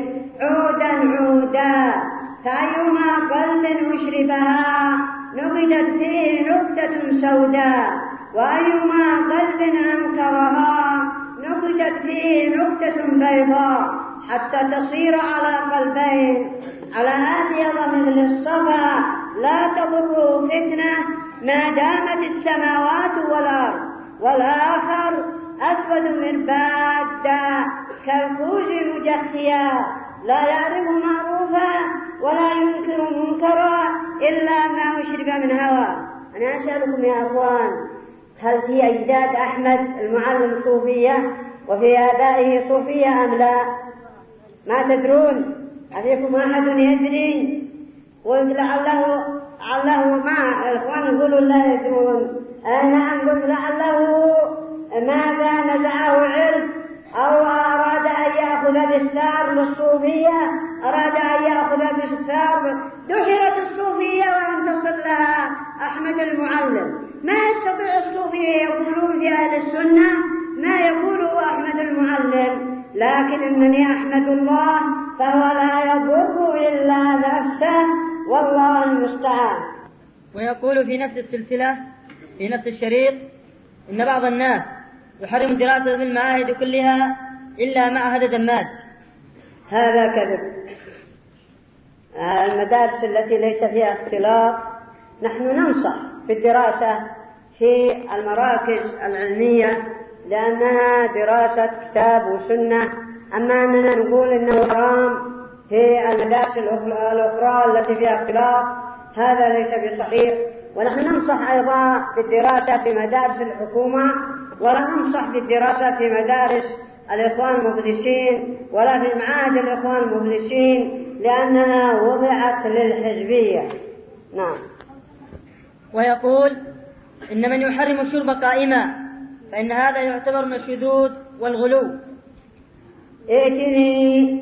عودا، فأيما قلب أشربها نقدت فيه نكتة سوداء، وأيما قلب أنكرها نقدت فيه نكتة بيضاء، حتى تصير على قلبين على أبيض مثل الصفا لا تضر فتنة ما دامت السماوات والأرض، والآخر أسود مربادا كالكوز مجخيا لا يعرف معروفا ولا ينكر منكرا إلا ما أشرب من هوى. أنا أسألكم يا أخوان، هل في أجداد أحمد المعلم صوفية وفي آبائه صوفية أم لا؟ ما تدرون؟ أفيكم أحد يدري؟ قلت لعله ما الإخوان يقولوا لا يدرون. نعم، قلت لعله ماذا نزعه علم أو أراد أن يأخذ بالثار للصوفية، أراد أن يأخذ بالثار. دحرت الصوفية وانتصر لها أحمد المعلم. ما يستطيع الصوفية يقولون في أهل السنة ما يقوله أحمد المعلم، لكن إنني أحمد الله فهو لا يضر إلا نفسه، والله المستعان. ويقول في نفس السلسلة في نفس الشريط: إن بعض الناس يحرم دراسة في المعاهد كلها إلا معهد دماج. هذا كذب. المدارس التي ليس فيها اختلاط نحن ننصح بالدراسة في المراكز العلمية لأنها دراسة كتاب وسنة. أما أننا نقول إنه حرام في المدارس الأخرى التي فيها اختلاط هذا ليس بصحيح. ونحن ننصح أيضا بالدراسة في مدارس الحكومة، ولا ننصح بالدراسة في مدارس الإخوان المفلسين ولا في معاهد الإخوان المفلسين لأنها وضعت للحزبية. نعم. ويقول: إن من يحرم الشرب قائما فإن هذا يعتبر من الشذوذ والغلو. ائتني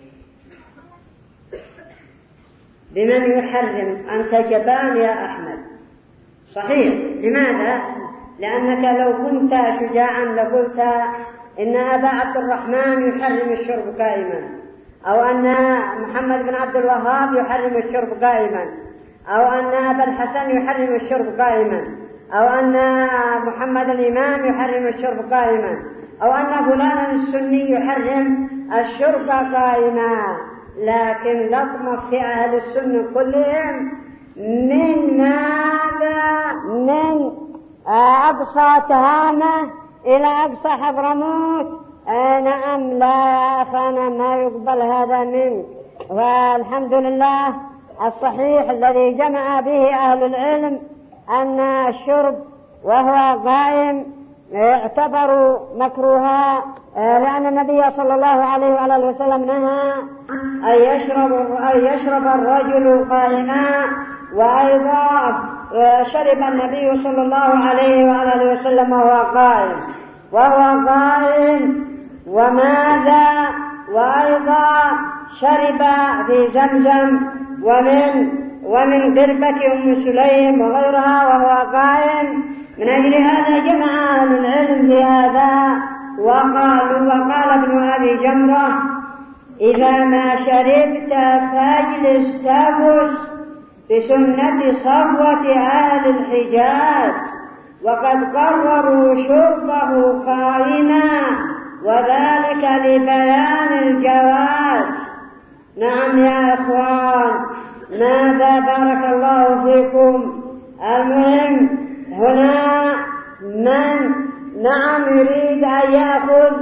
بمن يحرم. أنت جبان يا أحمد. صحيح. لماذا؟ لأنك لو كنت شجاعا لقلت إن أبا عبد الرحمن يحرم الشرب قائما، أو أن محمد بن عبد الوهاب يحرم الشرب قائما، أو أن أبا الحسن يحرم الشرب قائما، أو أن محمد الإمام يحرم الشرب قائما، أو أن فلانا السني يحرم الشرب قائما. لكن لطمة في أهل السنة كلهم من ماذا؟ من أقصى تهامة إلى أقصى حضرموت. نعم. لا يا أخانا، ما يقبل هذا منك. والحمد لله الصحيح الذي جمع به أهل العلم أن الشرب وهو قائم يعتبر مكروها، لأن النبي صلى الله عليه وعلى وسلم نهى أن يشرب الرجل قائما. وأيضا شرب النبي صلى الله عليه وعلى وسلم وهو قائم. وماذا؟ وأيضا شرب في زمزم ومن قربة أم سليم وغيرها وهو قائم. من أجل هذا جمع أهل العلم في هذا وقال ابن أبي جمرة: إذا ما شربت فاجلس تفس بسنة صفوة أهل الحجاز، وقد قرروا شربه قائما، وذلك لبيان الجواز. نعم يا إخوان، ماذا بارك الله فيكم. المهم هنا من يريد أن يأخذ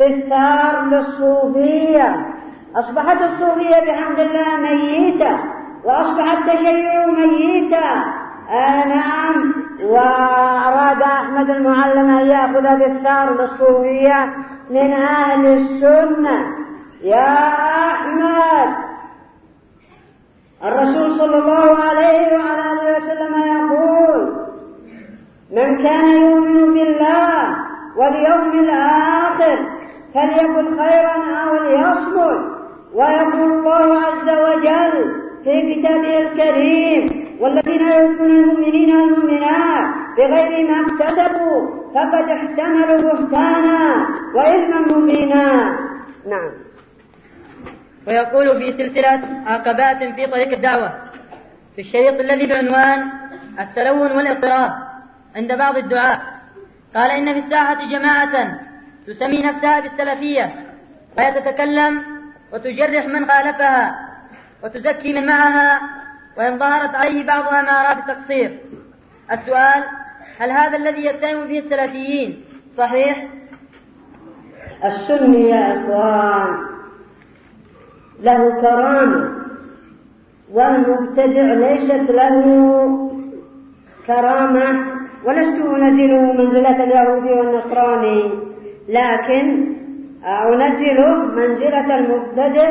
بالثار للصوفية. أصبحت الصوفية بحمد الله ميتة، وأصبح التشيع ميتا. نعم. وأراد أحمد المعلم أن يأخذ بالثار للصوفية من أهل السنة. يا أحمد، الرسول صلى الله عليه وعلى آله وسلم يقول: من كان يؤمن بالله واليوم الآخر فليقل خيرا أو ليصمت. ويقول الله عز وجل في كتابه الكريم: والذين يؤذون المؤمنين والمؤمنات بغير ما اكتسبوا فقد احتملوا بهتانا وإثما مبينا. نعم. ويقول في سلسلة عقبات في طريق الدعوة في الشريط الذي بعنوان التلون والاضطراب عند بعض الدعاء، قال: إن في الساحة جماعة تسمي نفسها بالسلفية، وهي تتكلم وتجرح من خالفها وتزكي من معها، وإن ظهرت عليه بعضها ما أراد التقصير. السؤال: هل هذا الذي يتهم به السلفيين صحيح؟ السني يا إخوان له كرامة، والمبتدع ليست له كرامة، ولست أنزله منزلة اليهودي والنصراني، لكن أنزله منزلة المبتدع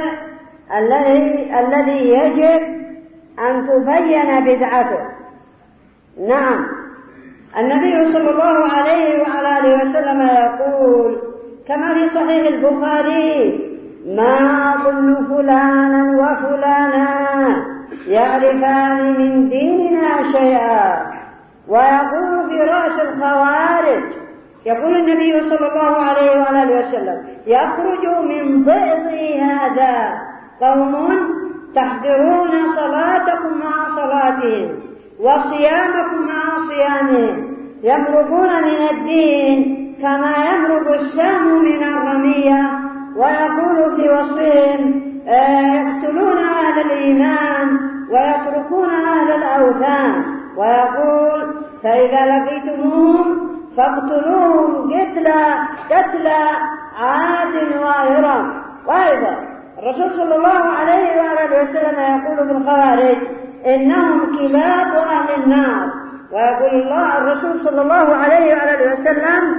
الذي يجب أن تبين بدعته. نعم. النبي صلى الله عليه وعلى آله وسلم يقول كما في صحيح البخاري: ما أظن فلانا وفلانا يعرفان من ديننا شيئا. ويقول في رأس الخوارج، يقول النبي صلى الله عليه وعلى آله وسلم: يخرج من ضئضي هذا قوم تحضرون صلاتكم مع صلاتهم وصيامكم مع صيامهم، يمرقون من الدين كما يمرق السهم من الرمية. ويقول في وصفهم: يقتلون أهل الإيمان ويتركون أهل الأوثان. ويقول: فإذا لقيتموهم فاقتلوهم قتل عاد وإرم. وأيضا الرسول صلى الله عليه وآله وسلم يقول في الخوارج: إنهم كلاب أهل النار. ويقول الله الرسول صلى الله عليه وآله وسلم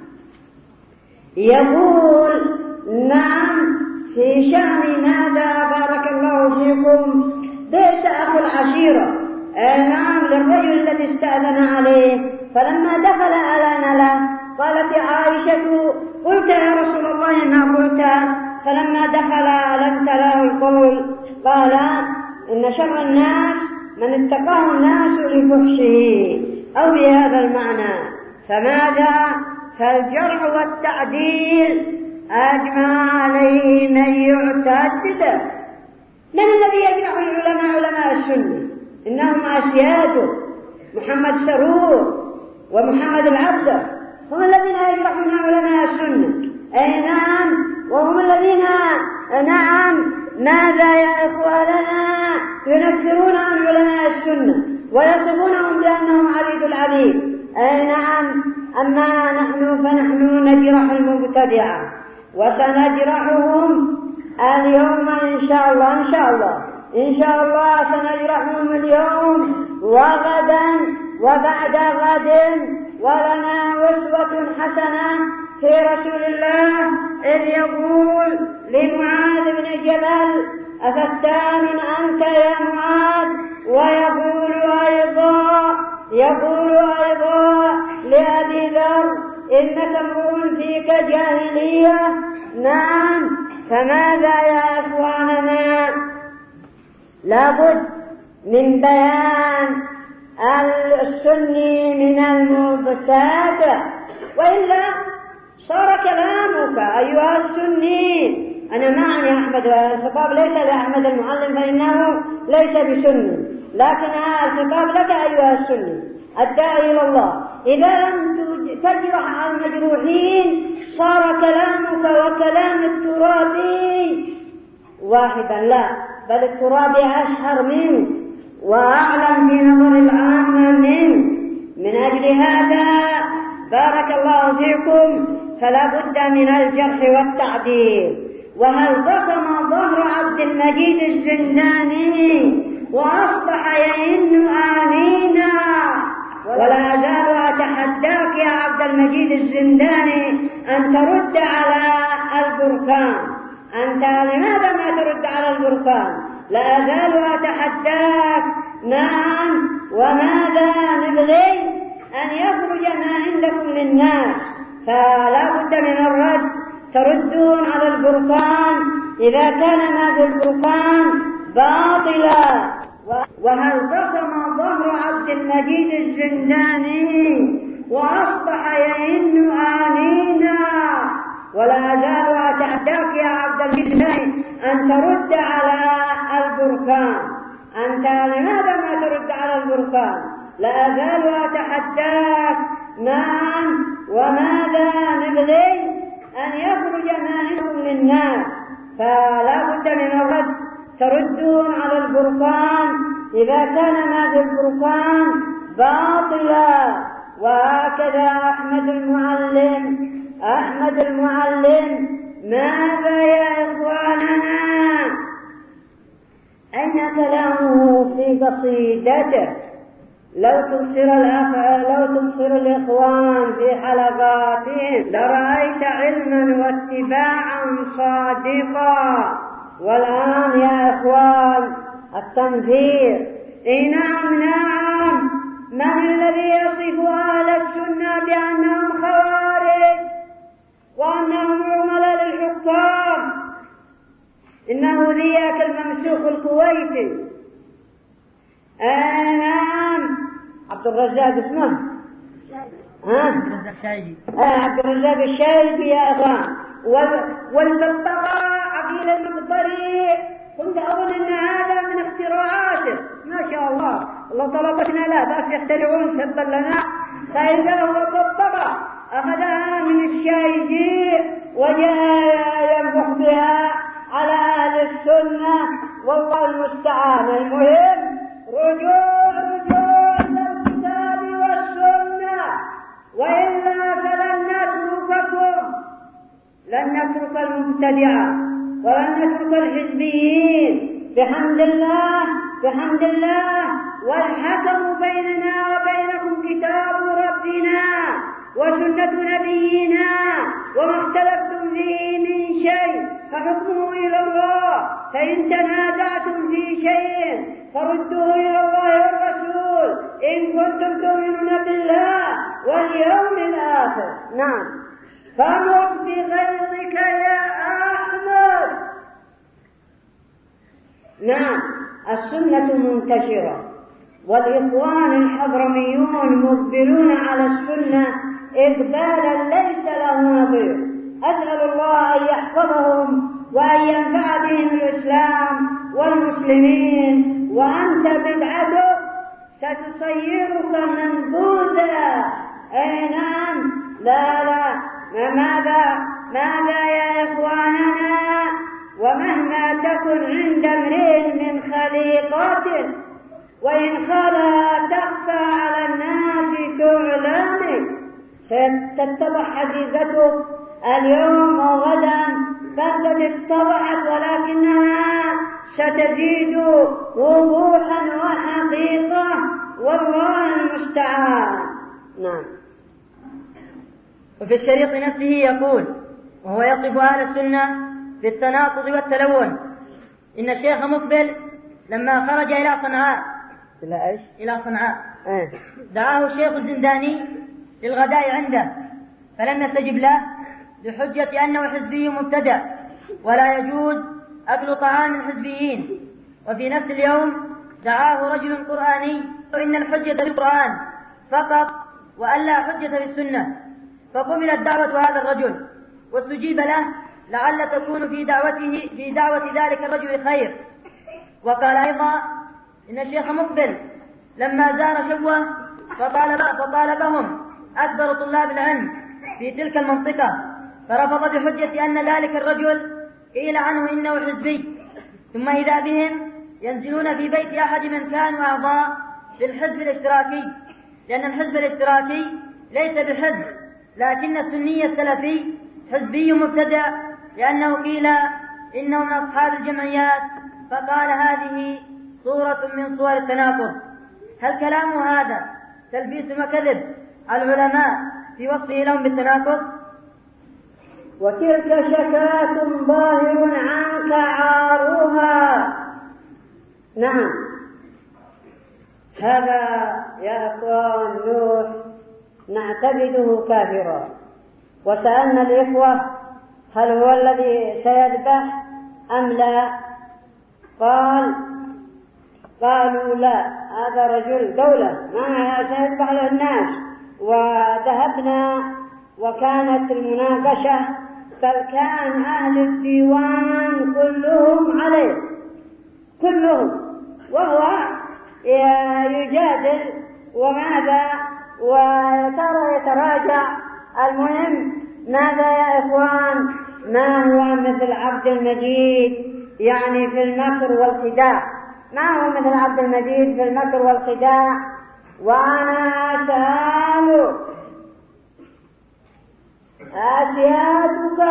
يقول: نعم، في شأن ماذا بارك الله فيكم ليس أخو العشيرة. نعم، للرجل الذي استأذن عليه فلما دخل أذن له. قالت عائشة: قلت يا رسول الله ما قلت؟ فلما دخل ألنت له القول؟ قال: إن شر الناس من اتقاه الناس لفحشه، أو بهذا المعنى. فماذا؟ فالجرح والتعديل أجمع عليه من يعتد به. من الذي يجرح العلماء؟ علماء السنة، إنهم أسياده محمد سرور ومحمد العبدة، هم الذين يجرحون علماء السنة. أي نعم، وهم الذين نعم ماذا يا إخواننا ينفرون عن علماء السنة ويصفونهم بأنهم عبيد العبيد. أي نعم. أما نحن فنحن نجرح المبتدعة، وسنجرحهم اليوم إن شاء الله. إن شاء الله سنجرحهم اليوم وغدا وبعد غد. ولنا أسوة حسنة في رسول الله إذ يقول لمعاذ بن جبل: أفتان أنت يا معاذ؟ ويقول أيضا لأبي ذر: إنك امرؤ فيك جاهلية. نعم. فماذا يا إخواننا؟ لابد من بيان السني من المبتدع، وإلا صار كلامك أيها السني. أنا ما أعني أحمد، الخطاب ليس لأحمد المعلم فإنه ليس بسني، لكن الخطاب لك أيها السني الداعي إلى الله. إذا لم تجرح المجروحين صار كلامك وكلام الترابي واحدا. لا، بل الترابي أشهر منه وأعلم في نظر العامة منه. من أجل هذا بارك الله فيكم فلا بد من الجرح والتعديل. وهل بصم ظهر عبد المجيد الزنداني وأصبح يئن آمينا؟ ولا أزال أتحداك يا عبد المجيد الزنداني أن ترد على البركان. أنت لماذا ما ترد على البركان؟ لا أزال أتحداك. نعم، وماذا نبغي؟ أن يخرج ما عندكم للناس، فلا بد من الرد. تردون على البركان إذا كان ما في البركان باطلا. وهل بصم ظهر عبد المجيد الزنداني وأصبح يئن آمينا؟ ولا أزال أتحداك يا عبد المجيد الزنداني أن ترد على البركان. أنت لماذا ما ترد على البركان؟ لا أزال أتحداك. نعم، وماذا نبغي؟ أن يخرج ما عندكم للناس، فلا بد من الرد. تردون على البركان إذا كان ما في البركان باطلا. وهكذا أحمد المعلم ماذا يا إخواننا؟ أين كلامه في قصيدته؟ لو تبصر الإخوان في حلقاتهم لرأيت علما واتباعا صادقا. والآن يا إخوان التنفير. نعم، من الذي يصف أهل السنة بأنهم خوارج وأنهم عملاء للحكام؟ إنه ذيك الممسوخ الكويتي. نعم، عبد الرزاق اسمه عبد الرزاق الشايبي يا إخوان. والببغاء عقيل المقبري، كنت أظن أن هذا من اختراعاته. ما شاء الله، الله طلبتنا لا بس يخترعون سبا لنا. فإذا هو الببغاء أخذها من الشايبي وجاء ينبح بها على أهل السنة، والله المستعان. المهم رجوع إلى الكتاب والسنة، وإلا فلن نترك المبتدعة ولن نترك الحزبيين بحمد الله. والحكم بيننا وبينكم كتاب ربنا وسنة نبينا، وما اختلفتم فيه من شيء فحكمه إلى الله. فإن تنازعتم في شيء فردوه إلى الله والرسول إن كنتم تؤمنون بالله واليوم الآخر. نعم، فمر بغيظك يا أحمد. نعم، السنة منتشرة، والإخوان الحضرميون مقبلون على السنة إقبالا ليس له نظير. أسأل الله أن يحفظهم وأن ينفع بهم الإسلام والمسلمين. وأنت بدعتك ستصيرك منبوذا. نعم، لا، ماذا يا إخواننا؟ ومهما تكن عند امرئ من خليقات وإن خلا تخفى على الناس تعلم. ستتضح حقيقته اليوم وغدا، فقد اتضحت ولكنها ستزيد وضوحا وحقيقة، والله المستعان. نعم. وفي الشريط نفسه يقول وهو يصف أهل السنة بالتناقض والتلون: إن الشيخ مقبل لما خرج إلى صنعاء دعاه الشيخ الزنداني للغداء عنده، فلم يستجب له بحجة أنه حزبي مبتدع ولا يجوز أكل طعام الحزبيين. وفي نفس اليوم دعاه رجل قرآني إن الحجة بالقرآن فقط وألا حجة بالسنة، فقبلت دعوة هذا الرجل واستجيب له لعل تكون في دعوة ذلك الرجل خير. وقال أيضا إن الشيخ مقبل لما زار شبوة فطالبهم أكبر طلاب العلم في تلك المنطقة، فرفض بحجة أن ذلك الرجل قيل عنه إنه حزبي، ثم إذا بهم ينزلون في بيت أحد من كانوا أعضاء للحزب الاشتراكي، لأن الحزب الاشتراكي ليس بحزب لكن السني السلفي حزبي مبتدع، لأنه قيل إنه من أصحاب الجمعيات فقال هذه صورة من صور التناقض. هل كلام هذا تلبيس وكذب على العلماء في وصفه لهم بالتناقض؟ وتلك شكاة ظاهر عنك عارها. نعم، هذا يا أخوان نوح نعتقده كافرا، وسألنا الإخوة هل هو الذي سيذبح أم لا؟ قالوا لا، هذا رجل دولة ما سيذبح له الناس. وذهبنا وكانت المناقشة، بل كان أهل الديوان كلهم عليه، كلهم، وهو يجادل وماذا وترى يتراجع. المهم ماذا يا إخوان؟ ما هو مثل عبد المجيد يعني في المكر والخداع، ما هو مثل عبد المجيد في المكر والخداع. وأنا أسأل أسيادك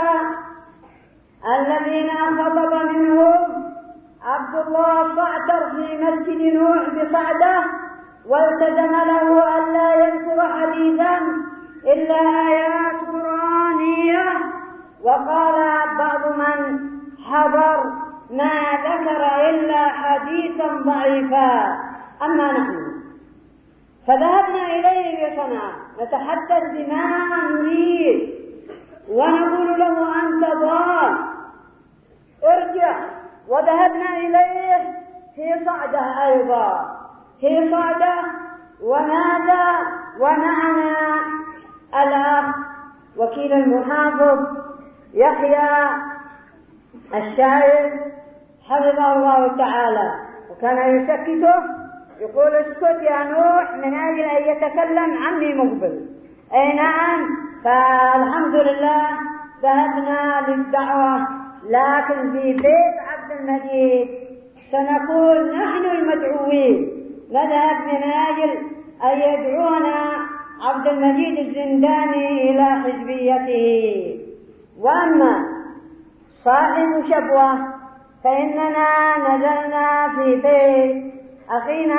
الذين خطب منهم عبد الله الصعتر في مسجد نوح بصعده، والتزم له ألا يذكر حديثا إلا آيات قرآنية، وقال بعض من حضر ما ذكر إلا حديثا ضعيفا. أما نحن فذهبنا إليه بصنعاء نتحدث بما نريد ونقول له أنت ضال، ارجع. وذهبنا إليه في صعده أيضا، في صعده. وماذا؟ ومعنا الأخ وكيل المحافظ يحيى الشاعر حفظه الله تعالى، وكان يسكته يقول اسكت يا نوح من أجل أن يتكلم عني مقبل. أي نعم، فالحمد لله ذهبنا للدعوة، لكن في بيت عبد المجيد سنكون نحن المدعوين، نذهب من أجل أن يدعونا عبد المجيد الزنداني إلى حزبيته. وأما صاحب شبوة فإننا نزلنا في بيت أخينا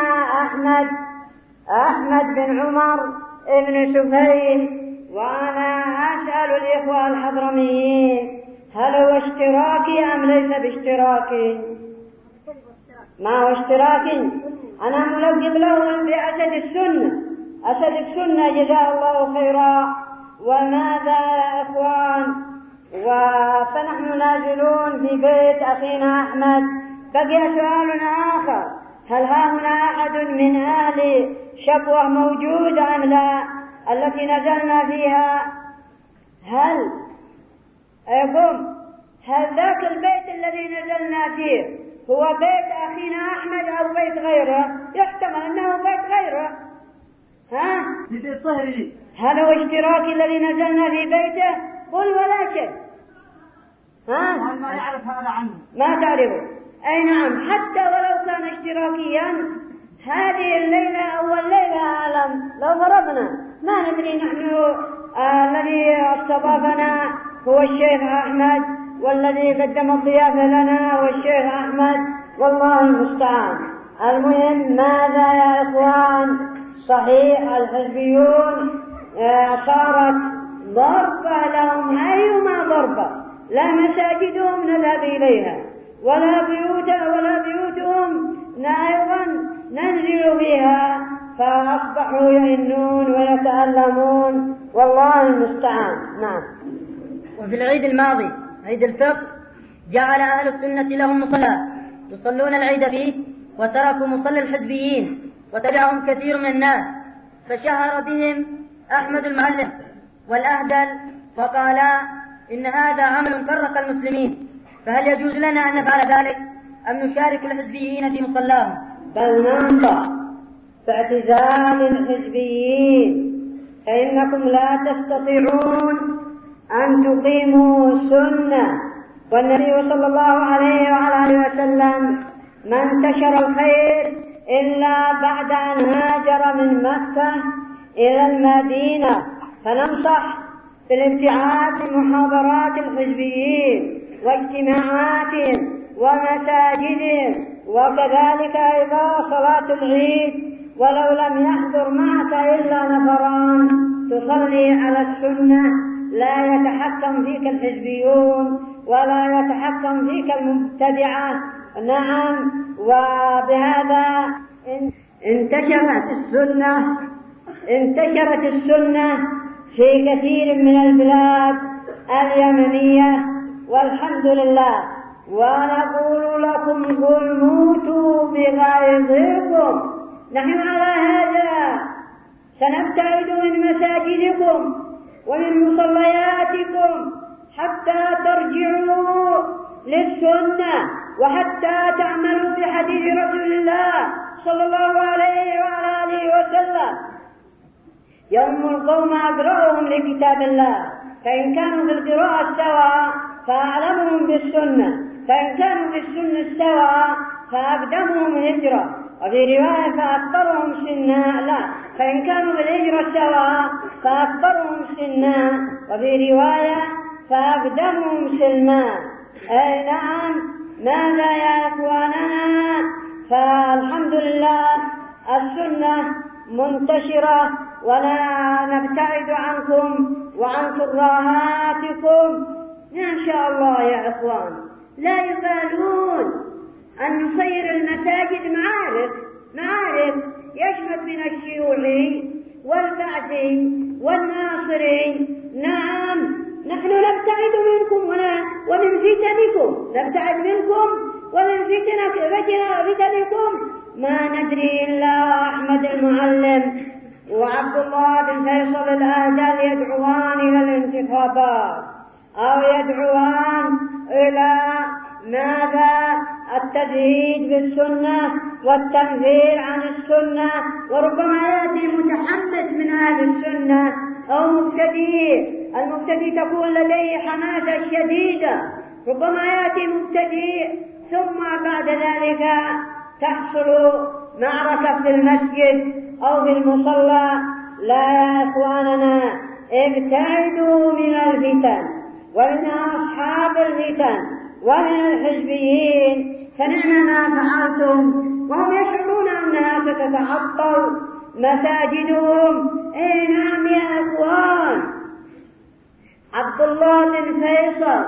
أحمد بن عمر ابن سفيان. وأنا أسأل الإخوة الحضرميين هل هو اشتراكي أم ليس باشتراكي؟ ما هو اشتراكي؟ أنا ملقب له بأسد السنة، أسد السنة جزاه الله خيرا. وماذا يا إخوان؟ فنحن نازلون في بيت أخينا أحمد. بقي سؤال آخر، هل ها هنا أحد من أهل شبوة موجود أم لا التي نزلنا فيها؟ هل ذاك البيت الذي نزلنا فيه هو بيت أخينا أحمد أو بيت غيره؟ يحتمل أنه بيت غيره. في بيت صهري. هل هو اشتراكي الذي نزلنا في بيته؟ قل ولا شيء. ما يعرف هذا عنه؟ ما تعرفه. أي نعم، حتى ولو كان اشتراكيا هذه الليلة أول ليلة أعلم لو ضربنا ما ندري. نحن الذي استضافنا هو الشيخ أحمد، والذي قدم الضيافة لنا هو الشيخ أحمد، والله المستعان. المهم ماذا يا إخوان؟ صحيح الحزبيون صارت ضربة لهم أيما ضربة، لا مساجدهم نذهب إليها ولا بيوتهم أيضا ننزل فيها، فأصبحوا يئنون ويتألمون، والله المستعان. نعم. وفي العيد الماضي عيد الفطر جعل أهل السنة لهم مصلى يصلون العيد فيه، وتركوا مصلى الحزبيين وتبعهم كثير من الناس، فشهر بهم أحمد المعلم والأهدل وقالا إن هذا عمل فرق المسلمين، فهل يجوز لنا أن نفعل ذلك أم نشارك الحزبيين في مصلاهم؟ بل ننصح باعتزال الحزبيين، فإنكم لا تستطيعون أن تقيموا السنة. والنبي صلى الله عليه وعلى آله وسلم ما انتشر الخير إلا بعد أن هاجر من مكة إلى المدينة. فننصح بالابتعاد عن محاضرات الحزبيين واجتماعاتهم ومساجدهم، وكذلك أيضا صلاة العيد ولو لم يحضر معك إلا نفران تصلي على السنة، لا يتحكم فيك الحزبيون ولا يتحكم فيك المبتدعة. نعم، وبهذا انتشرت السنة في كثير من البلاد اليمنية والحمد لله. ونقول لكم قل موتوا بغيظكم، نحن على هذا سنبتعد من مساجدكم ومن مصلياتكم حتى ترجعوا للسنة وحتى تعملوا بحديث رسول الله صلى الله عليه وعلى آله وسلم. يوم القوم أقرأهم لكتاب الله، فإن كانوا بالقراءة سواء فأعلمهم بالسنة، فإن كانوا بالسنة سواء فأقدمهم هجرة، وفي رواية فأكبرهم سنا، لا، فإن كانوا بالهجرة سواء فأكبرهم سنا، وفي رواية فأقدمهم سلما. أي نعم، ماذا يا إخواننا؟ فالحمد لله السنة منتشرة ولا نبتعد عنكم وعن كراهاتكم إن شاء الله يا إخوان. لا يبالون أن نصير المساجد معارك يشمل من الشيوعي والبعثي والناصري. نعم، نحن نبتعد منكم ومن فتنكم، نبتعد منكم ومن فتنكم ما ندري إلا أحمد المعلم وعبد الله بن فيصل الأهدل يدعوان إلى الانتخابات أو يدعوان إلى ماذا؟ التزهيد بالسنة والتنفير عن السنة، وربما يأتي متحمس من أهل السنة أو مبتدئ. المبتدئ تكون لديه حماسة شديدة، ربما يأتي مبتدئ ثم بعد ذلك تحصل معركة في المسجد أو في المصلى. لا يا إخواننا، ابتعدوا من الفتن ومن أصحاب الفتن ومن الحزبيين، فنعم ما فعلتم وهم يشعرون أنها ستتعطل مساجدهم. اي نعم يا اخوان، عبد الله بن فيصل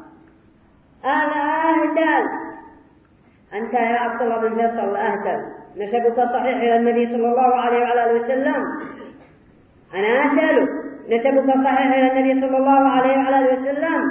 الأهدل، أنت يا عبد الله بن فيصل الأهدل نسبك صحيح إلى النبي صلى الله عليه وعلى آله وسلم؟ أنا أسألك، نسبك صحيح إلى النبي صلى الله عليه وعلى آله وسلم؟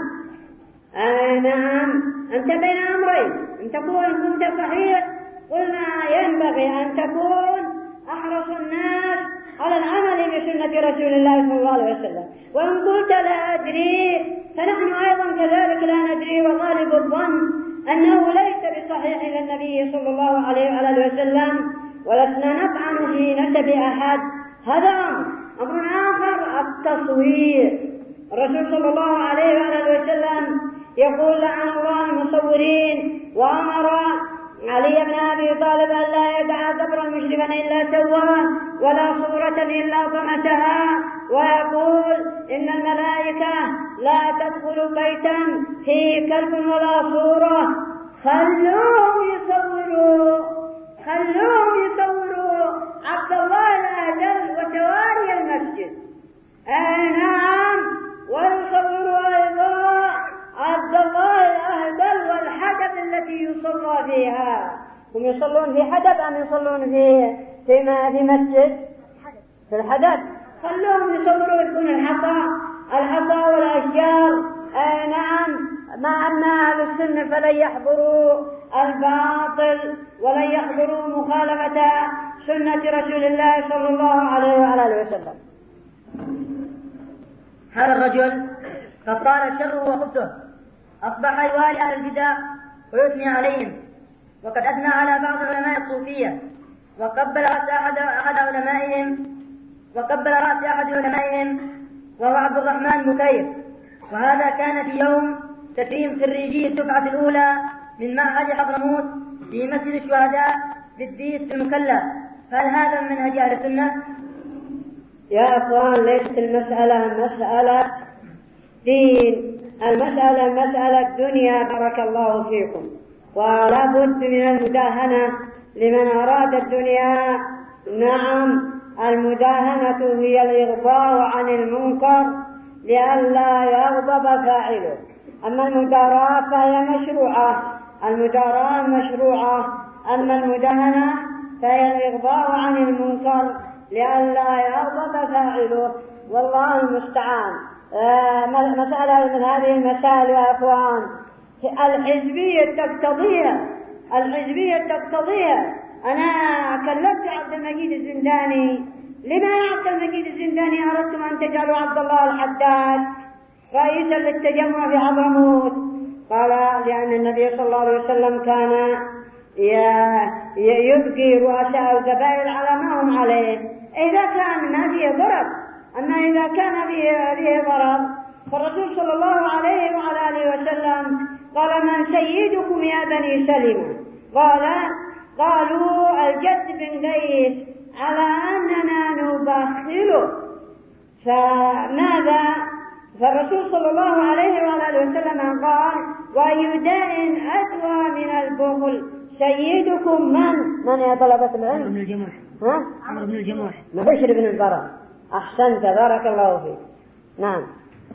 نعم، أنت بين أمرين، أن تكون كنت صحيح قلنا ينبغي أن تكون أحرص الناس على العمل بسنة رسول الله صلى الله عليه وسلم، وإن قلت لا أدري فنحن أيضا كذلك لا ندري، وغالب الظن أنه ليس بصحيح إلى النبي صلى الله عليه وآله وسلم، ولسنا نطعن في نسب أحد. هذا أمر آخر، التصوير. الرسول صلى الله عليه وآله وسلم يقول لعن الله المصورين، وأمر علي بن أبي طالب أن لا يدع قبرا مشرفا إلا سواه ولا صورة إلا طمسها، ويقول إن الملائكة لا تدخل بيتا فيه كلب ولا صورة، خلوهم يصوروا عبد الله الأهدل وسواري المسجد. نعم، ويصوروا أيضا عبد الله الأهدل والحدب التي يصلى فيها. هم يصلون في حدب أم يصلون في مسجد؟ في الحدب. خلوهم يصوروا، يكون الحصى والأشجار. نعم، مع أن أهل السنة فلن يحضروا الباطل ولن يحضروا مخالفة سنة رسول الله صلى الله عليه وعلى آله وسلم. هذا الرجل قد طال شره وخبثه، أصبح يوالي أهل البدع ويثني عليهم، وقد أثنى على بعض علماء الصوفية، وقبل رأس أحد علمائهم وهو عبد الرحمن بكير. وهذا كان في يوم تكريم خريجي الدفعة الأولى من معهد حضرموت في مسجد الشهداء بالديس المكلا. فهل هذا من منهج أهل السنة؟ يا أخوان، ليست المسألة مسألة دين. المسألة مسألة دنيا بارك الله فيكم، ولا بد من المداهنة لمن أراد الدنيا. نعم، المداهنة هي الإغضاء عن المنكر لئلا يغضب فاعله. أما المداراة فهي مشروعة، المداراة مشروعة. أما المداهنة فهي الإغضاء عن المنكر لئلا يغضب فاعله. والله المستعان. مسألة من هذه المسائل يا أخوان الحزبية تقتضيها. أنا كلمت عبد المجيد الزنداني، لما يا عبد المجيد الزنداني أردتم أن تجعلوا عبد الله الحداد رئيسا للتجمع في حضرموت؟ قال لأن النبي صلى الله عليه وسلم كان يبقي رؤساء القبائل على ما هم عليه إذا كان ما فيه ضرر. أما إذا كان فيه ضرر فالرسول صلى الله عليه وعلى آله وسلم قال: من سيدكم يا بني سلمة؟ قالوا الجد بن قيس، على أننا نبخله. فماذا؟ فالرسول صلى الله عليه وعلى آله وسلم قال: وأي داء أدوى من البخل؟ سيدكم من يا طلبة العلم؟ عمرو بن الجموح. عمرو بن الجموح. بشر بن البراء. أحسنت، بارك الله فيك. نعم.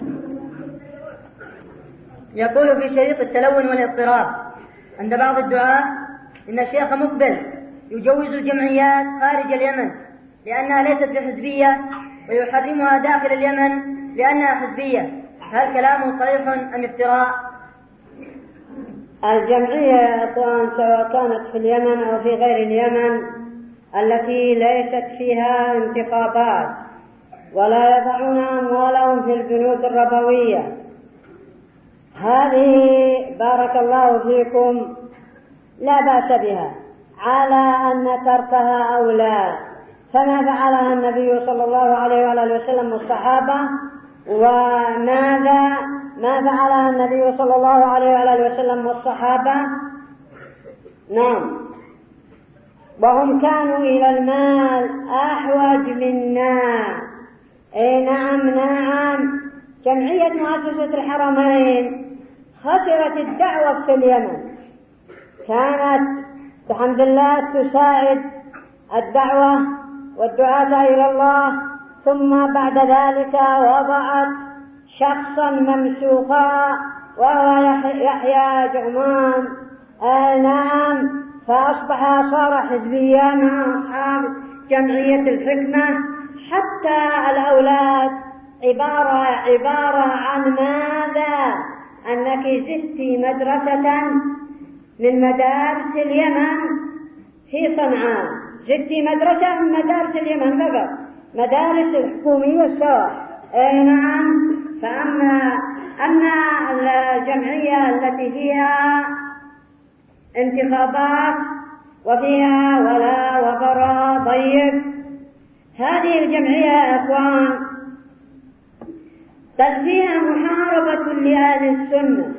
يقول في شريط التلون والاضطراب عند بعض الدعاة إن الشيخ مقبل يجوز الجمعيات خارج اليمن لأنها ليست بحزبية، ويحرمها داخل اليمن لأنها حزبية. هل كلامه صحيح أم افتراء؟ الجمعية سواء كانت في اليمن أو في غير اليمن التي ليست فيها انتخابات ولا يضعون أموالهم في البنوك الربوية، هذه بارك الله فيكم لا بأس بها، على أن تركها أولى. فما فعلها النبي صلى الله عليه وآله وسلم والصحابة، ما فعلها النبي صلى الله عليه وآله وسلم والصحابة. نعم، وهم كانوا إلى المال أحوج منا. أي نعم. جمعية مؤسسة الحرمين خسرت الدعوة في اليمن، كانت الحمد لله تساعد الدعوة والدعاة إلى الله، ثم بعد ذلك وضعت شخصا ممسوخا وهو يحيى جغمان. نعم، فأصبح صار حزبيا مع أصحاب جمعية الحكمة، حتى الأولاد عبارة عن ماذا؟ أنك زدت مدرسة من مدارس اليمن في صنعاء، زدت مدرسة من مدارس اليمن فقط، مدارس الحكومية السواء. نعم. فأما الجمعية التي فيها انتخابات وفيها ولا وبراء ضيق، هذه الجمعية يا أخوان بل فيها محاربة لأهل السنة.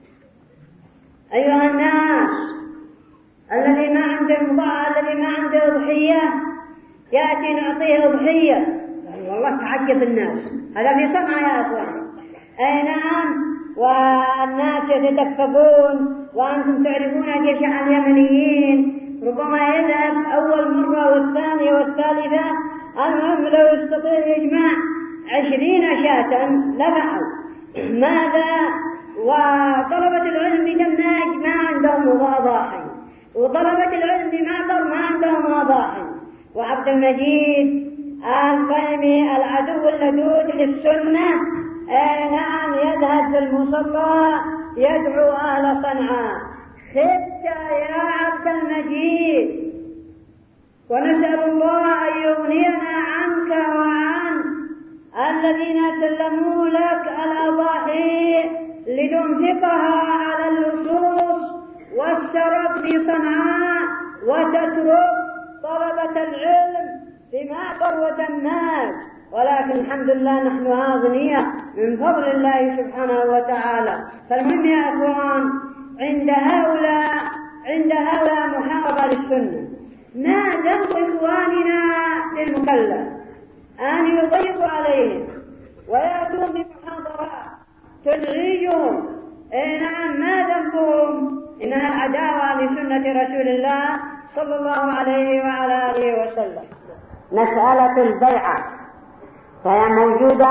أيها الناس، الذي ما عنده أضحية يأتي نعطيه أضحية. والله تعجب الناس، هذا في صنعاء يا أخوان. نعم، والناس يتدفقون، وأنتم تعرفون كيف عن اليمنيين ربما يذهب أول مرة والثانية والثالثة، المهم لو يستطيع يجمع 20 شاة لفعل. ماذا؟ وطلبة العلم بجمناج ما عندهم أضاحي، وطلبة العلم بمعبر ما عندهم أضاحي. وعبد المجيد القيمي العدو اللدود للسنة نعم يذهب في المصلى يدعو أهل صنعاء: خبت يا عبد المجيد، ونسأل الله أن يغنينا عنك وعن الذين سلموا لك الأضاحي لتنفقها على اللصوص والسرب في صنعاء، وتترك طلبة العلم في معبر ودماج. ولكن الحمد لله نحن أغنياء من فضل الله سبحانه وتعالى. فالمهم يا أخوان، عند هؤلاء محاربة للسنة. ما ذنب إخواننا للمكلف أن يضيقوا عليهم ويأتون بمحاضرات تزعجهم. نعم، ما ذنبهم؟ إنها العداوة لسنة رسول الله صلى الله عليه وعلى آله وسلم. مسألة البيعة فهي موجودة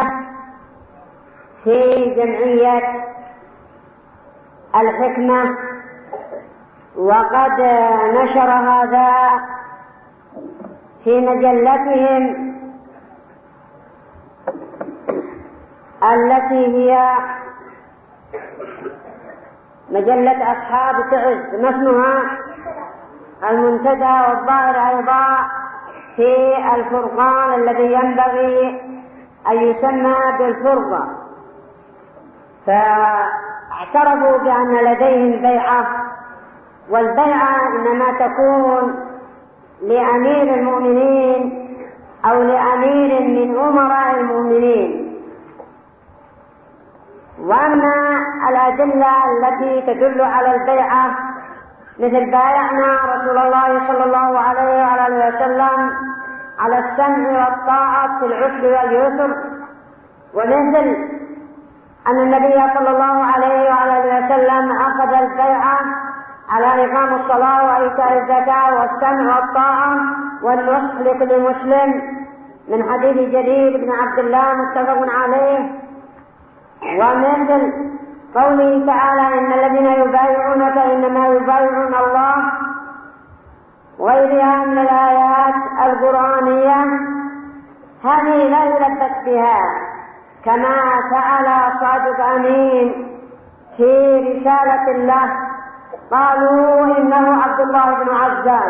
في جمعية الحكمة، وقد نشر هذا في مجلتهم التي هي مجلة أصحاب تعز، اسمها المنتدى، والظاهر أيضا في الفرقان الذي ينبغي أن يسمى بالفرقة. فاعترفوا بأن لديهم بيعة، والبيعة إنما تكون لأمير المؤمنين أو لأمير من أمراء المؤمنين. وأما الأدلة التي تدل على البيعة مثل بايعنا رسول الله صلى الله عليه وعلى آله وسلم على السمع والطاعة في العسر واليسر، ومثل أن النبي صلى الله عليه وعلى آله وسلم أخذ البيعة على إقام الصلاة وإيتاء الزكاة والسمع والطاعة والنصح لكل مسلم، من حديث جرير بن عبد الله متفق عليه. ومثل قوله تعالى: إن الذين يبايعونك إنما يبايعون الله، وغيرها من الآيات القرآنية، هذه لا يلبس بها، كما فعل صادق أمين في رسالة له، قالوا إنه عبد الله بن عزام.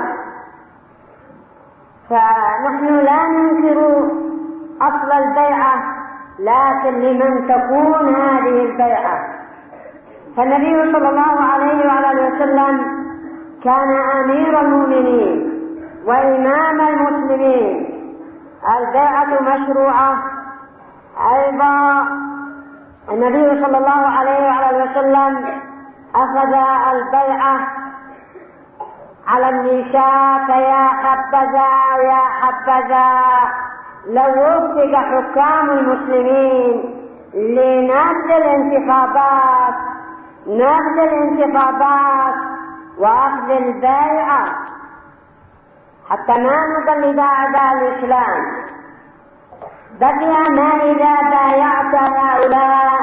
فنحن لا ننكر أصل البيعة، لكن لمن تكون هذه البيعة. فالنبي صلى الله عليه وعلى آله وسلم كان أمير المؤمنين وإمام المسلمين، البيعة مشروعة. أيضا النبي صلى الله عليه وعلى آله وسلم أخذ البيعة على النساء، فيا حبذا يا حبذا لو وفق حكام المسلمين لنبذ الانتخابات وأخذ البيعة حتى ما نقلد أعداء الإسلام. بقي ما إذا بايعت هؤلاء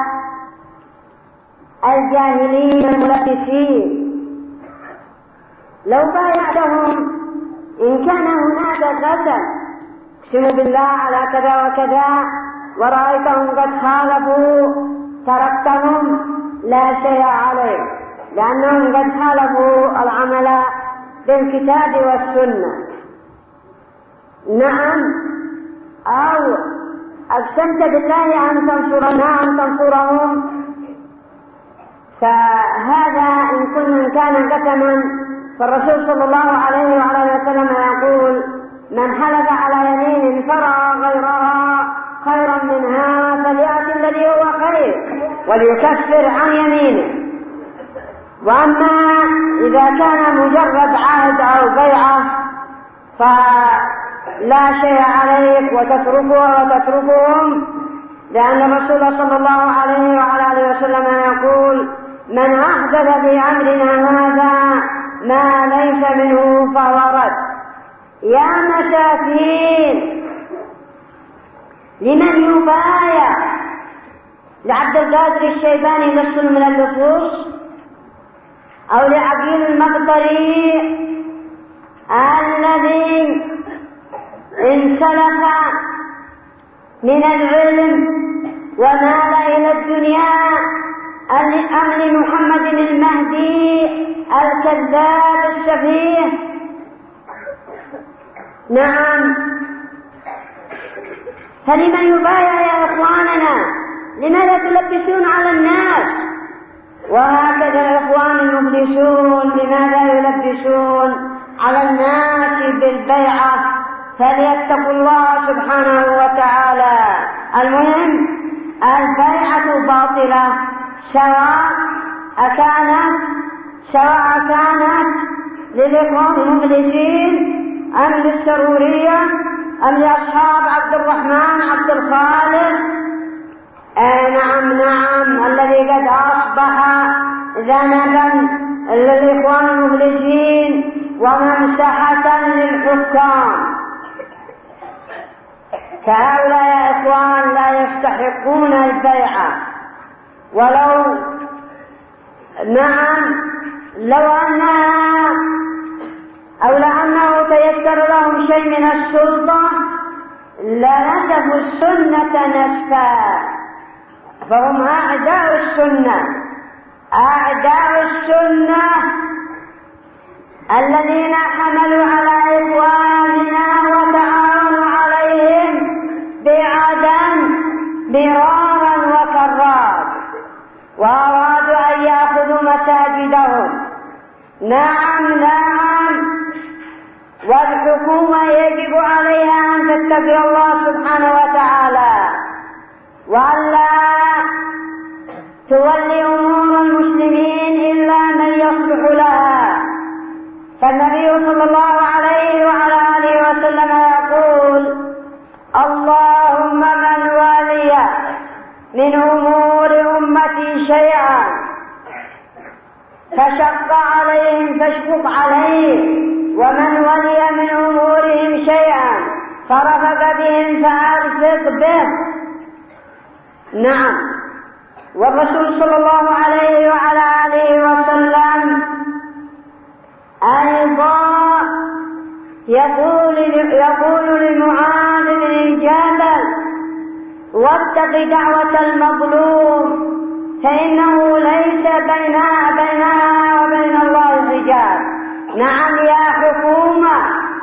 الجاهلين الملبسين، لو بايعتهم إن كان هناك قسم اقسم بالله على كذا وكذا ورأيتهم قد خالفوا تركتهم لا شيء عليه، لأنهم قد خالفوا العمل بالكتاب والسنة. نعم، أو أقسمت بالله أن تنصرنا أن تنصرهم، فهذا إن كان قسما، فالرسول صلى الله عليه وعلى وسلم يقول: من حلف على يمين فرأى غيرها خيرا منها فليأتي الذي هو خير وليكفر عن يمينه. وأما إذا كان مجرد عهد أو بيعة فلا شيء عليك وتتركهم، لأن الرسول صلى الله عليه وعلى آله وسلم يقول: من أحدث في أمرنا هذا ما ليس منه فهو رد. يا مساكين، لمن يبايع؟ لعبد القادر الشيباني نص من اللصوص، أو لعقيل المقدري الذي انسلخ من العلم ومال إلى الدنيا، أم لمحمد المهدي الكذاب السفيه؟ نعم، فلمن يبايع يا إخواننا؟ لماذا تلبسون على الناس؟ وهكذا الإخوان المفلسون لماذا يلبسون على الناس بالبيعة؟ فليتقوا الله سبحانه وتعالى. المهم البيعة باطلة، سواء كانت للإخوان المفلسين أم للسرورية أم لأصحاب عبد الرحمن عبد الخالق نعم الذي قد أصبح ذنبا للإخوان المفلسين وممسحة للحكام. فهؤلاء يا إخوان لا يستحقون البيعة، ولو لأنه تيسر لهم شيء من السلطة لنسفوا السنة نسفا، فهم أعداء السنة الذين حملوا على إخواننا وتعاونوا عليهم بعدم مرارا وكرارا، وأرادوا أن يأخذوا مساجدهم. نعم والحكومة يجب عليها أن تتقي الله سبحانه وتعالى وألا تولي أمور المسلمين إلا من يصلح لها. فالنبي صلى الله عليه وعلى آله وسلم يقول: اللهم من ولي من أمور أمتي شيئا فشق عليهم فاشفق عليه، ومن ولي من أمورهم شيئا فرفق بهم فأرفق به. نعم، والرسول صلى الله عليه وعلى آله وسلم أيضا يقول لمعاذ بن جبل: واتق دعوة المظلوم فإنه ليس بينها وبين الله حجاب. نعم يا حكومة،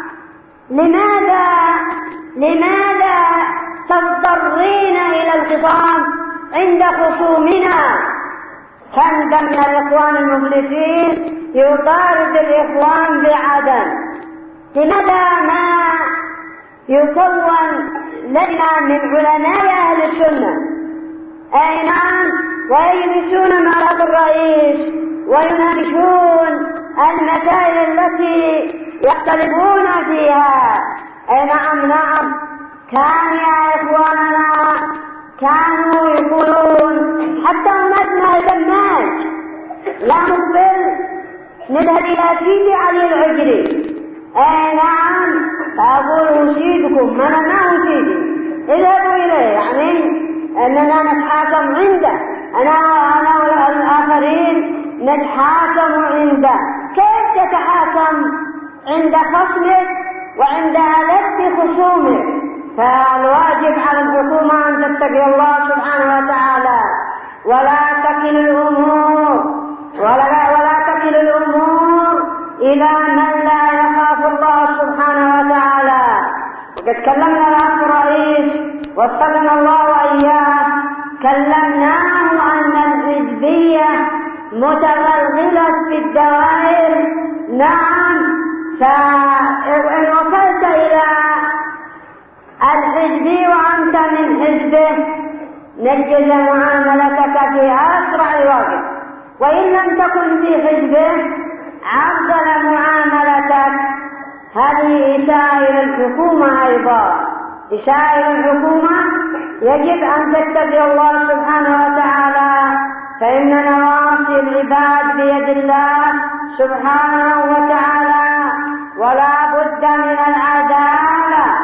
لماذا تضطرين إلى الخصام عند خصومنا؟ كم من الإخوان المفلسين يطارد الإخوان بعدم. لماذا ما يكون لنا من علماء أهل السنة؟ أي نعم، ويجلسون مع الرئيس ويناقشون المسائل التي يختلفون فيها. أي نعم كان يا إخواننا كانوا يقولون حتى أمتنا الجماج لا نقبل نذهب إلى سيدي علي العجري. أي نعم، فأقول أشيدكم، أنا ما أشيدي، اذهبوا إليه، يعني أننا نتحاكم عنده، أنا والآخرين نتحاكم عنده. كيف تتحاكم عند خصمك وعند ألد خصومك؟ فالواجب على الحكومة أن تتقي الله سبحانه وتعالى ولا تكل الأمور إلى من لا يخاف الله سبحانه وتعالى. وقد كلمنا الأخ الرئيس وفقنا الله وإياه، كلمناه أن الحزبية متغلغلة في الدوائر. نعم، فإن وصلت إلى الحزبي وأنت من حزبه نجز معاملتك في أسرع وقت، وإن لم تكن في حزبه عدل معاملتك. هذه إساءة إلى الحكومة أيضا، إساءة إلى الحكومة. يجب أن تتقي الله سبحانه وتعالى، فإن نواصي العباد بيد الله سبحانه وتعالى، ولا بد من العدالة.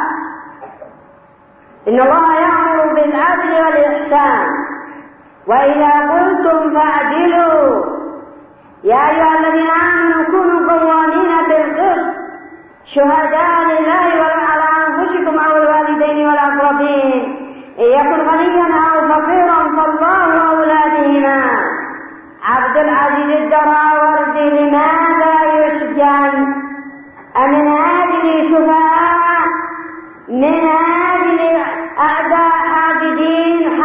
إن الله يأمر بالعدل والإحسان، وإذا قلتم فاعدلوا. يا أيها الذين آمنوا كونوا قوامين بالقسط شهداء لله ولو على أنفسكم أو الوالدين والأقربين، إن يكن غنيا أو فقيرا فالله أولى بهما. عبد العزيز الدراوردي لماذا يسجن؟ أمن أجل شفعاء، من أجل أعداء حاسدين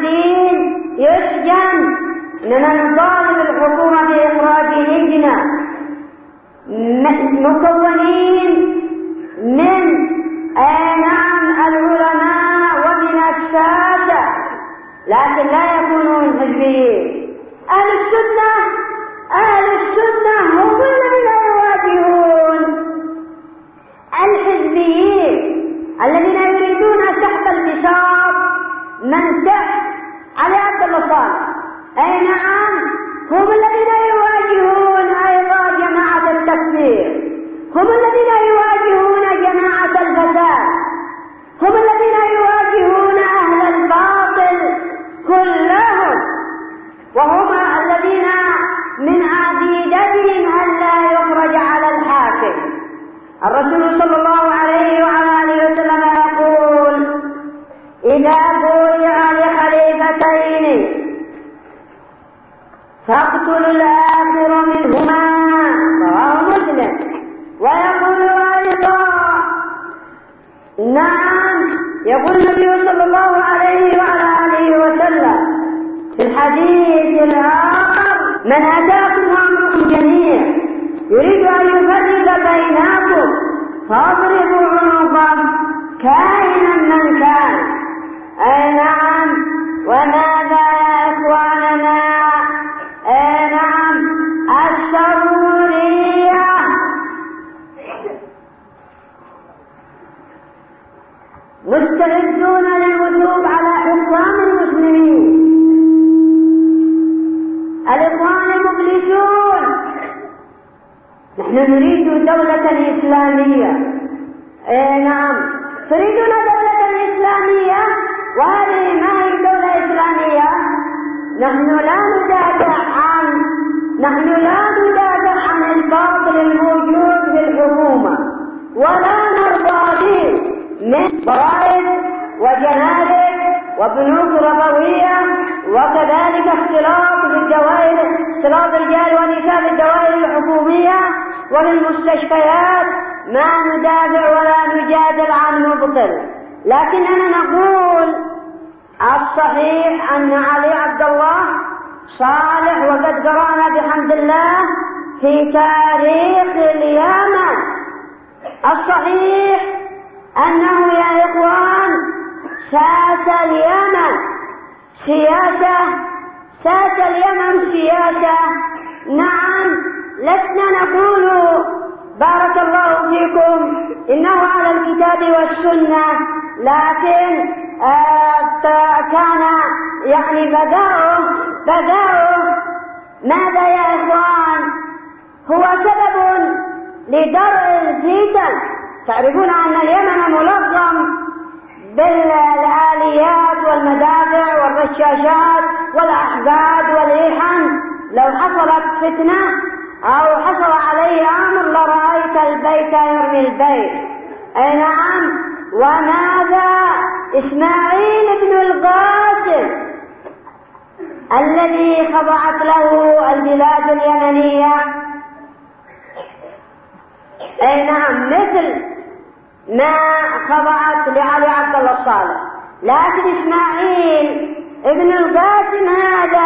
يسجن؟ إننا نطالب الحكومة بإخراج لجنة مكونين من العلماء ومن الساسة، لكن لا يكونون حزبيين. أهل السنة هم الذين يواجهون الحزبيين الذين يريدون سحب البساط من تحت أي نعم، هم الذين يواجهون أيضا جماعة التكفير، هم الذين يواجهون جماعة الفساد، هم الذين يواجهون أهل الباطل كلهم، وهم الذين من عقيدتهم أن لا يخرج على الحاكم. الرسول صلى الله عليه وعلى آله وسلم يقول: إذا بويع لخليفتين فاقتلوا الآخر منهما، رواه مسلم. ويقول أيضا: نعم، يقول النبي صلى الله عليه وعلى آله وسلم في الحديث الآخر: من أتاكم أمركم جميع يريد أن يفرق بينكم فاضربوا عنقه كائنا من كان. أي نعم، وماذا يا إخواننا؟ أي نعم، السرورية مستعدون للوثوق على حكام المسلمين. الإخوان المفلسون، نحن نريد دولة إسلامية. نعم، تريدون دولة إسلامية، وهذه ما هي دولة إسلامية. نحن لا ندافع عن الباطل الموجود في الحكومة، ولا نرضى به من ضرائب وجنائز وبنوك ربوية، وكذلك اختلاط الرجال والنساء في الدوائر الحكومية وللمستشفيات. ما ندافع ولا نجادل عن مبطل، لكننا نقول الصحيح أن علي عبد الله صالح، وقد قرأنا بحمد الله في تاريخ اليمن الصحيح أنه يا إخوان ساس اليمن سياسة. نعم، لسنا نقول بارك الله فيكم إنه على الكتاب والسنة، لكن كان يعني بداؤه ماذا يا إخوان؟ هو سبب لدرء الفتن. تعرفون أن اليمن ملغم بالآليات والمدافع والرشاشات والأحداد والإيحان. لو حصلت فتنة أو حصل عليه أمر لرأيت البيت يرمي البيت. أي نعم. وماذا إسماعيل بن القاسم الذي خضعت له البلاد اليمنية، أي نعم، مثل ما خضعت لعلي عبد الله الصالح، لكن إسماعيل ابن القاسم هذا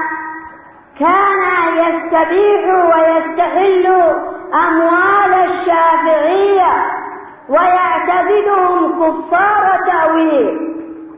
كان يستبيح ويستحل أموال الشافعية ويعتقدهم كفار تأويل.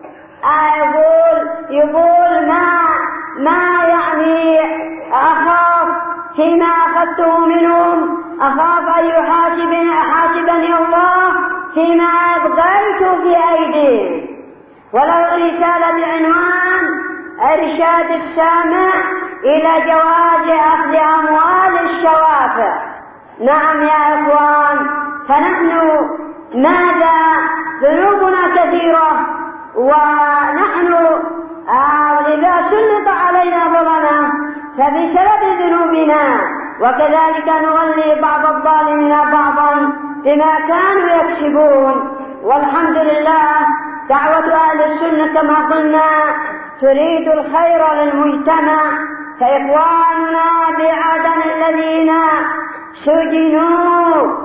يقول ما يعني أخاف فيما أخذته منهم، أخاف أن يحاسبني الله فيما أبقيت في أيديهم. وله رسالة بعنوان إرشاد السامع إلى جواز أخذ أموال الشوافع. نعم يا إخوان، فنحن ماذا ذنوبنا كثيرة، ونحن إذا سلط علينا ظلمنا فبسبب ذنوبنا، وكذلك نولي بعض الظالمين بعضا بما كانوا يكسبون. والحمد لله، دعوة أهل السنة كما قلنا تريد الخير للمجتمع. فإخواننا بعدن الذين سجنوا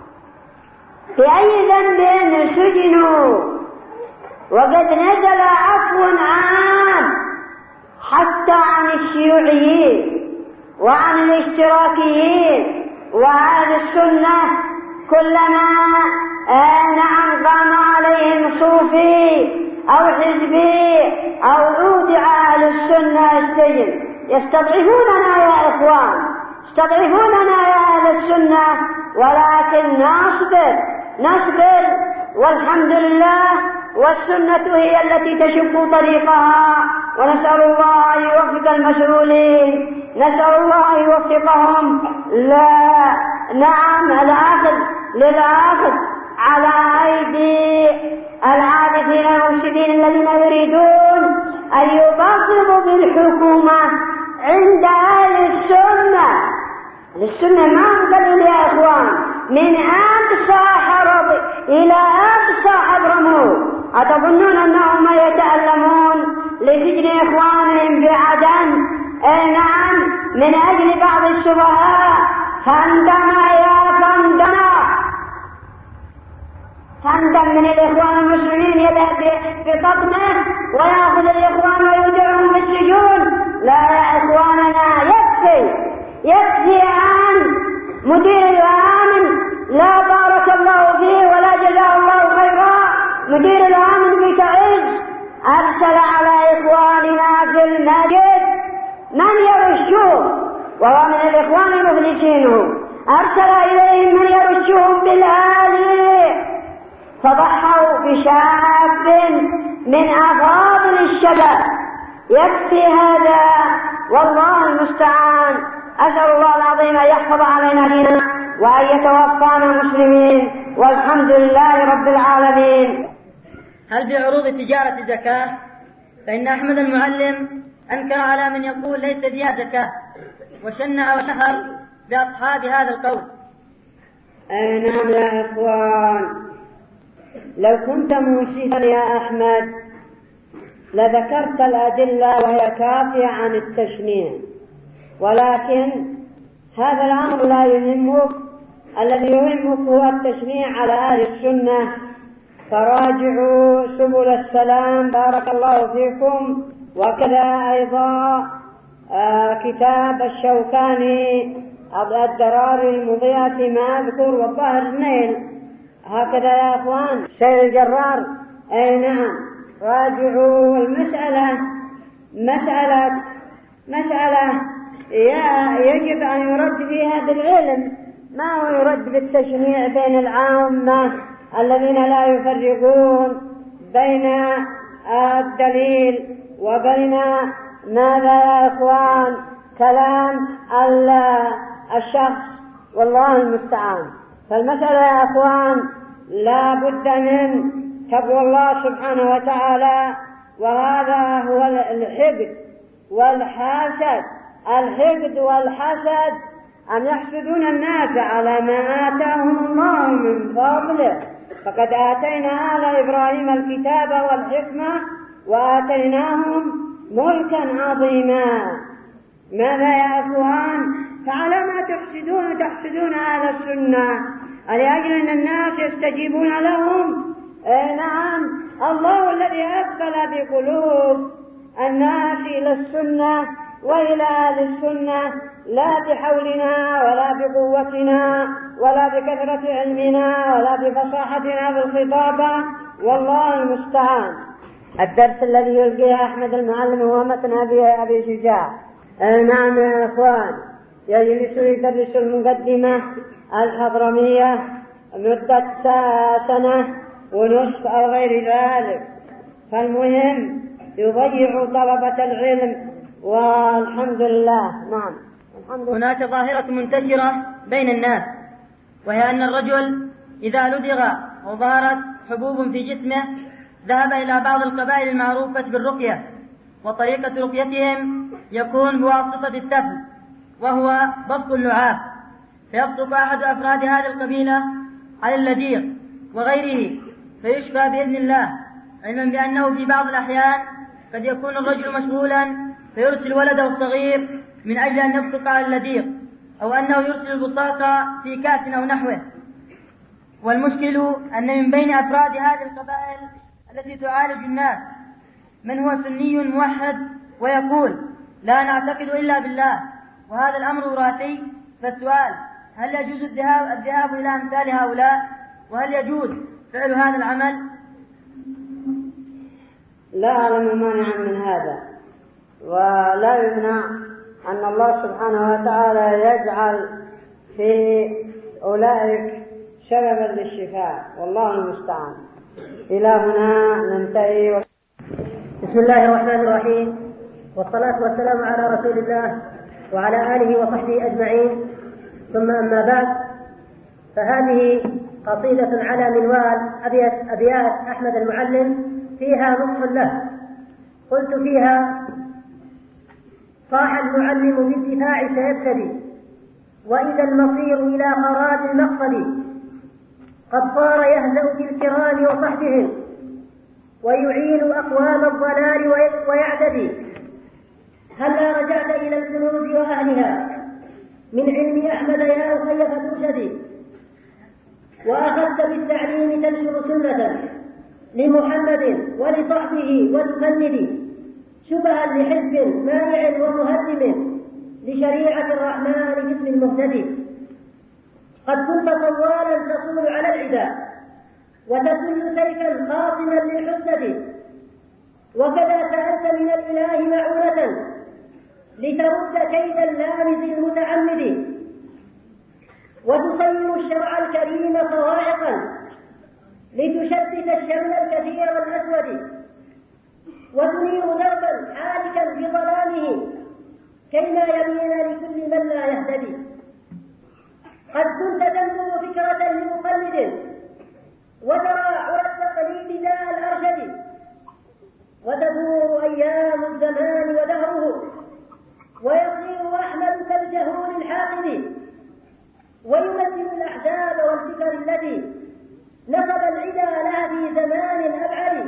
بأي ذنب سجنوا، وقد نزل عفو عام حتى عن الشيوعيين وعن الاشتراكيين وأهل السنة. كلما نعم قام عليهم صوفي أو حزبي أو أودع أهل السنة السجن. يستضعفوننا يا إخوان، يستضعفوننا يا أهل السنة، ولكن نصبر والحمد لله، والسنة هي التي تشق طريقها، ونسأل الله أن يوفق المسؤولين، نسأل الله أن يوفقهم. لا نعم، الأخذ للأخذ على أيدي العابثين المفسدين الذين يريدون أن يبصروا بالحكومة عند أهل السنة. السنة ما انقل يا إخوان من أقصى حرب إلى أقصى حضرموت. أتظنون أنهم يتألمون لسجن إخوانهم بعدن؟ نعم، من أجل بعض الشبهاء. فاندمع يا فاندم من الإخوان المسلمين يذهب بقطنه ويأخذ الإخوان ويودعهم في السجون. لا يا إخواننا، يكفي عن مدير الأمن، لا بارك الله فيه ولا جزاه الله خيرا. مدير الأمن في تعز أرسل على إخواننا في المسجد من يرشوه، وهو من الإخوان المفلسين، أرسل إليهم من يرشوهم بالآلي، فضحوا بشاب من أفاضل الشباب. يكفي هذا والله المستعان. أسأل الله العظيم أن يحفظ علينا ديننا وأن يتوفانا مسلمين، والحمد لله رب العالمين. هل في عروض التجارة زكاة؟ فإن أحمد المعلم أنكر على من يقول ليس فيها زكاة، وشنع وشهر بأصحاب هذا القول. نعم يا إخوان، لو كنت منصفا يا أحمد لذكرت الأدلة وهي كافية عن التشنيع، ولكن هذا الأمر لا يهمك. الذي يهمك هو التشنيع على أهل السنة. فراجعوا سبل السلام بارك الله فيكم، وكذا أيضا كتاب الشوكاني الدرار المضيئة ما أذكر والظاهر النيل. هكذا يا أخوان سيد الجرار. أي نعم، راجعوا المسألة مسألة يجب أن يرد فيها بالعلم، ما هو يرد بالتشنيع بين العامة الذين لا يفرقون بين الدليل وبين ماذا يا إخوان كلام الشخص، والله المستعان. فالمسألة يا أخوان لا بد من تقوى الله سبحانه وتعالى، وهذا هو الحقد والحسد. الحقد والحسد أن يحسدون الناس على ما آتاهم الله من فضله. فقد آتينا آل إبراهيم الكتاب والحكمة وآتيناهم ملكا عظيما. ماذا يا أخوان؟ فعلى ما تحسدون أهل السنة لأجل أن الناس يستجيبون لهم. نعم، الله الذي أقبل بقلوب الناس إلى السنة وإلى أهل السنة، لا بحولنا ولا بقوتنا ولا بكثرة علمنا ولا بفصاحتنا بالخطابة، والله المستعان. الدرس الذي يلقيه أحمد المعلم هو متن أبي شجاع. نعم يا إخوان، يجلس يدرس المقدمة الحضرمية مدة سنة ونصف أو غير ذلك. فالمهم يضيع طلبة العلم، والحمد لله. نعم، الحمد لله. هناك ظاهرة منتشرة بين الناس، وهي أن الرجل إذا لدغ وظهرت حبوب في جسمه ذهب إلى بعض القبائل المعروفة بالرقية، وطريقة رقيتهم يكون بواسطة التفل، وهو بسط اللعاب، فيبصق أحد أفراد هذه القبيلة على اللديغ وغيره فيشفى بإذن الله، علما بأنه في بعض الأحيان قد يكون الرجل مشغولا فيرسل ولده الصغير من أجل أن يبصق على اللديغ، أو أنه يرسل البصاق في كاس أو نحوه. والمشكل أن من بين أفراد هذه القبائل التي تعالج الناس من هو سني موحد ويقول لا نعتقد إلا بالله، وهذا الأمر وراثي. فالسؤال: هل يجوز الذهاب إلى أمثال هؤلاء؟ وهل يجوز فعل هذا العمل؟ لا أعلم مانعا من هذا، ولا يمنع أن الله سبحانه وتعالى يجعل في أولئك سببا للشفاء، والله المستعان. إلى هنا ننتهي. بسم الله الرحمن الرحيم، والصلاة والسلام على رسول الله وعلى آله وصحبه أجمعين، ثم أما بعد، فهذه قصيدة على منوال أبيات أحمد المعلم فيها نصح له. قلت فيها: صاح المعلم بالدفاع سيبتدي، وإذا المصير إلى خراب المقصد، قد صار يهزأ بالكرام وصحبهم، ويعين أقوام الضلال ويعتدي. هلا رجعت إلى الكنوز وأهلها من علم أحمد يا أخي فترشدي، وأخذت بالتعليم تنشر سنة لمحمد ولصحبه وتفندي، شبها لحزب مانع ومهدم لشريعة الرحمن باسم المهتدي. قد كنت طوالا تصول على العدا وتسل سيفا خاصما للحسد، وكذا سألت من الإله معونة لترد كيد اللامز المتعمد، وتصير الشرع الكريم صواعقا لتشتت الشمل الكثير الأسود، وتنير دربا حالكا بظلامه كيما يبين لكل من لا يهتدي. قد كنت تنبذ فكرة لمقلد وترى عرى التقليد داء الأرشد، وتدور أيام الزمان ودهره ويصير أحمد كالجهول الحاقد، ويمثل الأحزاب والفكر التي نصب العدا لها في زمان أبعد.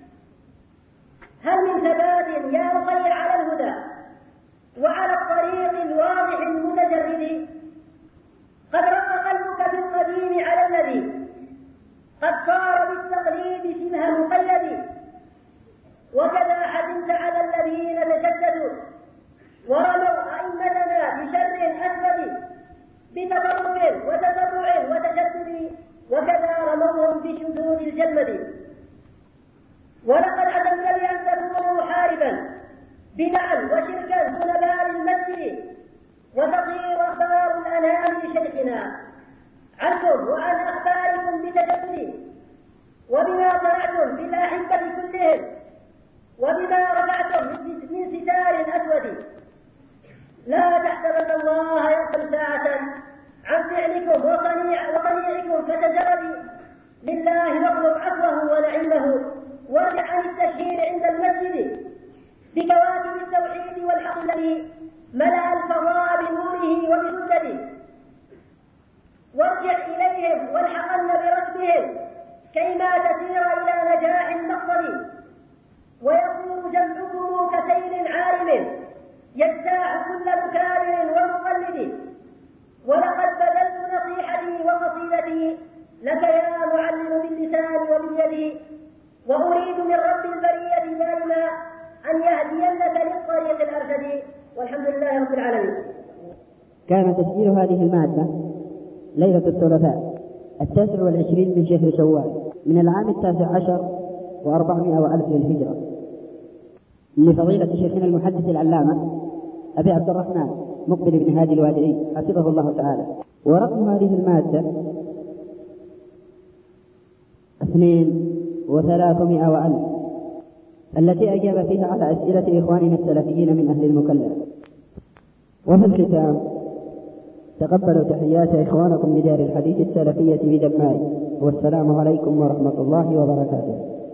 هل من ثبات يا أخي على الهدى وعلى الطريق الواضح المتجرد؟ قد رق قلبك في القديم على الذي قد صار بالتقليد شبه مقيد، وكذا حزنت على الذين تشددوا ورموا أئمتنا بشر أسود بتطرف وتسرع وتشدد، وكذا رموهم بشذوذ الجلد. ولقد عزمت بأن تكونوا محاربا بدعا وشركا دون باب المسجد، وتطير أخبار الأنام لشيخنا عنكم وعن أخباركم بتشدد، وبما صنعتم بالأحبة كلهم، وبما رفعتم من ستار أسود. لا تحسبن الله يغفل ساعة عن فعلكم وصنيعكم فتجرد، لله واطلب عفوه ونعمه، وارجع عن التشهير عند المسجد بكواكب التوحيد والحق الذي ملأ الفضاء بنوره وبسدده. وارجع إليهم والحقن بركبهم كيما تسير إلى نجاح المقصد، ويكون جمعكم كسيل عارم يجتاح كل مكابر ومقلد. ولقد بذلت نصيحتي وقصيدتي لك يا معلم باللسان وباليد، وأريد من رب البرية دائما أن يهدينك للطريق الأرشد، والحمد لله رب العالمين. كان تسجيل هذه المادة ليلة الثلاثاء 29 من شهر شوال من العام 19 و400 للهجرة، لفضيلة شيخنا المحدث العلامة أبي عبد الرحمن مقبل بن هادي الوادعي حفظه الله تعالى. ورقم هذه المادة 2,300 التي أجاب فيها على أسئلة إخواننا السلفيين من أهل المكلف. وفي الختام تقبلوا تحيات إخوانكم بدار الحديث السلفية بدماء، والسلام عليكم ورحمة الله وبركاته.